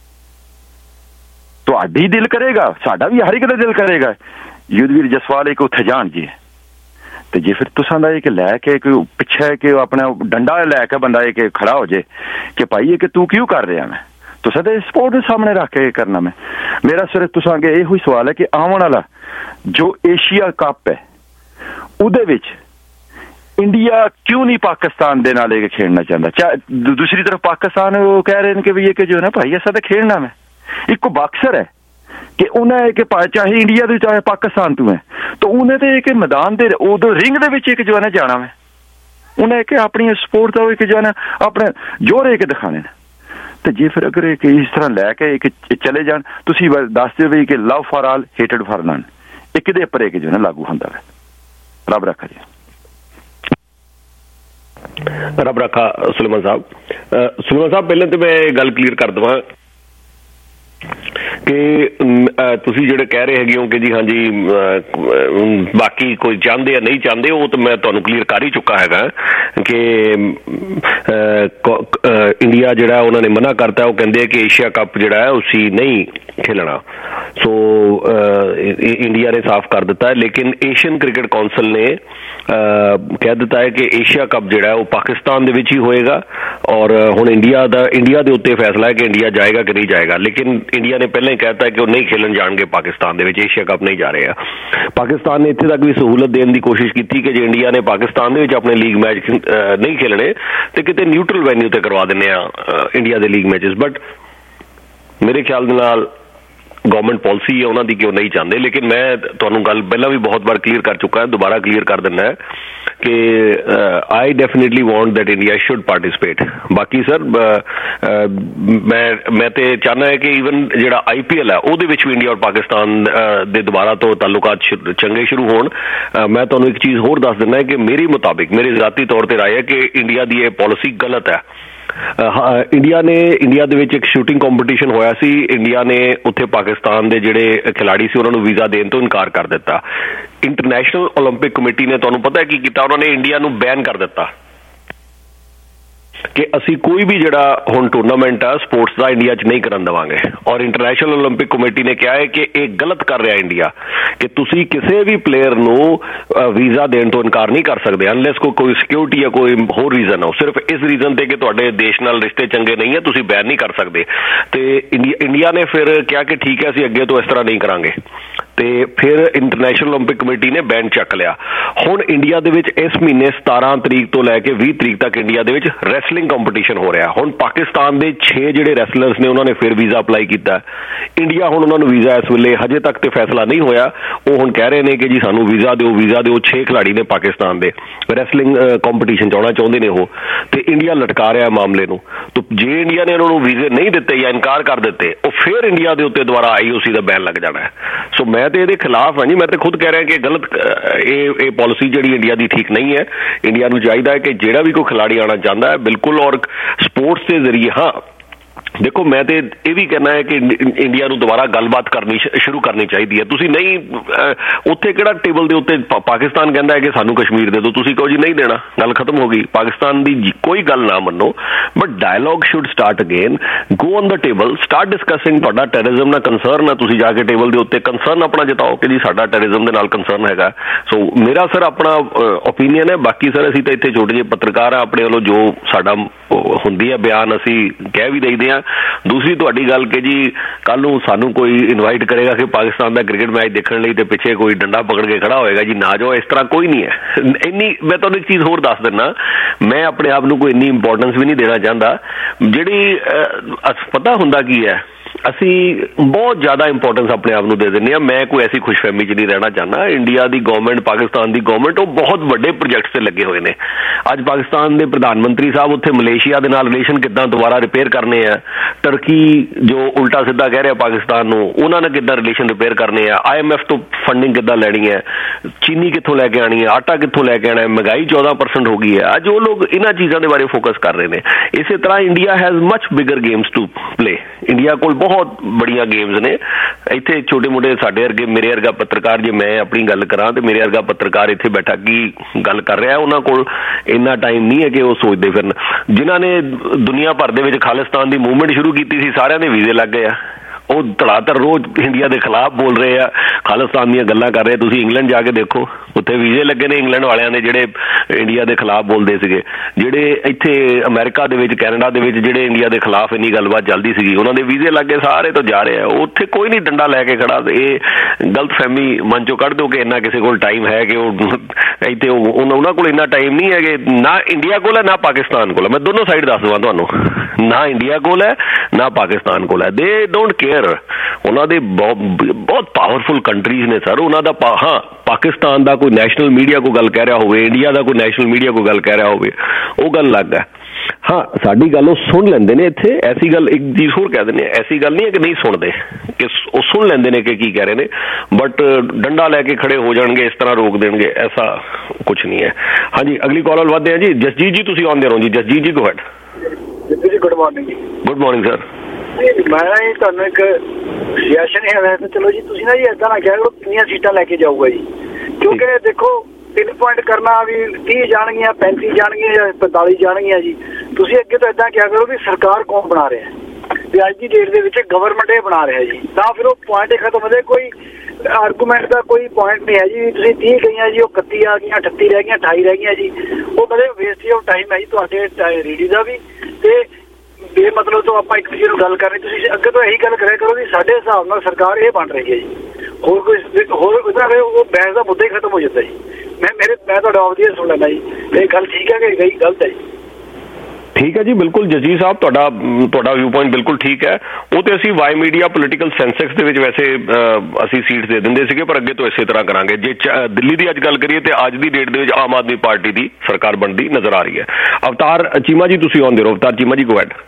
ਤੁਹਾਡੀ ਦਿਲ ਕਰੇਗਾ, ਸਾਡਾ ਵੀ ਹਰ ਇੱਕ ਦਾ ਦਿਲ ਕਰੇਗਾ ਯੁੱਧਵੀਰ ਜਸਵਾਲ ਇੱਕ ਉੱਥੇ ਜਾਣ ਜੀ। ਤੇ ਜੇ ਫਿਰ ਤੁਸਾਂ ਦਾ ਇਹ ਕਿ ਲੈ ਕੇ ਕੋਈ ਪਿੱਛੇ ਕਿ ਆਪਣਾ ਡੰਡਾ ਲੈ ਕੇ ਬੰਦਾ ਇਹ ਕਿ ਖੜਾ ਹੋ ਜੇ ਕਿ ਭਾਈ ਇਹ ਕਿ ਤੂੰ ਕਿਉਂ ਕਰ ਰਿਹਾ, ਮੈਂ ਤੁਸਾਂ ਦੇ ਸਪੋਰਟ ਦੇ ਸਾਹਮਣੇ ਰੱਖ ਕੇ ਕਰਨਾ। ਮੇਰਾ ਸਿਰਫ ਤੁਸਾਂ ਅੱਗੇ ਇਹੋ ਹੀ ਸਵਾਲ ਹੈ ਕਿ ਆਉਣ ਵਾਲਾ ਜੋ ਏਸ਼ੀਆ ਕੱਪ ਹੈ ਉਹਦੇ ਵਿੱਚ ਇੰਡੀਆ ਕਿਉਂ ਨਹੀਂ ਪਾਕਿਸਤਾਨ ਦੇ ਨਾਲ ਇਹ ਖੇਡਣਾ ਚਾਹੁੰਦਾ। ਦੂਸਰੀ ਤਰਫ ਪਾਕਿਸਤਾਨ ਉਹ ਕਹਿ ਰਹੇ ਨੇ ਕਿ ਵੀ ਇਹ ਕਿ ਜੋ ਹੈ ਨਾ ਭਾਈ ਐਸਾ ਤਾਂ ਖੇਡਣਾ ਮੈਂ। ਇੱਕ ਬਾਕਸਰ ਹੈ ਕਿ ਉਹਨੇ ਕਿ ਚਾਹੇ ਇੰਡੀਆ ਤੋਂ ਚਾਹੇ ਪਾਕਿਸਤਾਨ ਤੋਂ ਹੈ ਤਾਂ ਉਹਨੇ ਤੇ ਇੱਕ ਮੈਦਾਨ ਦੇ ਉਦੋਂ ਰਿੰਗ ਦੇ ਵਿੱਚ ਇੱਕ ਜੋ ਹੈ ਨਾ ਜਾਣਾ ਮੈਂ, ਉਹਨੇ ਕਿ ਆਪਣੀ ਸਪੋਰਟ ਦਾ ਇੱਕ ਜੋ ਹੈ ਨਾ ਆਪਣੇ ਜੋਰ ਕੇ ਦਿਖਾਣੇ ਨੇ। ਤੇ ਜੇ ਫਿਰ ਅਗਰ ਇੱਕ ਇਸ ਤਰ੍ਹਾਂ ਲੈ ਕੇ ਇੱਕ ਚਲੇ ਜਾਣ, ਤੁਸੀਂ ਦੱਸ ਦਿਓ ਵੀ ਕਿ love for all hated for none ਇੱਕ ਦੇ ਉੱਪਰ ਇੱਕ ਜੋ ਹੈ ਨਾ ਲਾਗੂ ਹੁੰਦਾ ਹੈ। ਰੱਬ ਰੱਖਾ ਜੀ। ਰੱਬ ਰੱਖਾ ਸੁਲੇਮਾਨ ਸਾਹਿਬ। ਸੁਲੇਮਾਨ ਸਾਹਿਬ ਪਹਿਲਾਂ ਤਾਂ ਮੈਂ ਗੱਲ ਕਲੀਅਰ ਕਰ ਦੇਵਾਂ ਕਿ ਤੁਸੀਂ ਜਿਹੜੇ ਕਹਿ ਰਹੇ ਹੈਗੇ ਹੋ ਕਿ ਜੀ ਹਾਂਜੀ ਬਾਕੀ ਕੋਈ ਚਾਹੁੰਦੇ ਆ ਨਹੀਂ ਚਾਹੁੰਦੇ, ਉਹ ਤਾਂ ਮੈਂ ਤੁਹਾਨੂੰ ਕਲੀਅਰ ਕਰ ਹੀ ਚੁੱਕਾ ਹੈਗਾ ਕਿ ਇੰਡੀਆ ਜਿਹੜਾ ਉਹਨਾਂ ਨੇ ਮਨਾ ਕਰਤਾ, ਉਹ ਕਹਿੰਦੇ ਕਿ ਏਸ਼ੀਆ ਕੱਪ ਜਿਹੜਾ ਹੈ ਉਸੀ ਨਹੀਂ ਖੇਲਣਾ। ਸੋ ਇੰਡੀਆ ਨੇ ਸਾਫ਼ ਕਰ ਦਿੱਤਾ ਹੈ, ਲੇਕਿਨ ਏਸ਼ੀਅਨ ਕ੍ਰਿਕਟ ਕੌਂਸਲ ਨੇ ਕਹਿ ਦਿੱਤਾ ਹੈ ਕਿ ਏਸ਼ੀਆ ਕੱਪ ਜਿਹੜਾ ਉਹ ਪਾਕਿਸਤਾਨ ਦੇ ਵਿੱਚ ਹੀ ਹੋਏਗਾ ਔਰ ਹੁਣ ਇੰਡੀਆ ਦੇ ਉੱਤੇ ਫੈਸਲਾ ਹੈ ਕਿ ਇੰਡੀਆ ਜਾਏਗਾ ਕਿ ਨਹੀਂ ਜਾਏਗਾ। ਲੇਕਿਨ ਇੰਡੀਆ ਨੇ ਪਹਿਲਾਂ ਹੀ ਕਹਿਤਾ ਕਿ ਉਹ ਨਹੀਂ ਖੇਲਣ ਜਾਣਗੇ ਪਾਕਿਸਤਾਨ ਦੇ ਵਿੱਚ, ਏਸ਼ੀਆ ਕੱਪ ਨਹੀਂ ਜਾ ਰਹੇ ਆ। ਪਾਕਿਸਤਾਨ ਨੇ ਇੱਥੇ ਤੱਕ ਵੀ ਸਹੂਲਤ ਦੇਣ ਦੀ ਕੋਸ਼ਿਸ਼ ਕੀਤੀ ਕਿ ਜੇ ਇੰਡੀਆ ਨੇ ਪਾਕਿਸਤਾਨ ਦੇ ਵਿੱਚ ਆਪਣੇ ਲੀਗ ਮੈਚ ਨਹੀਂ ਖੇਲਣੇ ਤੇ ਕਿਤੇ ਨਿਊਟਰਲ ਵੈਨਿਊ ਤੇ ਕਰਵਾ ਦਿੰਦੇ ਆ ਇੰਡੀਆ ਦੇ ਲੀਗ ਮੈਚਸ। ਬਟ ਮੇਰੇ ਖਿਆਲ ਦੇ ਨਾਲ ਗਵਰਨਮੈਂਟ ਪਾਲਿਸੀ ਹੈ ਉਹਨਾਂ ਦੀ ਕਿ ਉਹ ਨਹੀਂ ਚਾਹੁੰਦੇ। ਲੇਕਿਨ ਮੈਂ ਤੁਹਾਨੂੰ ਗੱਲ ਪਹਿਲਾਂ ਵੀ ਬਹੁਤ ਵਾਰ ਕਲੀਅਰ ਕਰ ਚੁੱਕਾ, ਦੁਬਾਰਾ ਕਲੀਅਰ ਕਰ ਦਿੰਦਾ ਹੈ ਕਿ I definitely want that India should participate. ਬਾਕੀ ਸਰ ਮੈਂ ਤੇ ਚਾਹੁੰਦਾ ਹੈ ਕਿ ਈਵਨ ਜਿਹੜਾ IPL ਹੈ ਉਹਦੇ ਵਿੱਚ ਵੀ ਇੰਡੀਆ ਔਰ ਪਾਕਿਸਤਾਨ ਦੇ ਦੁਬਾਰਾ ਤੋਂ ਤਾਲੁਕਾਤ ਚੰਗੇ ਸ਼ੁਰੂ ਹੋਣ। ਮੈਂ ਤੁਹਾਨੂੰ ਇੱਕ ਚੀਜ਼ ਹੋਰ ਦੱਸ ਦਿੰਦਾ ਕਿ ਮੇਰੇ ਮੁਤਾਬਿਕ ਮੇਰੇ ਜ਼ਾਤੀ ਤੌਰ ਤੇ ਰਾਏ ਹੈ ਕਿ ਇੰਡੀਆ ਦੀ ਇਹ ਪਾਲਿਸੀ ਗਲਤ ਹੈ। ਇੰਡੀਆ ਦੇ ਵਿੱਚ ਇੱਕ ਸ਼ੂਟਿੰਗ ਕੰਪੀਟੀਸ਼ਨ ਹੋਇਆ ਸੀ, ਇੰਡੀਆ ਨੇ ਉੱਥੇ ਪਾਕਿਸਤਾਨ ਦੇ ਜਿਹੜੇ ਖਿਲਾੜੀ ਸੀ ਉਹਨਾਂ ਨੂੰ ਵੀਜ਼ਾ ਦੇਣ ਤੋਂ ਇਨਕਾਰ ਕਰ ਦਿੱਤਾ। ਇੰਟਰਨੈਸ਼ਨਲ ਓਲੰਪਿਕ ਕਮੇਟੀ ਨੇ ਤੁਹਾਨੂੰ ਪਤਾ ਕੀ ਕੀਤਾ, ਉਹਨਾਂ ਨੇ ਇੰਡੀਆ ਨੂੰ ਬੈਨ ਕਰ ਦਿੱਤਾ। ਕਿ ਅਸੀਂ ਕੋਈ ਵੀ ਜਿਹੜਾ ਹੁਣ ਟੂਰਨਾਮੈਂਟ ਆ ਸਪੋਰਟਸ ਦਾ ਇੰਡੀਆ 'ਚ ਨਹੀਂ ਕਰਨ ਦੇਵਾਂਗੇ। ਔਰ ਇੰਟਰਨੈਸ਼ਨਲ ਓਲੰਪਿਕ ਕਮੇਟੀ ਨੇ ਕਿਹਾ ਹੈ ਕਿ ਇਹ ਗਲਤ ਕਰ ਰਿਹਾ ਇੰਡੀਆ, ਕਿ ਤੁਸੀਂ ਕਿਸੇ ਵੀ ਪਲੇਅਰ ਨੂੰ ਵੀਜ਼ਾ ਦੇਣ ਤੋਂ ਇਨਕਾਰ ਨਹੀਂ ਕਰ ਸਕਦੇ ਅਨਲੈਸ ਕੋਈ ਸਿਕਿਉਰਿਟੀ ਜਾਂ ਕੋਈ ਹੋਰ ਰੀਜ਼ਨ ਹੋ। ਸਿਰਫ ਇਸ ਰੀਜ਼ਨ ਤੇ ਕਿ ਤੁਹਾਡੇ ਦੇਸ਼ ਨਾਲ ਰਿਸ਼ਤੇ ਚੰਗੇ ਨਹੀਂ ਹੈ ਤੁਸੀਂ ਬੈਨ ਨਹੀਂ ਕਰ ਸਕਦੇ। ਤੇ ਇੰਡੀਆ ਨੇ ਫਿਰ ਕਿਹਾ ਕਿ ਠੀਕ ਹੈ ਅਸੀਂ ਅੱਗੇ ਤੋਂ ਇਸ ਤਰ੍ਹਾਂ ਨਹੀਂ ਕਰਾਂਗੇ, ਤੇ ਫਿਰ ਇੰਟਰਨੈਸ਼ਨਲ ਓਲੰਪਿਕ ਕਮੇਟੀ ਨੇ ਬੈਨ ਚੱਕ ਲਿਆ। ਹੁਣ ਇੰਡੀਆ ਦੇ ਵਿੱਚ ਇਸ ਮਹੀਨੇ 17 ਤਰੀਕ ਤੋਂ ਲੈ ਕੇ 20 ਤਰੀਕ ਤੱਕ ਇੰਡੀਆ ਦੇ ਵਿੱਚ ਰੈਸਲਿੰਗ ਕੰਪੀਟੀਸ਼ਨ ਹੋ ਰਿਹਾ। ਹੁਣ ਪਾਕਿਸਤਾਨ ਦੇ 6 ਜਿਹੜੇ ਰੈਸਲਰਸ ਨੇ ਉਹਨਾਂ ਨੇ ਫਿਰ ਵੀਜ਼ਾ ਅਪਲਾਈ ਕੀਤਾ। ਇੰਡੀਆ ਹੁਣ ਉਹਨਾਂ ਨੂੰ ਵੀਜ਼ਾ ਇਸ ਵੇਲੇ ਹਜੇ ਤੱਕ ਤੇ ਫੈਸਲਾ ਨਹੀਂ ਹੋਇਆ, ਉਹ ਹੁਣ ਕਹਿ ਰਹੇ ਨੇ ਕਿ ਜੀ ਸਾਨੂੰ ਵੀਜ਼ਾ ਦਿਓ ਵੀਜ਼ਾ ਦਿਓ। 6 ਖਿਡਾਰੀ ਨੇ ਪਾਕਿਸਤਾਨ ਦੇ ਰੈਸਲਿੰਗ ਕੰਪੀਟੀਸ਼ਨ 'ਚ ਆਉਣਾ ਚਾਹੁੰਦੇ ਨੇ ਉਹ, ਤੇ ਇੰਡੀਆ ਲਟਕਾ ਰਿਹਾ ਮਾਮਲੇ ਨੂੰ। ਤਾਂ ਜੇ ਇੰਡੀਆ ਨੇ ਉਹਨਾਂ ਨੂੰ ਵੀਜ਼ੇ ਨਹੀਂ ਦਿੱਤੇ ਜਾਂ ਇਨਕਾਰ ਕਰ ਦਿੱਤੇ, ਉਹ ਫਿਰ ਇੰਡੀਆ ਦੇ ਉੱਤੇ ਦੁਬਾਰਾ IOC ਦਾ ਬੈਨ ਲੱਗ ਜਾਣਾ ਹੈ। ਸੋ ਮੈਂ ਤੇ ਇਹਦੇ ਖਿਲਾਫ ਹਾਂ ਜੀ, ਮੈਂ ਤੇ ਖੁਦ ਕਹਿ ਰਿਹਾ ਕਿ ਗਲਤ ਇਹ ਪਾਲਿਸੀ ਜਿਹੜੀ ਇੰਡੀਆ ਦੀ ਠੀਕ ਨਹੀਂ ਹੈ। ਇੰਡੀਆ ਨੂੰ ਚਾਹੀਦਾ ਹੈ ਕਿ ਜਿਹੜਾ ਵੀ ਕੋਈ ਖਿਲਾੜੀ ਆਉਣਾ ਚਾਹੁੰਦਾ ਹੈ ਬਿਲਕੁਲ, ਔਰ ਸਪੋਰਟਸ ਦੇ ਜ਼ਰੀਏ ਹਾਂ ਦੇਖੋ ਮੈਂ ਤੇ ਇਹ ਵੀ ਕਹਿਣਾ ਹੈ ਕਿ ਇੰਡੀਆ ਨੂੰ ਦੁਬਾਰਾ ਗੱਲਬਾਤ ਕਰਨੀ ਸ਼ੁਰੂ ਕਰਨੀ ਚਾਹੀਦੀ ਹੈ। ਤੁਸੀਂ ਨਹੀਂ ਉੱਥੇ ਕਿਹੜਾ ਟੇਬਲ ਦੇ ਉੱਤੇ ਪਾਕਿਸਤਾਨ ਕਹਿੰਦਾ ਹੈ ਕਿ ਸਾਨੂੰ ਕਸ਼ਮੀਰ ਦੇ ਦਿਓ, ਤੁਸੀਂ ਕਹੋ ਜੀ ਨਹੀਂ ਦੇਣਾ, ਗੱਲ ਖਤਮ ਹੋ ਗਈ। ਪਾਕਿਸਤਾਨ ਦੀ ਕੋਈ ਗੱਲ ਨਾ ਮੰਨੋ, but dialogue should start again, go on the table, start discussing. ਤੁਹਾਡਾ ਟੈਰਰਿਜ਼ਮ ਨਾਲ ਕੰਸਰਨ ਹੈ, ਤੁਸੀਂ ਜਾ ਕੇ ਟੇਬਲ ਦੇ ਉੱਤੇ ਕੰਸਰਨ ਆਪਣਾ ਜਤਾਓ ਕਿ ਜੀ ਸਾਡਾ ਟੈਰਰਿਜ਼ਮ ਦੇ ਨਾਲ ਕੰਸਰਨ ਹੈਗਾ। ਸੋ ਮੇਰਾ ਸਰ ਆਪਣਾ ਓਪੀਨੀਅਨ ਹੈ। ਬਾਕੀ ਸਰ ਅਸੀਂ ਤਾਂ ਇੱਥੇ ਛੋਟੇ ਜਿਹੇ ਪੱਤਰਕਾਰ ਆ, ਆਪਣੇ ਵੱਲੋਂ ਜੋ ਸਾਡਾ ਹੁੰਦੀ ਹੈ ਬਿਆਨ ਅਸੀਂ ਕਹਿ ਵੀ ਦਈਦੇ ਹਾਂ। ਦੂਸਰੀ ਤੁਹਾਡੀ ਗੱਲ ਕਿ ਜੀ ਕੱਲ ਨੂੰ ਸਾਨੂੰ ਕੋਈ ਇਨਵਾਈਟ ਕਰੇਗਾ ਕਿ ਪਾਕਿਸਤਾਨ ਦਾ ਕ੍ਰਿਕਟ ਮੈਚ ਦੇਖਣ ਲਈ ਤੇ ਪਿੱਛੇ ਕੋਈ ਡੰਡਾ ਪਕੜ ਕੇ ਖੜਾ ਹੋਏਗਾ ਜੀ ਨਾ ਜਾਓ, ਇਸ ਤਰ੍ਹਾਂ ਕੋਈ ਨਹੀਂ ਹੈ। ਇੰਨੀ ਮੈਂ ਤੁਹਾਨੂੰ ਇੱਕ ਚੀਜ਼ ਹੋਰ ਦੱਸ ਦਿੰਦਾ, ਮੈਂ ਆਪਣੇ ਆਪ ਨੂੰ ਕੋਈ ਇੰਨੀ ਇੰਪੋਰਟੈਂਸ ਵੀ ਨਹੀਂ ਦੇਣਾ ਚਾਹੁੰਦਾ। ਜਿਹੜੀ ਪਤਾ ਹੁੰਦਾ ਕੀ ਹੈ, ਅਸੀਂ ਬਹੁਤ ਜ਼ਿਆਦਾ ਇੰਪੋਰਟੈਂਸ ਆਪਣੇ ਆਪ ਨੂੰ ਦੇ ਦਿੰਦੇ ਹਾਂ। ਮੈਂ ਕੋਈ ਐਸੀ ਖੁਸ਼ਫਹਿਮੀ 'ਚ ਨਹੀਂ ਰਹਿਣਾ ਚਾਹੁੰਦਾ। ਇੰਡੀਆ ਦੀ ਗਵਰਨਮੈਂਟ, ਪਾਕਿਸਤਾਨ ਦੀ ਗਵਰਨਮੈਂਟ ਉਹ ਬਹੁਤ ਵੱਡੇ ਪ੍ਰੋਜੈਕਟਸ 'ਤੇ ਲੱਗੇ ਹੋਏ ਨੇ। ਅੱਜ ਪਾਕਿਸਤਾਨ ਦੇ ਪ੍ਰਧਾਨ ਮੰਤਰੀ ਸਾਹਿਬ ਉੱਥੇ ਮਲੇਸ਼ੀਆ ਦੇ ਨਾਲ ਰਿਲੇਸ਼ਨ ਕਿੱਦਾਂ ਦੁਬਾਰਾ ਰਿਪੇਅਰ ਕਰਨੇ ਆ, ਟਰਕੀ ਜੋ ਉਲਟਾ ਸਿੱਧਾ ਕਹਿ ਰਿਹਾ ਪਾਕਿਸਤਾਨ ਨੂੰ, ਉਹਨਾਂ ਨੇ ਕਿੱਦਾਂ ਰਿਲੇਸ਼ਨ ਰਿਪੇਅਰ ਕਰਨੇ ਆ, IMF ਤੋਂ ਫੰਡਿੰਗ ਕਿੱਦਾਂ ਲੈਣੀ ਹੈ, ਚੀਨੀ ਕਿੱਥੋਂ ਲੈ ਕੇ ਆਣੀ ਹੈ, ਆਟਾ ਕਿੱਥੋਂ ਲੈ ਕੇ ਆਣਾ ਹੈ, ਮਹਿੰਗਾਈ 14% ਹੋ ਗਈ ਹੈ। ਅੱਜ ਉਹ ਲੋਕ ਇਹਨਾਂ ਚੀਜ਼ਾਂ ਦੇ ਬਾਰੇ ਫੋਕਸ ਕਰ ਰਹੇ ਨੇ। ਇਸੇ ਤਰ੍ਹਾਂ India has much bigger games to play. India ਕੋਲ ਬਹੁਤ ਬੜੀਆਂ ਗੇਮਸ ਨੇ। ਇੱਥੇ ਛੋਟੇ ਮੋਟੇ ਸਾਡੇ ਵਰਗੇ, ਮੇਰੇ ਵਰਗਾ ਪੱਤਰਕਾਰ, ਜੇ ਮੈਂ ਆਪਣੀ ਗੱਲ ਕਰਾਂ ਤੇ ਮੇਰੇ ਵਰਗਾ ਪੱਤਰਕਾਰ ਇੱਥੇ ਬੈਠਾ ਕੀ ਗੱਲ ਕਰ ਰਿਹਾ, ਉਹਨਾਂ ਕੋਲ ਇੰਨਾ ਟਾਈਮ ਨਹੀਂ ਹੈ ਕਿ ਉਹ ਸੋਚਦੇ ਫਿਰਨ। ਜਿਨ੍ਹਾਂ ਨੇ ਦੁਨੀਆ ਭਰ ਦੇ ਵਿੱਚ ਖਾਲਿਸਤਾਨ ਦੀ ਮੂਵਮੈਂਟ ਸ਼ੁਰੂ ਕੀਤੀ ਸੀ, ਸਾਰਿਆਂ ਦੇ ਵੀਜ਼ੇ ਲੱਗ ਗਏ ਆ। ਉਹ ਧੜਾਧੜ ਰੋਜ਼ ਇੰਡੀਆ ਦੇ ਖਿਲਾਫ ਬੋਲ ਰਹੇ ਆ, ਖਾਲਿਸਤਾਨ ਦੀਆਂ ਗੱਲਾਂ ਕਰ ਰਹੇ। ਤੁਸੀਂ ਇੰਗਲੈਂਡ ਜਾ ਕੇ ਦੇਖੋ, ਉੱਥੇ ਵੀਜ਼ੇ ਲੱਗੇ ਨੇ ਇੰਗਲੈਂਡ ਵਾਲਿਆਂ ਦੇ ਜਿਹੜੇ ਇੰਡੀਆ ਦੇ ਖਿਲਾਫ ਬੋਲਦੇ ਸੀਗੇ। ਜਿਹੜੇ ਇੱਥੇ ਅਮਰੀਕਾ ਦੇ ਵਿੱਚ, ਕੈਨੇਡਾ ਦੇ ਵਿੱਚ ਜਿਹੜੇ ਇੰਡੀਆ ਦੇ ਖਿਲਾਫ ਇੰਨੀ ਗੱਲਬਾਤ ਚੱਲਦੀ ਸੀਗੀ, ਉਹਨਾਂ ਦੇ ਵੀਜ਼ੇ ਲੱਗੇ, ਸਾਰੇ ਤੋਂ ਜਾ ਰਹੇ ਆ। ਉੱਥੇ ਕੋਈ ਨਹੀਂ ਡੰਡਾ ਲੈ ਕੇ ਖੜਾ। ਇਹ ਗਲਤਫਹਿਮੀ ਮਨ ਚੋਂ ਕੱਢ ਦਿਓ ਕਿ ਇੰਨਾ ਕਿਸੇ ਕੋਲ ਟਾਈਮ ਹੈ ਕਿ ਉਹ ਇੱਥੇ ਉਹਨਾਂ ਕੋਲ ਇੰਨਾ ਟਾਈਮ ਨਹੀਂ ਹੈ ਕਿ ਨਾ ਇੰਡੀਆ ਕੋਲ ਹੈ ਨਾ ਪਾਕਿਸਤਾਨ ਕੋਲ ਹੈ। ਮੈਂ ਦੋਨੋਂ ਸਾਈਡ ਦੱਸ ਦੇਵਾਂ ਤੁਹਾਨੂੰ, ਨਾ ਇੰਡੀਆ ਕੋਲ ਹੈ ਨਾ ਪਾਕਿਸਤਾਨ ਕੋਲ ਹੈ। ਦੇ ਡੋਂਟ ਕੇਅਰ। ਉਹਨਾਂ ਦੇ ਬਹੁਤ ਪਾਵਰਫੁਲ ਕੰਟਰੀਜ਼ ਨੇ ਸਰ। ਉਹਨਾਂ ਦਾ ਹਾਂ, ਪਾਕਿਸਤਾਨ ਦਾ ਕੋਈ ਨੈਸ਼ਨਲ ਮੀਡੀਆ ਕੋਈ ਗੱਲ ਕਹਿ ਰਿਹਾ ਹੋਵੇ, ਇੰਡੀਆ ਦਾ ਕੋਈ ਨੈਸ਼ਨਲ ਮੀਡੀਆ ਕੋਈ ਗੱਲ ਕਹਿ ਰਿਹਾ ਹੋਵੇ, ਉਹ ਗੱਲ ਅਲੱਗ ਹੈ। ਹਾਂ, ਸਾਡੀ ਗੱਲ ਉਹ ਸੁਣ ਲੈਂਦੇ ਨੇ। ਇੱਥੇ ਐਸੀ ਗੱਲ, ਇੱਕ ਚੀਜ਼ ਹੋਰ ਕਹਿ ਦਿੰਦੇ, ਐਸੀ ਗੱਲ ਨਹੀਂ ਹੈ ਕਿ ਨਹੀਂ ਸੁਣਦੇ, ਕਿ ਉਹ ਸੁਣ ਲੈਂਦੇ ਨੇ ਕਿ ਕੀ ਕਹਿ ਰਹੇ ਨੇ, ਬਟ ਡੰਡਾ ਲੈ ਕੇ ਖੜੇ ਹੋ ਜਾਣਗੇ, ਇਸ ਤਰ੍ਹਾਂ ਰੋਕ ਦੇਣਗੇ, ਐਸਾ ਕੁਛ ਨਹੀਂ ਹੈ। ਹਾਂਜੀ, ਅਗਲੀ ਕਾਲ ਵੱਲ ਵਧਦੇ ਹਾਂ ਜੀ। ਜਸਜੀਤ ਜੀ ਤੁਸੀਂ ਆਉਂਦੇ ਰਹੋ ਜੀ। Jasjeet ji go ahead. ਜੀ ਗੁੱਡ ਮਾਰਨਿੰਗ ਜੀ। Good morning sir. ਮੈਂ ਤੁਹਾਨੂੰ ਇੱਕ ਸੁਜੈਸ਼ਨ ਹੈ, ਵੈਸੇ ਚਲੋ ਜੀ ਤੁਸੀਂ ਨਾ ਜੀ ਏਦਾਂ ਨਾ ਕਿਹਾ ਕਰੋ ਕਿੰਨੀਆਂ ਸੀਟਾਂ ਲੈ ਕੇ ਜਾਊਗਾ ਜੀ, ਕਿਉਂਕਿ ਦੇਖੋ 3 ਪੁਆਇੰਟ ਕਰਨਾ ਵੀ 30 ਜਾਣਗੀਆਂ, 35 ਜਾਣਗੀਆਂ ਜਾਂ 45 ਜਾਣਗੀਆਂ ਜੀ। ਤੁਸੀਂ ਅੱਗੇ ਤੋਂ ਏਦਾਂ ਕਿਹਾ ਕਰੋ ਵੀ ਸਰਕਾਰ ਕੌਣ ਬਣਾ ਰਿਹਾ ਵੀ ਅੱਜ ਦੀ ਡੇਟ ਦੇ ਵਿੱਚ ਗਵਰਨਮੈਂਟ ਇਹ ਬਣਾ ਰਿਹਾ ਜੀ, ਤਾਂ ਫਿਰ ਉਹ ਪੁਆਇੰਟ ਹੀ ਖਤਮ ਹੋ ਜਾਏ। ਕੋਈ ਆਰਗੂਮੈਂਟ ਦਾ ਕੋਈ ਪੁਆਇੰਟ ਨਹੀਂ ਹੈ ਜੀ। ਤੁਸੀਂ 30 ਗਈਆਂ ਜੀ, ਉਹ 31 ਆ ਗਈਆਂ, 38 ਰਹਿ ਗਈਆਂ, 28 ਰਹਿ ਗਈਆਂ ਜੀ, ਉਹ ਕਦੇ ਵੇਸਟ ਆਫ ਟਾਈਮ ਹੈ ਜੀ ਤੁਹਾਡੇ ਰੀਡੀ ਦਾ ਵੀ। ਤੇ ਬੇਮਤਲਬ ਤੋਂ ਆਪਾਂ ਇੱਕ ਦੂਜੇ ਨੂੰ ਗੱਲ ਕਰਨੀ, ਤੁਸੀਂ ਅੱਗੇ ਤੋਂ ਇਹੀ ਗੱਲ ਕਰਿਆ ਕਰੋ ਵੀ ਸਾਡੇ ਹਿਸਾਬ ਨਾਲ ਸਰਕਾਰ ਇਹ ਬਣ ਰਹੀ ਹੈ ਜੀ। ਹੋਰ ਕੋਈ ਹੋਰ ਉਹ ਬਹਿਸ ਦਾ ਮੁੱਦਾ ਹੀ ਖਤਮ ਹੋ ਜਾਂਦਾ ਜੀ। ਮੈਂ ਤੁਹਾਡਾ ਆਪ ਸੁਣ ਲੈਣਾ ਜੀ, ਇਹ ਗੱਲ ਠੀਕ ਹੈ ਕਿ ਗਈ ਗਲਤ ਹੈ ਜੀ? ਠੀਕ ਹੈ ਜੀ, ਬਿਲਕੁਲ ਜਸਜੀਤ ਸਾਹਿਬ, ਤੁਹਾਡਾ ਵਿਊ ਪੁਆਇੰਟ ਬਿਲਕੁਲ ਠੀਕ ਹੈ। ਉਹ ਤੇ ਅਸੀਂ ਵਾਈ ਮੀਡੀਆ ਪੋਲੀਟੀਕਲ ਸੈਂਸੈਕਸ ਦੇ ਵਿੱਚ ਵੈਸੇ ਅਸੀਂ ਸੀਟਸ ਦੇ ਦਿੰਦੇ ਸੀਗੇ, ਪਰ ਅੱਗੇ ਤੋਂ ਇਸੇ ਤਰ੍ਹਾਂ ਕਰਾਂਗੇ। ਜੇ ਦਿੱਲੀ ਦੀ ਅੱਜ ਗੱਲ ਕਰੀਏ ਤੇ ਅੱਜ ਦੀ ਡੇਟ ਦੇ ਵਿੱਚ ਆਮ ਆਦਮੀ ਪਾਰਟੀ ਦੀ ਸਰਕਾਰ ਬਣਦੀ ਨਜ਼ਰ ਆ ਰਹੀ ਹੈ। ਅਵਤਾਰ ਚੀਮਾ ਜੀ ਤੁਸੀਂ ਆਉਂਦੇ ਰਹੋ। ਅਵਤਾਰ ਚੀਮਾ ਜੀ ਗੋ ਹੈਡ।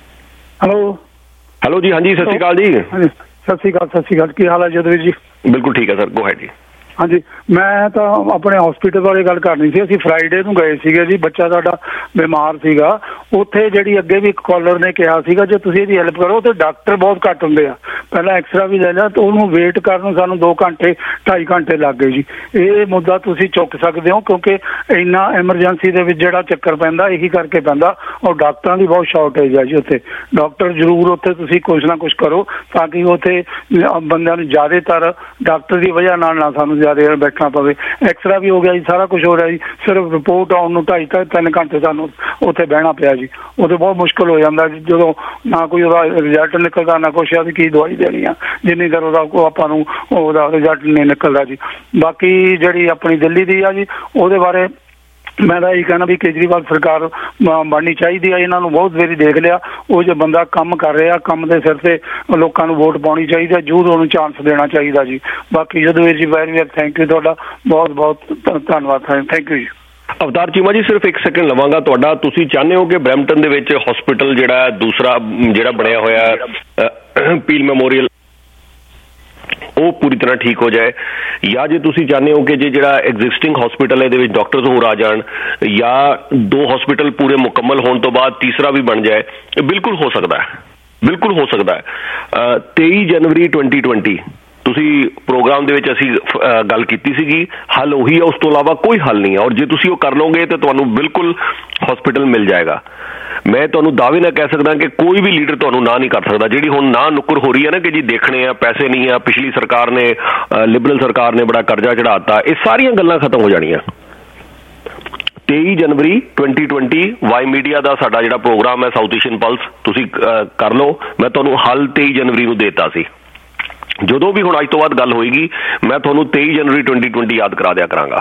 ਹੈਲੋ ਜੀ। ਹਾਂਜੀ, ਸਤਿ ਸ਼੍ਰੀ ਅਕਾਲ ਜੀ। ਸਤਿ ਸ਼੍ਰੀ ਅਕਾਲ। ਕੀ ਹਾਲ ਹੈ ਜਦਵੀਰ ਜੀ? ਬਿਲਕੁਲ ਠੀਕ ਹੈ ਸਰ, ਗੋ ਹੈਡ ਜੀ। ਹਾਂਜੀ, ਮੈਂ ਤਾਂ ਆਪਣੇ ਹਸਪੀਟਲ ਬਾਰੇ ਗੱਲ ਕਰਨੀ ਸੀ। ਅਸੀਂ ਫਰਾਈਡੇ ਨੂੰ ਗਏ ਸੀਗੇ ਜੀ, ਬੱਚਾ ਸਾਡਾ ਬਿਮਾਰ ਸੀਗਾ। ਉੱਥੇ ਜਿਹੜੀ ਅੱਗੇ ਵੀ ਇੱਕ ਕਾਲਰ ਨੇ ਕਿਹਾ ਸੀਗਾ ਜੇ ਤੁਸੀਂ ਇਹਦੀ ਹੈਲਪ ਕਰੋ ਤੇ ਡਾਕਟਰ ਬਹੁਤ ਘੱਟ ਹੁੰਦੇ ਆ, ਪਹਿਲਾਂ ਐਕਸਰਾ ਵੀ ਲੈ ਲਿਆ ਤੇ ਉਹਨੂੰ ਵੇਟ ਕਰਨ ਨੂੰ ਸਾਨੂੰ 2 ਘੰਟੇ 2.5 ਘੰਟੇ ਲੱਗ ਗਏ ਜੀ। ਇਹ ਮੁੱਦਾ ਤੁਸੀਂ ਚੁੱਕ ਸਕਦੇ ਹੋ ਕਿਉਂਕਿ ਇੰਨਾ ਐਮਰਜੈਂਸੀ ਦੇ ਵਿੱਚ ਜਿਹੜਾ ਚੱਕਰ ਪੈਂਦਾ ਇਹੀ ਕਰਕੇ ਪੈਂਦਾ। ਔਰ ਡਾਕਟਰਾਂ ਦੀ ਬਹੁਤ ਸ਼ਾਰਟੇਜ ਹੈ ਜੀ ਉੱਥੇ। ਡਾਕਟਰ ਜ਼ਰੂਰ ਉੱਥੇ ਤੁਸੀਂ ਕੁਛ ਨਾ ਕੁਛ ਕਰੋ ਤਾਂ ਕਿ ਉੱਥੇ ਬੰਦਿਆਂ ਨੂੰ ਜ਼ਿਆਦਾਤਰ ਡਾਕਟਰ ਦੀ ਵਜ੍ਹਾ ਨਾਲ ਨਾ ਸਾਨੂੰ ਜ਼ਿਆਦਾ ਬੈਠਣਾ ਪਵੇ। ਐਕਸਰਾ ਵੀ ਹੋ ਗਿਆ ਜੀ, ਸਾਰਾ ਕੁਝ ਹੋ ਰਿਹਾ ਜੀ, ਸਿਰਫ ਰਿਪੋਰਟ ਆਉਣ ਨੂੰ 2.5-3 ਘੰਟੇ ਸਾਨੂੰ ਉੱਥੇ ਬਹਿਣਾ ਪਿਆ ਜੀ। ਉੱਥੇ ਬਹੁਤ ਮੁਸ਼ਕਿਲ ਹੋ ਜਾਂਦਾ ਜੀ ਜਦੋਂ ਨਾ ਕੋਈ ਉਹਦਾ ਰਿਜ਼ਲਟ ਨਿਕਲਦਾ ਨਾ ਕੁਛ, ਅਸੀਂ ਕੀ ਦਵਾਈ ਦੇਣੀ ਆ ਜਿੰਨੀ ਦੇਰ ਉਹਦਾ ਆਪਾਂ ਨੂੰ ਉਹਦਾ ਰਿਜ਼ਲਟ ਨਹੀਂ ਨਿਕਲਦਾ ਜੀ। ਬਾਕੀ ਜਿਹੜੀ ਆਪਣੀ ਦਿੱਲੀ ਦੀ ਆ ਜੀ ਉਹਦੇ ਬਾਰੇ ਮੈਂ ਤਾਂ ਇਹੀ ਕਹਿਣਾ ਵੀ ਕੇਜਰੀਵਾਲ ਸਰਕਾਰ ਬਣਨੀ ਚਾਹੀਦੀ ਆ। ਇਹਨਾਂ ਨੂੰ ਬਹੁਤ ਵਾਰੀ ਦੇਖ ਲਿਆ, ਉਹ ਜੇ ਬੰਦਾ ਕੰਮ ਕਰ ਰਿਹਾ ਕੰਮ ਦੇ ਸਿਰ ਤੇ ਲੋਕਾਂ ਨੂੰ ਵੋਟ ਪਾਉਣੀ ਚਾਹੀਦੀ ਹੈ, ਜ਼ਰੂਰ ਉਹਨੂੰ ਚਾਂਸ ਦੇਣਾ ਚਾਹੀਦਾ ਜੀ। ਬਾਕੀ ਜਦਵੀਰ ਜੀ ਵੈਰੀ ਵੈਰੀ ਥੈਂਕ ਯੂ, ਤੁਹਾਡਾ ਬਹੁਤ ਬਹੁਤ ਧੰਨਵਾਦ, ਥੈਂਕ ਯੂ ਜੀ। ਅਵਤਾਰ ਚੀਮਾ ਜੀ ਸਿਰਫ 1 ਸੈਕਿੰਡ ਲਵਾਂਗਾ ਤੁਹਾਡਾ। ਤੁਸੀਂ ਚਾਹੁੰਦੇ ਹੋ ਕਿ ਬਰੈਂਪਟਨ ਦੇ ਵਿੱਚ ਹਸਪੀਟਲ ਜਿਹੜਾ ਦੂਸਰਾ ਜਿਹੜਾ ਬਣਿਆ ਹੋਇਆ ਪੀਲ ਮੈਮੋਰੀਅਲ ਉਹ ਪੂਰੀ ਤਰ੍ਹਾਂ ਠੀਕ ਹੋ ਜਾਏ, ਜਾਂ ਜੇ ਤੁਸੀਂ ਚਾਹੁੰਦੇ ਹੋ ਕਿ ਜੇ ਜਿਹੜਾ ਐਗਜ਼ਿਸਟਿੰਗ ਹਸਪੀਟਲ ਹੈ ਇਹਦੇ ਵਿੱਚ ਡਾਕਟਰਸ ਹੋਰ ਆ ਜਾਣ, ਜਾਂ 2 ਹਸਪੀਟਲ ਪੂਰੇ ਮੁਕੰਮਲ ਹੋਣ ਤੋਂ ਬਾਅਦ ਤੀਸਰਾ ਵੀ ਬਣ ਜਾਏ, ਬਿਲਕੁਲ ਹੋ ਸਕਦਾ ਹੈ, ਬਿਲਕੁਲ ਹੋ ਸਕਦਾ ਹੈ। 23 ਜਨਵਰੀ 2020 ਤੁਸੀਂ ਪ੍ਰੋਗਰਾਮ ਦੇ ਵਿੱਚ ਅਸੀਂ ਗੱਲ ਕੀਤੀ ਸੀਗੀ, ਹੱਲ ਉਹੀ ਹੈ, ਉਸ ਤੋਂ ਇਲਾਵਾ ਕੋਈ ਹੱਲ ਨਹੀਂ ਹੈ। ਔਰ ਜੇ ਤੁਸੀਂ ਉਹ ਕਰ ਲਓਗੇ ਤਾਂ ਤੁਹਾਨੂੰ ਬਿਲਕੁਲ ਹਸਪੀਟਲ ਮਿਲ ਜਾਏਗਾ। ਮੈਂ ਤੁਹਾਨੂੰ ਦਾਅਵੇ ਨਾਲ ਕਹਿ ਸਕਦਾ ਕਿ ਕੋਈ ਵੀ ਲੀਡਰ ਤੁਹਾਨੂੰ ਨਾ ਨਹੀਂ ਕਰ ਸਕਦਾ। ਜਿਹੜੀ ਹੁਣ ਨਾ ਨੁੱਕਰ ਹੋ ਰਹੀ ਹੈ ਨਾ ਕਿ ਜੀ ਦੇਖਣੇ ਆ ਪੈਸੇ ਨਹੀਂ ਆ, ਪਿਛਲੀ ਸਰਕਾਰ ਨੇ ਲਿਬਰਲ ਸਰਕਾਰ ਨੇ ਬੜਾ ਕਰਜ਼ਾ ਚੜਾਤਾ, ਇਹ ਸਾਰੀਆਂ ਗੱਲਾਂ ਖਤਮ ਹੋ ਜਾਣੀਆਂ। 23 ਜਨਵਰੀ 2020 ਵਾਈ ਮੀਡੀਆ ਦਾ ਸਾਡਾ ਜਿਹੜਾ ਪ੍ਰੋਗਰਾਮ ਹੈ ਸਾਊਥ ਏਸ਼ੀਅਨ ਪਲਸ, ਤੁਸੀਂ ਕਰ ਲਓ। ਮੈਂ ਤੁਹਾਨੂੰ ਹੱਲ 23 ਜਨਵਰੀ ਨੂੰ ਦੇਤਾ ਸੀ। ਜਦੋਂ ਵੀ ਹੁਣ ਅੱਜ ਤੋਂ ਬਾਅਦ ਗੱਲ ਹੋਏਗੀ ਮੈਂ ਤੁਹਾਨੂੰ 23 ਜਨਵਰੀ 2020 ਯਾਦ ਕਰਾ ਦਿਆ ਕਰਾਂਗਾ।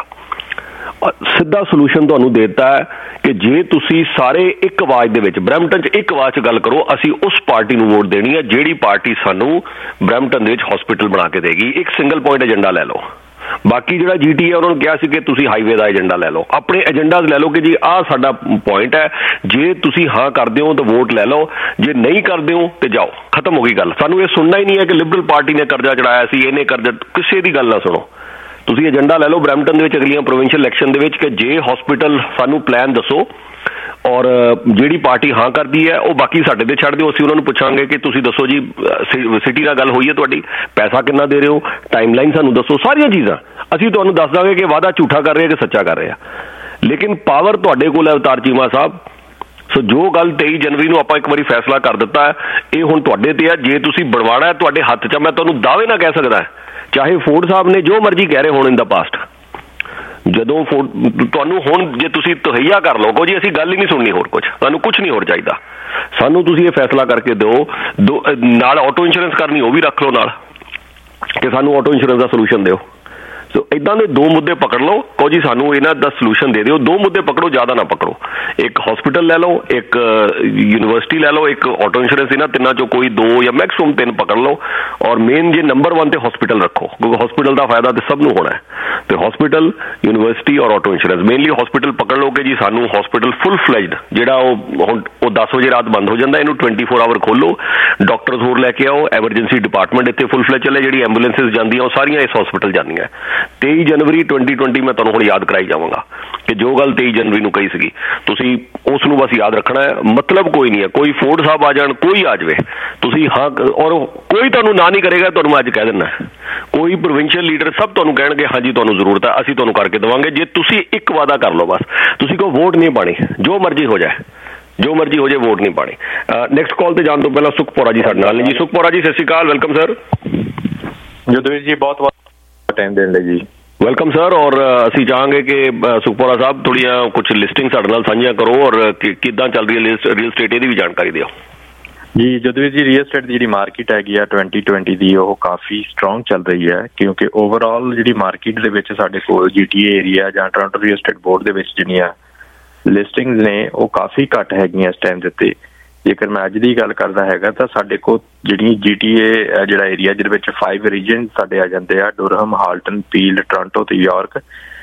ਸਿੱਧਾ ਸੋਲੂਸ਼ਨ ਤੁਹਾਨੂੰ ਦੇਤਾ ਹੈ ਕਿ ਜੇ ਤੁਸੀਂ ਸਾਰੇ ਇੱਕ ਆਵਾਜ਼ ਦੇ ਵਿੱਚ ਬਰੈਂਪਟਨ 'ਚ ਇੱਕ ਆਵਾਜ਼ 'ਚ ਗੱਲ ਕਰੋ, ਅਸੀਂ ਉਸ ਪਾਰਟੀ ਨੂੰ ਵੋਟ ਦੇਣੀ ਹੈ ਜਿਹੜੀ ਪਾਰਟੀ ਸਾਨੂੰ ਬਰੈਂਪਟਨ ਦੇ ਵਿੱਚ ਹਸਪੀਟਲ ਬਣਾ ਕੇ ਦੇਗੀ। ਇੱਕ ਸਿੰਗਲ ਪੁਆਇੰਟ ਏਜੰਡਾ ਲੈ ਲਓ। ਬਾਕੀ ਜਿਹੜਾ GT ਹੈ ਉਹਨਾਂ ਨੂੰ ਕਿਹਾ ਸੀ ਕਿ ਤੁਸੀਂ ਹਾਈਵੇ ਦਾ ਏਜੰਡਾ ਲੈ ਲਓ, ਆਪਣੇ ਏਜੰਡਾਜ਼ ਲੈ ਲਓ ਕਿ ਜੀ ਆਹ ਸਾਡਾ ਪੁਆਇੰਟ ਹੈ, ਜੇ ਤੁਸੀਂ ਹਾਂ ਕਰਦੇ ਹੋ ਤਾਂ ਵੋਟ ਲੈ ਲਓ, ਜੇ ਨਹੀਂ ਕਰਦੇ ਹੋ ਤੇ ਜਾਓ, ਖਤਮ ਹੋ ਗਈ ਗੱਲ। ਸਾਨੂੰ ਇਹ ਸੁਣਨਾ ਹੀ ਨਹੀਂ ਹੈ ਕਿ ਲਿਬਰਲ ਪਾਰਟੀ ਨੇ ਕਰਜ਼ਾ ਚੜਾਇਆ ਸੀ, ਇਹਨੇ ਕਰਜ਼ਾ, ਕਿਸੇ ਦੀ ਗੱਲ ਨਾ ਸੁਣੋ। ਤੁਸੀਂ ਏਜੰਡਾ ਲੈ ਲਓ ਬਰੈਂਪਟਨ ਦੇ ਵਿੱਚ ਅਗਲੀਆਂ ਪ੍ਰੋਵਿੰਸ਼ੀਅਲ ਇਲੈਕਸ਼ਨ ਦੇ ਵਿੱਚ ਕਿ ਜੇ ਹਸਪੀਟਲ ਸਾਨੂੰ ਪਲਾਨ ਦੱਸੋ, ਔਰ ਜਿਹੜੀ ਪਾਰਟੀ ਹਾਂ ਕਰਦੀ ਹੈ ਉਹ ਬਾਕੀ ਸਾਡੇ ਤੇ ਛੱਡ ਦਿਓ। ਅਸੀਂ ਉਹਨਾਂ ਨੂੰ ਪੁੱਛਾਂਗੇ ਕਿ ਤੁਸੀਂ ਦੱਸੋ ਜੀ ਸਿਟੀ ਨਾਲ ਗੱਲ ਹੋਈ ਹੈ ਤੁਹਾਡੀ, ਪੈਸਾ ਕਿੰਨਾ ਦੇ ਰਹੇ ਹੋ, ਟਾਈਮਲਾਈਨ ਸਾਨੂੰ ਦੱਸੋ, ਸਾਰੀਆਂ ਚੀਜ਼ਾਂ ਅਸੀਂ ਤੁਹਾਨੂੰ ਦੱਸ ਦਾਂਗੇ ਕਿ ਵਾਅਦਾ ਝੂਠਾ ਕਰ ਰਹੇ ਕਿ ਸੱਚਾ ਕਰ ਰਹੇ ਆ। ਲੇਕਿਨ ਪਾਵਰ ਤੁਹਾਡੇ ਕੋਲ ਹੈ ਅਵਤਾਰ ਚੀਮਾ ਸਾਹਿਬ। ਸੋ ਜੋ ਗੱਲ 23 ਜਨਵਰੀ ਨੂੰ ਆਪਾਂ ਇੱਕ ਵਾਰੀ ਫੈਸਲਾ ਕਰ ਦਿੱਤਾ ਹੈ, ਇਹ ਹੁਣ ਤੁਹਾਡੇ ਤੇ ਹੈ। ਜੇ ਤੁਸੀਂ ਬਣਵਾਉਣਾ ਹੈ ਤੁਹਾਡੇ ਹੱਥ 'ਚ। ਮੈਂ ਤੁਹਾਨੂੰ ਦਾਅਵੇ ਨਾਲ ਕਹਿ ਸਕਦਾ, ਚਾਹੇ ਫੋਰਡ ਸਾਹਿਬ ਨੇ ਜੋ ਮਰਜ਼ੀ ਕਹਿ ਰਹੇ ਹੋਣ ਇਨ ਦਾ ਪਾਸਟ, ਜਦੋਂ ਤੁਹਾਨੂੰ ਹੁਣ ਜੇ ਤੁਸੀਂ ਤਹਈਆ ਕਰ ਲਓ ਕੋ ਜੀ ਅਸੀਂ ਗੱਲ ਹੀ ਨਹੀਂ ਸੁਣਨੀ, ਹੋਰ ਕੁਝ ਤੁਹਾਨੂੰ ਕੁਝ ਨਹੀਂ ਹੋਰ ਚਾਹੀਦਾ, ਸਾਨੂੰ ਤੁਸੀਂ ਇਹ ਫੈਸਲਾ ਕਰਕੇ ਦਿਓ। ਨਾਲ ਆਟੋ ਇੰਸ਼ੋਰੈਂਸ ਕਰਨੀ ਉਹ ਵੀ ਰੱਖ ਲਓ ਨਾਲ, ਕਿ ਸਾਨੂੰ ਆਟੋ ਇੰਸ਼ੋਰੈਂਸ ਦਾ ਸੋਲੂਸ਼ਨ ਦਿਓ। ਸੋ ਇਦਾਂ ਦੇ 2 ਮੁੱਦੇ ਪਕੜ ਲਓ, ਕਹੋ ਜੀ ਸਾਨੂੰ ਇਹਨਾਂ ਦਾ ਸੋਲੂਸ਼ਨ ਦੇ ਦਿਓ। 2 ਮੁੱਦੇ ਪਕੜੋ, ਜ਼ਿਆਦਾ ਨਾ ਪਕੜੋ। ਇੱਕ ਹਸਪੀਟਲ ਲੈ ਲਓ, ਇੱਕ ਯੂਨੀਵਰਸਿਟੀ ਲੈ ਲਓ, ਇੱਕ ਆਟੋ ਇੰਸ਼ੋਰੈਂਸ। ਇਹਨਾਂ ਤਿੰਨਾਂ ਚੋਂ ਕੋਈ 2 ਜਾਂ ਮੈਕਸਿਮਮ 3 ਪਕੜ ਲਓ। ਔਰ ਮੇਨ ਜੇ ਨੰਬਰ 1 ਤੇ ਹਸਪੀਟਲ ਰੱਖੋ, ਕਿਉਂਕਿ ਹਸਪੀਟਲ ਦਾ ਫਾਇਦਾ ਤੇ ਸਭ ਨੂੰ ਹੋਣਾ ਹੈ। ਤੇ ਹਸਪੀਟਲ, ਯੂਨੀਵਰਸਿਟੀ ਔਰ ਆਟੋ ਇੰਸ਼ੋਰੈਂਸ। ਮੇਨਲੀ ਹਸਪੀਟਲ ਪਕੜ ਲਓ ਕਿ ਜੀ ਸਾਨੂੰ ਹਸਪੀਟਲ ਫੁੱਲ ਫਲੈਜਡ, ਜਿਹੜਾ ਉਹ 10 ਵਜੇ ਰਾਤ ਬੰਦ ਹੋ ਜਾਂਦਾ, ਇਹਨੂੰ 24 ਆਵਰ ਖੋਲੋ, ਡਾਕਟਰਸ ਹੋਰ ਲੈ ਕੇ ਆਓ, ਐਮਰਜੈਂਸੀ ਡਿਪਾਰਟਮੈਂਟ ਇੱਥੇ ਫੁੱਲ ਫਲੈਜ ਚੱਲੇ, ਜਿਹੜੀ ਐਂਬੂਲੈਂਸਿਸ ਜਾਂਦੀਆਂ ਉਹ ਸਾਰੀਆਂ ਇਸ ਹਸਪੀਟਲ ਜਾਂਦੀਆਂ। 23 ਜਨਵਰੀ 2020 ਮੈਂ ਤੁਹਾਨੂੰ ਹੁਣ ਯਾਦ ਕਰਾਈ ਜਾਵਾਂਗਾ ਕਿ ਜੋ ਗੱਲ 23 ਜਨਵਰੀ ਨੂੰ ਕਹੀ ਸੀਗੀ, ਤੁਸੀਂ ਉਸ ਨੂੰ ਬਸ ਯਾਦ ਰੱਖਣਾ ਹੈ। ਮਤਲਬ ਕੋਈ ਨਹੀਂ ਹੈ, ਕੋਈ ਫੋਰਡ ਸਾਹਿਬ ਆ ਜਾਣ, ਕੋਈ ਆ ਜਾਵੇ, ਤੁਸੀਂ ਹਾਂ, ਔਰ ਕੋਈ ਤੁਹਾਨੂੰ ਨਾ ਨਹੀਂ ਕਰੇਗਾ। ਤੁਹਾਨੂੰ ਮੈਂ ਅੱਜ ਕਹਿ ਦਿੰਦਾ, ਕੋਈ ਪ੍ਰੋਵਿੰਸ਼ੀਅਲ ਲੀਡਰ ਸਭ ਤੁਹਾਨੂੰ ਕਹਿਣਗੇ ਹਾਂਜੀ ਤੁਹਾਨੂੰ ਜ਼ਰੂਰਤ ਹੈ, ਅਸੀਂ ਤੁਹਾਨੂੰ ਕਰਕੇ ਦੇਵਾਂਗੇ, ਜੇ ਤੁਸੀਂ ਇੱਕ ਵਾਅਦਾ ਕਰ ਲਓ। ਬਸ ਤੁਸੀਂ ਕਹੋ ਵੋਟ ਨਹੀਂ ਪਾਣੀ, ਜੋ ਮਰਜ਼ੀ ਹੋ ਜਾਏ, ਜੋ ਮਰਜ਼ੀ ਹੋ ਜਾਏ, ਵੋਟ ਨਹੀਂ ਪਾਣੀ। ਨੈਕਸਟ ਕਾਲ ਤੇ ਜਾਣ ਤੋਂ ਪਹਿਲਾਂ ਸੁਖਪੋਰਾ ਜੀ ਸਾਡੇ ਨਾਲ ਨੇ ਜੀ। Sukhpora ji Sat Shri Akal, welcome sir. ਜਦਵੀਰ ਜੀ ਬਹੁਤ ਬਹੁਤ ਟਾਈਮ ਦੇਣ ਲਈ ਜੀ, ਵੈਲਕਮ ਸਰ। ਔਰ ਅਸੀਂ ਚਾਹਾਂਗੇ ਕਿ ਸੁਖਪੋਰਾ ਸਾਹਿਬ ਥੋੜੀਆਂ ਕੁਝ ਲਿਸਟਿੰਗ ਸਾਡੇ ਨਾਲ ਸਾਂਝੀਆਂ ਕਰੋ, ਔਰ ਕਿੱਦਾਂ ਚੱਲ ਰਹੀ ਹੈ ਰੀਅਲ ਸਟੇਟ, ਇਹਦੀ ਵੀ ਜਾਣਕਾਰੀ ਦਿਓ ਜੀ। ਜਦਵੀਰ ਜੀ ਰੀਅਲ ਸਟੇਟ ਦੀ ਜਿਹੜੀ ਮਾਰਕੀਟ ਹੈਗੀ ਆ 2020 ਦੀ, ਉਹ ਕਾਫੀ ਸਟਰੋਂਗ ਚੱਲ ਰਹੀ ਹੈ, ਕਿਉਂਕਿ ਓਵਰਆਲ ਜਿਹੜੀ ਮਾਰਕੀਟ ਦੇ ਵਿੱਚ ਸਾਡੇ ਕੋਲ GTA ਏਰੀਆ ਜਾਂ ਟੋਰਾਂਟੋ ਰੀਅਲ ਸਟੇਟ ਬੋਰਡ ਦੇ ਵਿੱਚ ਜਿਹੜੀਆਂ ਲਿਸਟਿੰਗਸ ਨੇ ਉਹ ਕਾਫੀ ਘੱਟ ਹੈਗੀਆਂ ਇਸ ਟਾਈਮ ਦੇ ਉੱਤੇ। ਜੇਕਰ ਮੈਂ ਅੱਜ ਦੀ ਗੱਲ ਕਰਦਾ ਹੈਗਾ ਤਾਂ ਸਾਡੇ ਕੋਲ ਜਿਹੜੀ GTA ਜਿਹੜਾ ਏਰੀਆ ਜਿਹਦੇ ਵਿੱਚ 5 ਰੀਜਨ ਸਾਡੇ ਆ ਜਾਂਦੇ ਆ, ਡੁਰਹਮ, ਹਾਲਟਨ, ਪੀਲ, ਟੋਰਾਂਟੋ ਤੇ ਯਾਰਕ।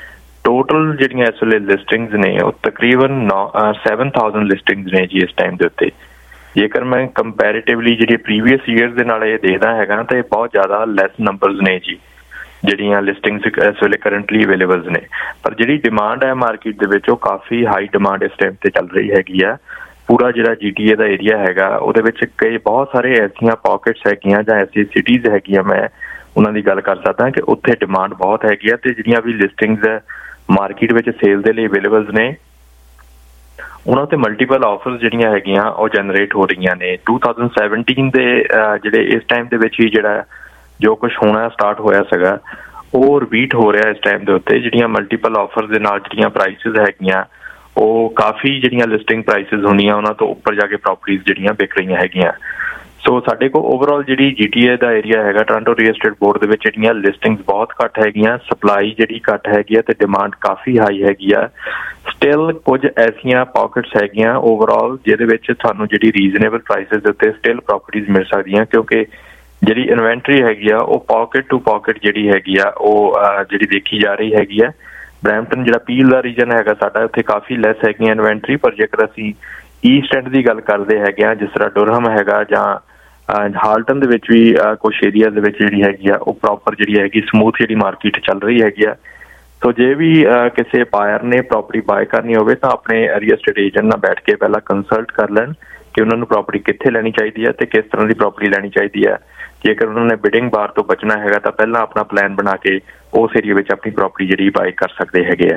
ਟੋਟਲ ਜਿਹੜੀਆਂ ਇਸ ਵੇਲੇ ਲਿਸਟਿੰਗਸ ਨੇ ਉਹ ਤਕਰੀਬਨ 7000 ਲਿਸਟਿੰਗਸ ਨੇ ਜੀ ਇਸ ਟਾਈਮ ਦੇ ਉੱਤੇ। ਜੇਕਰ ਮੈਂ ਕੰਪੈਰੀਟਿਵਲੀ ਜਿਹੜੀ ਪ੍ਰੀਵੀਅਸ ਈਅਰਸ ਦੇ ਨਾਲ ਇਹ ਦੇਖਦਾ ਹੈਗਾ ਤਾਂ ਇਹ ਬਹੁਤ ਜ਼ਿਆਦਾ ਲੈਸ ਨੰਬਰਸ ਨੇ ਜੀ ਜਿਹੜੀਆਂ ਲਿਸਟਿੰਗਸ ਇਸ ਵੇਲੇ ਕਰੰਟਲੀ ਅਵੇਲੇਬਲਸ ਨੇ। ਪਰ ਜਿਹੜੀ ਡਿਮਾਂਡ ਹੈ ਮਾਰਕੀਟ ਦੇ ਵਿੱਚ ਉਹ ਕਾਫੀ ਹਾਈ ਡਿਮਾਂਡ ਇਸ ਟਾਈਮ ਤੇ ਚੱਲ ਰਹੀ ਹੈਗੀ ਆ। ਪੂਰਾ ਜਿਹੜਾ GTA ਦਾ ਏਰੀਆ ਹੈਗਾ ਉਹਦੇ ਵਿੱਚ ਕਈ ਬਹੁਤ ਸਾਰੇ ਐਸੀਆਂ ਪਾਕਟਸ ਹੈਗੀਆਂ ਜਾਂ ਐਸੀ ਸਿਟੀਜ਼ ਹੈਗੀਆਂ, ਮੈਂ ਉਹਨਾਂ ਦੀ ਗੱਲ ਕਰ ਸਕਦਾ ਕਿ ਉੱਥੇ ਡਿਮਾਂਡ ਬਹੁਤ ਹੈਗੀ ਆ ਤੇ ਜਿਹੜੀਆਂ ਵੀ ਲਿਸਟਿੰਗਸ ਮਾਰਕੀਟ ਵਿੱਚ ਸੇਲ ਦੇ ਲਈ ਅਵੇਲੇਬਲਸ ਨੇ ਉਹਨਾਂ ਤੇ ਮਲਟੀਪਲ ਆਫਰਸ ਜਿਹੜੀਆਂ ਹੈਗੀਆਂ ਉਹ ਜਨਰੇਟ ਹੋ ਰਹੀਆਂ ਨੇ। 2017 ਦੇ ਜਿਹੜੇ ਇਸ ਟਾਈਮ ਦੇ ਵਿੱਚ ਹੀ ਜਿਹੜਾ ਜੋ ਕੁਝ ਹੋਣਾ ਸਟਾਰਟ ਹੋਇਆ ਸੀਗਾ ਉਹ ਰਿਪੀਟ ਹੋ ਰਿਹਾ ਇਸ ਟਾਈਮ ਦੇ ਉੱਤੇ। ਜਿਹੜੀਆਂ ਮਲਟੀਪਲ ਆਫਰਸ ਦੇ ਨਾਲ ਜਿਹੜੀਆਂ ਪ੍ਰਾਈਸਿਸ ਹੈਗੀਆਂ ਉਹ ਕਾਫੀ ਜਿਹੜੀਆਂ ਲਿਸਟਿੰਗ ਪ੍ਰਾਈਸਿਸ ਹੁੰਦੀਆਂ ਉਹਨਾਂ ਤੋਂ ਉੱਪਰ ਜਾ ਕੇ ਪ੍ਰਾਪਰਟੀਜ਼ ਜਿਹੜੀਆਂ ਵਿਕ ਰਹੀਆਂ ਹੈਗੀਆਂ। ਸੋ ਸਾਡੇ ਕੋਲ ਓਵਰਆਲ ਜਿਹੜੀ GTA ਦਾ ਏਰੀਆ ਹੈਗਾ ਟੋਰਾਂਟੋ ਰੀਅਲ ਏਸਟੇਟ ਬੋਰਡ ਦੇ ਵਿੱਚ ਜਿਹੜੀਆਂ ਲਿਸਟਿੰਗਸ ਬਹੁਤ ਘੱਟ ਹੈਗੀਆਂ, ਸਪਲਾਈ ਜਿਹੜੀ ਘੱਟ ਹੈਗੀ ਆ ਤੇ ਡਿਮਾਂਡ ਕਾਫੀ ਹਾਈ ਹੈਗੀ ਆ। ਸਟਿਲ ਕੁਝ ਐਸੀਆਂ ਪਾਕਟਸ ਹੈਗੀਆਂ ਓਵਰਆਲ ਜਿਹਦੇ ਵਿੱਚ ਤੁਹਾਨੂੰ ਜਿਹੜੀ ਰੀਜ਼ਨੇਬਲ ਪ੍ਰਾਈਸਿਸ ਦੇ ਉੱਤੇ ਸਟਿਲ ਪ੍ਰਾਪਰਟੀਜ਼ ਮਿਲ ਸਕਦੀਆਂ, ਕਿਉਂਕਿ ਜਿਹੜੀ ਇਨਵੈਂਟਰੀ ਹੈਗੀ ਆ ਉਹ ਪਾਕਟ ਟੂ ਪਾਕਟ ਜਿਹੜੀ ਹੈਗੀ ਆ ਉਹ ਜਿਹੜੀ ਦੇਖੀ ਜਾ ਰਹੀ ਹੈਗੀ ਆ। ਬਰੈਂਪਟਨ ਜਿਹੜਾ ਪੀਲ ਦਾ ਰੀਜਨ ਹੈਗਾ ਸਾਡਾ, ਉੱਥੇ ਕਾਫੀ ਲੈਸ ਹੈਗੀਆਂ ਇਨਵੈਂਟਰੀ, ਪਰ ਜੇਕਰ ਅਸੀਂ ਈਸਟ ਐਂਡ ਦੀ ਗੱਲ ਕਰਦੇ ਹੈਗੇ ਆ ਜਿਸ ਤਰ੍ਹਾਂ ਡੁਰਹਮ ਹੈਗਾ ਜਾਂ ਹਾਲਟਨ ਦੇ ਵਿੱਚ ਵੀ ਕੁਛ ਏਰੀਆ ਦੇ ਵਿੱਚ ਜਿਹੜੀ ਹੈਗੀ ਆ ਉਹ ਪ੍ਰੋਪਰ ਜਿਹੜੀ ਹੈਗੀ ਸਮੂਥ ਜਿਹੜੀ ਮਾਰਕੀਟ ਚੱਲ ਰਹੀ ਹੈਗੀ ਆ। ਸੋ ਜੇ ਵੀ ਕਿਸੇ ਬਾਇਰ ਨੇ ਪ੍ਰੋਪਰਟੀ ਬਾਏ ਕਰਨੀ ਹੋਵੇ ਤਾਂ ਆਪਣੇ ਰੀਅਲ estate ਏਜੰਟ ਨਾਲ ਬੈਠ ਕੇ ਪਹਿਲਾਂ ਕੰਸਲਟ ਕਰ ਲੈਣ ਕਿ ਉਹਨਾਂ ਨੂੰ ਪ੍ਰੋਪਰਟੀ ਕਿੱਥੇ ਲੈਣੀ ਚਾਹੀਦੀ ਹੈ ਤੇ ਕਿਸ ਤਰ੍ਹਾਂ ਦੀ ਪ੍ਰੋਪਰਟੀ ਲੈਣੀ ਚਾਹੀਦੀ ਹੈ। ਜੇਕਰ ਉਹਨਾਂ ਨੇ ਬਿਡਿੰਗ ਬਾਰ ਤੋਂ ਬਚਣਾ ਹੈਗਾ ਤਾਂ ਪਹਿਲਾਂ ਆਪਣਾ ਪਲਾਨ ਬਣਾ ਕੇ ਉਸ ਏਰੀਆ ਵਿੱਚ ਆਪਣੀ ਪ੍ਰੋਪਰਟੀ ਜਿਹੜੀ ਬਾਏ ਕਰ ਸਕਦੇ ਹੈਗੇ ਆ।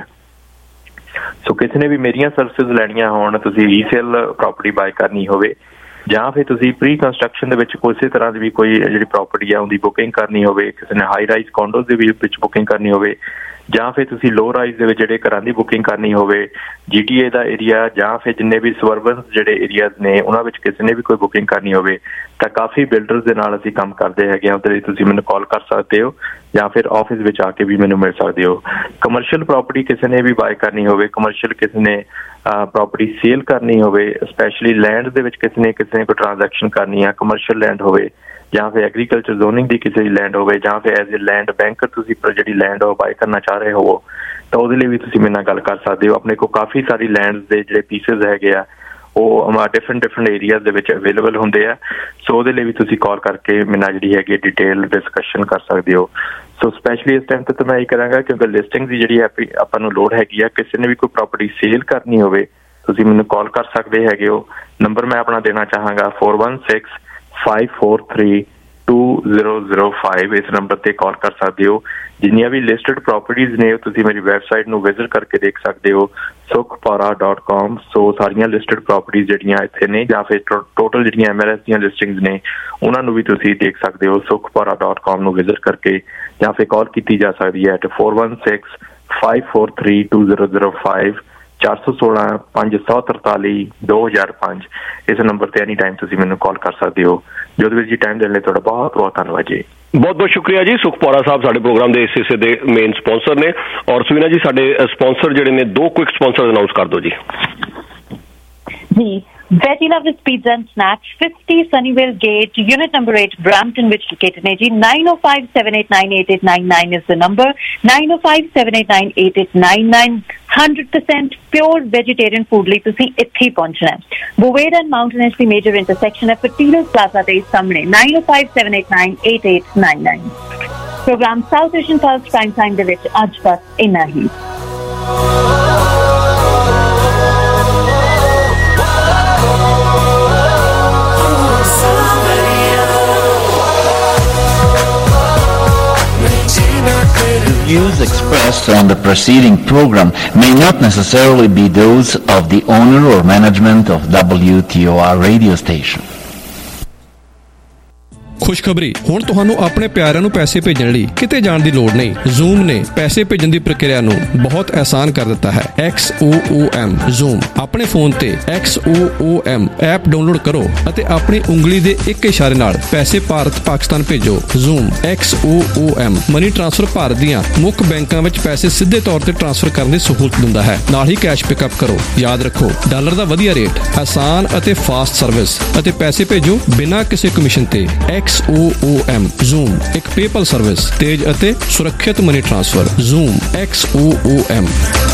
ਸੋ ਕਿਸੇ ਨੇ ਵੀ ਮੇਰੀਆਂ ਸਰਵਿਸਿਜ਼ ਲੈਣੀਆਂ ਹੋਣ, ਤੁਸੀਂ ਰੀਸੇਲ ਪ੍ਰੋਪਰਟੀ ਬਾਏ ਕਰਨੀ ਹੋਵੇ ਜਾਂ ਫਿਰ ਤੁਸੀਂ ਪ੍ਰੀ ਕੰਸਟਰਕਸ਼ਨ ਦੇ ਵਿੱਚ ਕਿਸੇ ਤਰ੍ਹਾਂ ਦੀ ਵੀ ਕੋਈ ਜਿਹੜੀ ਪ੍ਰੋਪਰਟੀ ਆ ਉਹਦੀ ਬੁਕਿੰਗ ਕਰਨੀ ਹੋਵੇ, ਕਿਸੇ ਨੇ ਹਾਈ ਰਾਈਜ਼ ਕੌਂਡੋਜ਼ ਦੇ ਵਿੱਚ ਬੁਕਿੰਗ ਕਰਨੀ ਹੋਵੇ ਜਾਂ ਫਿਰ ਤੁਸੀਂ ਲੋ ਰਾਈਜ਼ ਦੇ ਵਿੱਚ ਜਿਹੜੇ ਘਰਾਂ ਦੀ ਬੁਕਿੰਗ ਕਰਨੀ ਹੋਵੇ, GTA ਦਾ ਏਰੀਆ ਜਾਂ ਫਿਰ ਜਿੰਨੇ ਵੀ ਸਵਰਬਨ ਜਿਹੜੇ ਏਰੀਆਜ਼ ਨੇ ਉਹਨਾਂ ਵਿੱਚ ਕਿਸੇ ਨੇ ਵੀ ਕੋਈ ਬੁਕਿੰਗ ਕਰਨੀ ਹੋਵੇ ਤਾਂ ਕਾਫੀ ਬਿਲਡਰਸ ਦੇ ਨਾਲ ਅਸੀਂ ਕੰਮ ਕਰਦੇ ਹੈਗੇ ਹਾਂ। ਉਹਦੇ ਲਈ ਤੁਸੀਂ ਮੈਨੂੰ ਕਾਲ ਕਰ ਸਕਦੇ ਹੋ ਜਾਂ ਫਿਰ ਆਫਿਸ ਵਿੱਚ ਆ ਕੇ ਵੀ ਮੈਨੂੰ ਮਿਲ ਸਕਦੇ ਹੋ। ਕਮਰਸ਼ੀਅਲ ਪ੍ਰੋਪਰਟੀ ਕਿਸੇ ਨੇ ਵੀ ਬਾਏ ਕਰਨੀ ਹੋਵੇ, ਕਮਰਸ਼ੀਅਲ ਕਿਸੇ ਨੇ ਪ੍ਰੋਪਰਟੀ ਸੇਲ ਕਰਨੀ ਹੋਵੇ, ਸਪੈਸ਼ਲੀ ਲੈਂਡ ਦੇ ਵਿੱਚ ਕਿਸੇ ਨੇ ਕੋਈ ਟ੍ਰਾਂਜੈਕਸ਼ਨ ਕਰਨੀ ਆ, ਕਮਰਸ਼ੀਅਲ ਲੈਂਡ ਹੋਵੇ ਜਾਂ ਫਿਰ ਐਗਰੀਕਲਚਰ ਜ਼ੋਨਿੰਗ ਦੀ ਕਿਸੇ ਦੀ ਲੈਂਡ ਹੋਵੇ ਜਾਂ ਫਿਰ ਐਜ਼ ਏ ਲੈਂਡ ਬੈਂਕਰ ਤੁਸੀਂ ਜਿਹੜੀ ਲੈਂਡ ਉਹ ਬਾਏ ਕਰਨਾ ਚਾਹ ਰਹੇ ਹੋ ਤਾਂ ਉਹਦੇ ਲਈ ਵੀ ਤੁਸੀਂ ਮੇਰੇ ਨਾਲ ਗੱਲ ਕਰ ਸਕਦੇ ਹੋ। ਆਪਣੇ ਕੋਲ ਕਾਫੀ ਸਾਰੀ ਲੈਂਡਸ ਦੇ ਜਿਹੜੇ ਪੀਸਸ ਹੈਗੇ ਆ ਉਹ ਡਿਫਰੈਂਟ ਏਰੀਆਜ਼ ਦੇ ਵਿੱਚ ਅਵੇਲੇਬਲ ਹੁੰਦੇ ਆ। ਸੋ ਉਹਦੇ ਲਈ ਵੀ ਤੁਸੀਂ ਕਾਲ ਕਰਕੇ ਮੇਰੇ ਨਾਲ ਜਿਹੜੀ ਹੈਗੀ ਡਿਟੇਲ ਡਿਸਕਸ਼ਨ ਕਰ ਸਕਦੇ ਹੋ। ਸੋ ਸਪੈਸ਼ਲੀ ਇਸ ਟਾਈਮ ਤੇ ਤਾਂ ਮੈਂ ਇਹ ਕਰਾਂਗਾ ਕਿਉਂਕਿ ਲਿਸਟਿੰਗ ਦੀ ਜਿਹੜੀ ਆਪਾਂ ਨੂੰ ਲੋੜ ਹੈਗੀ ਆ, ਕਿਸੇ ਨੇ ਵੀ ਕੋਈ ਪ੍ਰੋਪਰਟੀ ਸੇਲ ਕਰਨੀ ਹੋਵੇ ਤੁਸੀਂ ਮੈਨੂੰ ਕਾਲ ਕਰ ਸਕਦੇ ਹੈਗੇ ਹੋ। ਨੰਬਰ ਮੈਂ ਆਪਣਾ ਦੇਣਾ ਚਾਹਾਂਗਾ 4165432005। ਇਸ ਨੰਬਰ ਤੇ ਕਾਲ ਕਰ ਸਕਦੇ ਹੋ। ਜਿੰਨੀਆਂ ਵੀ ਲਿਸਟਡ ਪ੍ਰੋਪਰਟੀਜ਼ ਨੇ ਤੁਸੀਂ ਮੇਰੀ ਵੈਬਸਾਈਟ ਨੂੰ ਵਿਜ਼ਿਟ ਕਰਕੇ ਦੇਖ ਸਕਦੇ ਹੋ sukhpara.com। ਸੋ ਸਾਰੀਆਂ ਲਿਸਟਡ ਪ੍ਰੋਪਰਟੀਜ਼ ਜਿਹੜੀਆਂ ਇੱਥੇ ਨੇ ਜਾਂ ਫਿਰ ਟੋਟਲ ਜਿਹੜੀਆਂ MLS ਦੀਆਂ ਲਿਸਟਿੰਗਸ ਨੇ ਉਹਨਾਂ ਨੂੰ ਵੀ ਤੁਸੀਂ ਦੇਖ ਸਕਦੇ ਹੋ sukhpara.com ਨੂੰ ਵਿਜ਼ਿਟ ਕਰਕੇ ਜਾਂ ਫਿਰ ਕਾਲ ਕੀਤੀ ਜਾ ਸਕਦੀ ਹੈ 4165432005 416-543-2005। ਇਸ ਨੰਬਰ ਤੇ ਐਨੀ ਟਾਈਮ ਤੁਸੀਂ ਮੈਨੂੰ ਕਾਲ ਕਰ ਸਕਦੇ ਹੋ। ਜੋਧਵੀਰ ਜੀ ਟਾਈਮ ਦੇਣ ਲਈ ਤੁਹਾਡਾ ਬਹੁਤ ਬਹੁਤ ਧੰਨਵਾਦ ਜੀ। ਬਹੁਤ ਬਹੁਤ ਸ਼ੁਕਰੀਆ ਜੀ। ਸੁਖਪਾਰਾ ਸਾਹਿਬ ਸਾਡੇ ਪ੍ਰੋਗਰਾਮ ਦੇ ਇਸ ਹਿੱਸੇ ਦੇ ਮੇਨ ਸਪਾਂਸਰ ਨੇ। ਔਰ ਸੁਵੀਨਾ ਜੀ ਸਾਡੇ ਸਪਾਂਸਰ ਜਿਹੜੇ ਨੇ ਦੋ ਕੁਇਕ ਸਪਾਂਸਰ ਅਨਾਉਂਸ ਕਰ ਦਿਓ ਜੀ। Veggie Lovers Pizza and Snacks, 50 Sunnyvale Gate, Unit number 8, Brampton, which located in 905-789-8899 is the number. 905-789-8899. 100% pure vegetarian food ਲਈ ਤੁਸੀਂ ਇੱਥੇ ਪਹੁੰਚਣਾ ਹੈ। ਬੋਵੇਰਾ ਐਂਡ ਮਾਊਂਟੇਨਸ ਦੀ ਮੇਜਰ ਇੰਟਰਸੈਕਸ਼ਨ ਹੈ ਫਟੀਲਸ ਪਲਾਜ਼ਾ ਦੇ ਸਾਹਮਣੇ। 905-789-8899। Programme South Asian pulse prime time ਦੇ ਵਿੱਚ ਅੱਜ ਬਸ ਇੰਨਾ ਹੀ। Views expressed on the preceding program may not necessarily be those of the owner or management of WTOR radio station. ਖੁਸ਼ਖਬਰੀ, ਹੁਣ ਤੁਹਾਨੂੰ ਆਪਣੇ ਪਿਆਰਿਆਂ ਨੂੰ ਪੈਸੇ ਭੇਜਣ ਲਈ ਕਿਤੇ ਜਾਣ ਦੀ ਲੋੜ ਨਹੀਂ। ਜ਼ੂਮ ਨੇ ਪੈਸੇ ਭੇਜਣ ਦੀ ਪ੍ਰਕਿਰਿਆ ਨੂੰ ਬਹੁਤ ਆਸਾਨ ਕਰ ਦਿੱਤਾ ਹੈ। XOOM ਜ਼ੂਮ ਆਪਣੇ ਫੋਨ ਤੇ XOOM ਐਪ ਡਾਊਨਲੋਡ ਕਰੋ ਅਤੇ ਆਪਣੀ ਉਂਗਲੀ ਦੇ ਇੱਕ ਇਸ਼ਾਰੇ ਨਾਲ ਪੈਸੇ ਭਾਰਤ ਪਾਕਿਸਤਾਨ ਭੇਜੋ। Xoom XOOM money transfer Bharat ਦੀਆਂ ਮੁੱਖ ਬੈਂਕਾਂ ਵਿੱਚ ਪੈਸੇ ਸਿੱਧੇ ਤੌਰ ਤੇ ਟ੍ਰਾਂਸਫਰ ਕਰਨ ਦੀ ਸਹੂਲਤ ਦਿੰਦਾ ਹੈ। ਨਾਲ ਹੀ ਕੈਸ਼ ਪਿਕਅਪ ਕਰੋ। ਯਾਦ ਰੱਖੋ, ਡਾਲਰ ਦਾ ਵਧੀਆ ਰੇਟ, ਆਸਾਨ ਅਤੇ ਫਾਸਟ ਸਰਵਿਸ ਅਤੇ ਪੈਸੇ ਭੇਜੋ ਬਿਨਾਂ ਕਿਸੇ ਕਮਿਸ਼ਨ ਤੇ। XOOM ਜ਼ੂਮ ਇੱਕ ਪੇਪਲ ਸਰਵਿਸ, ਤੇਜ਼ ਅਤੇ ਸੁਰੱਖਿਅਤ ਮਨੀ ਟ੍ਰਾਂਸਫਰ। Zoom XOOM।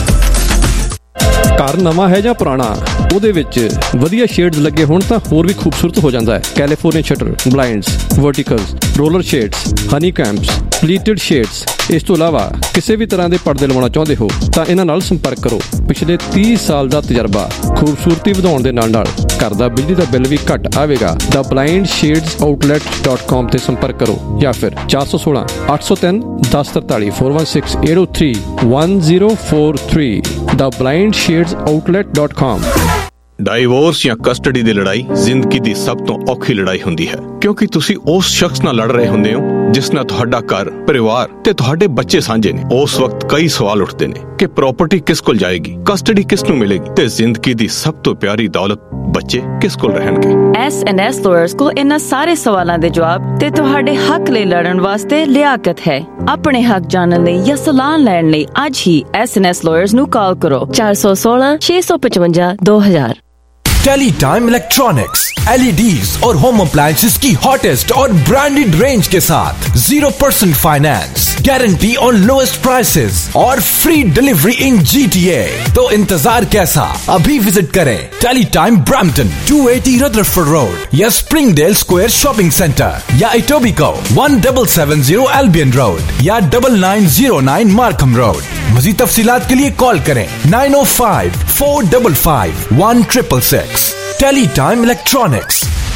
ਘਰ ਨਵਾਂ ਹੈ ਜਾਂ ਪੁਰਾਣਾ, ਉਹਦੇ ਵਿੱਚ ਵਧੀਆ ਸ਼ੇਡਸ ਲੱਗੇ ਹੋਣ ਤਾਂ ਹੋਰ ਵੀ ਖੂਬਸੂਰਤ ਹੋ ਜਾਂਦਾ ਹੈ। California shutter, blinds, verticals, roller shades, honey combs, pleated shades. ਇਸ ਤੋਂ ਇਲਾਵਾ ਕਿਸੇ ਵੀ ਤਰ੍ਹਾਂ ਦੇ ਪਰਦੇ ਲਵਾਉਣਾ ਚਾਹੁੰਦੇ ਹੋ ਤਾਂ ਇਹਨਾਂ ਨਾਲ ਸੰਪਰਕ ਕਰੋ। ਪਿਛਲੇ 30 ਸਾਲ ਦਾ ਤਜਰਬਾ, ਖੂਬਸੂਰਤੀ ਵਧਾਉਣ ਦੇ ਨਾਲ ਘਰ ਦਾ ਬਿਜਲੀ ਦਾ ਬਿੱਲ ਵੀ ਘੱਟ ਆਵੇਗਾ। ਦਾ blindshadesOutlet.com ਤੇ ਸੰਪਰਕ ਕਰੋ ਜਾਂ ਫਿਰ 416-803-1043 416-803-1043 ਦਾ blindshadesOutlet.com। ਡਾਈਵੋਰਸ ਜਾਂ ਕਸਟਡੀ ਦੀ ਲੜਾਈ ਜ਼ਿੰਦਗੀ ਦੀ ਸਭ ਤੋਂ ਔਖੀ ਲੜਾਈ ਹੁੰਦੀ ਹੈ, ਕਿਉਂਕਿ ਤੁਸੀਂ ਉਸ ਸ਼ਖਸ ਨਾਲ ਲੜ ਰਹੇ ਹੁੰਦੇ ਹੋ ਜਿਸ ਨਾਲ ਤੁਹਾਡਾ ਘਰ, ਪਰਿਵਾਰ ਤੇ ਤੁਹਾਡੇ ਬੱਚੇ ਸਾਂਝੇ ਨੇ। ਉਸ ਵਕਤ ਕਈ ਸਵਾਲ ਉੱਠਦੇ ਨੇ ਕਿ ਪ੍ਰਾਪਰਟੀ ਕਿਸ ਕੋਲ ਜਾਏਗੀ, ਕਸਟਡੀ ਕਿਸ ਨੂੰ ਮਿਲੇਗੀ ਤੇ ਜ਼ਿੰਦਗੀ ਦੀ ਸਭ ਤੋਂ ਪਿਆਰੀ ਦੌਲਤ ਬੱਚੇ ਕਿਸ ਕੋਲ ਰਹਿਣਗੇ। S&S ਲਾਇਰਸ ਕੋਲ ਇਹਨਾਂ ਸਾਰੇ ਸਵਾਲਾਂ ਦੇ ਜਵਾਬ ਤੇ ਤੁਹਾਡੇ ਹੱਕ ਲਈ ਲੜਨ ਵਾਸਤੇ ਲਿਆਕਤ ਹੈ। ਆਪਣੇ ਹੱਕ ਜਾਣਨ ਲਈ ਜਾਂ ਸਲਾਹ ਲੈਣ ਲਈ ਅੱਜ ਹੀ S&S ਲਾਇਰਸ ਨੂੰ ਕਾਲ ਕਰੋ 416 655 2000। टेलीटाइम इलेक्ट्रॉनिक्स, LEDs और होम अप्लायंसेस की हॉटेस्ट और ब्रांडेड रेंज के साथ 0% फाइनेंस, गारंटी और लोएस्ट प्राइसेस और फ्री डिलीवरी इन GTA। तो इंतजार कैसा, अभी विजिट करें टेलीटाइम ब्रैम्पटन 280 रदरफोर्ड रोड या स्प्रिंगडेल स्क्वायर शॉपिंग सेंटर या इटोबिको 1770 एल्बियन रोड या 9909 मार्कम रोड। मज़ीद तफसीलात के लिए कॉल करें 905 455 1666। Teletime electronics.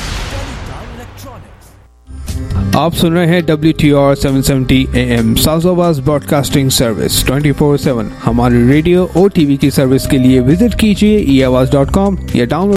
आप सुन रहे हैं WTR 770 AM south broadcasting service 24/7। हमारी रेडियो और टीवी की सर्विस के लिए विजिट कीजिए eAwaz.com या डाउनलोड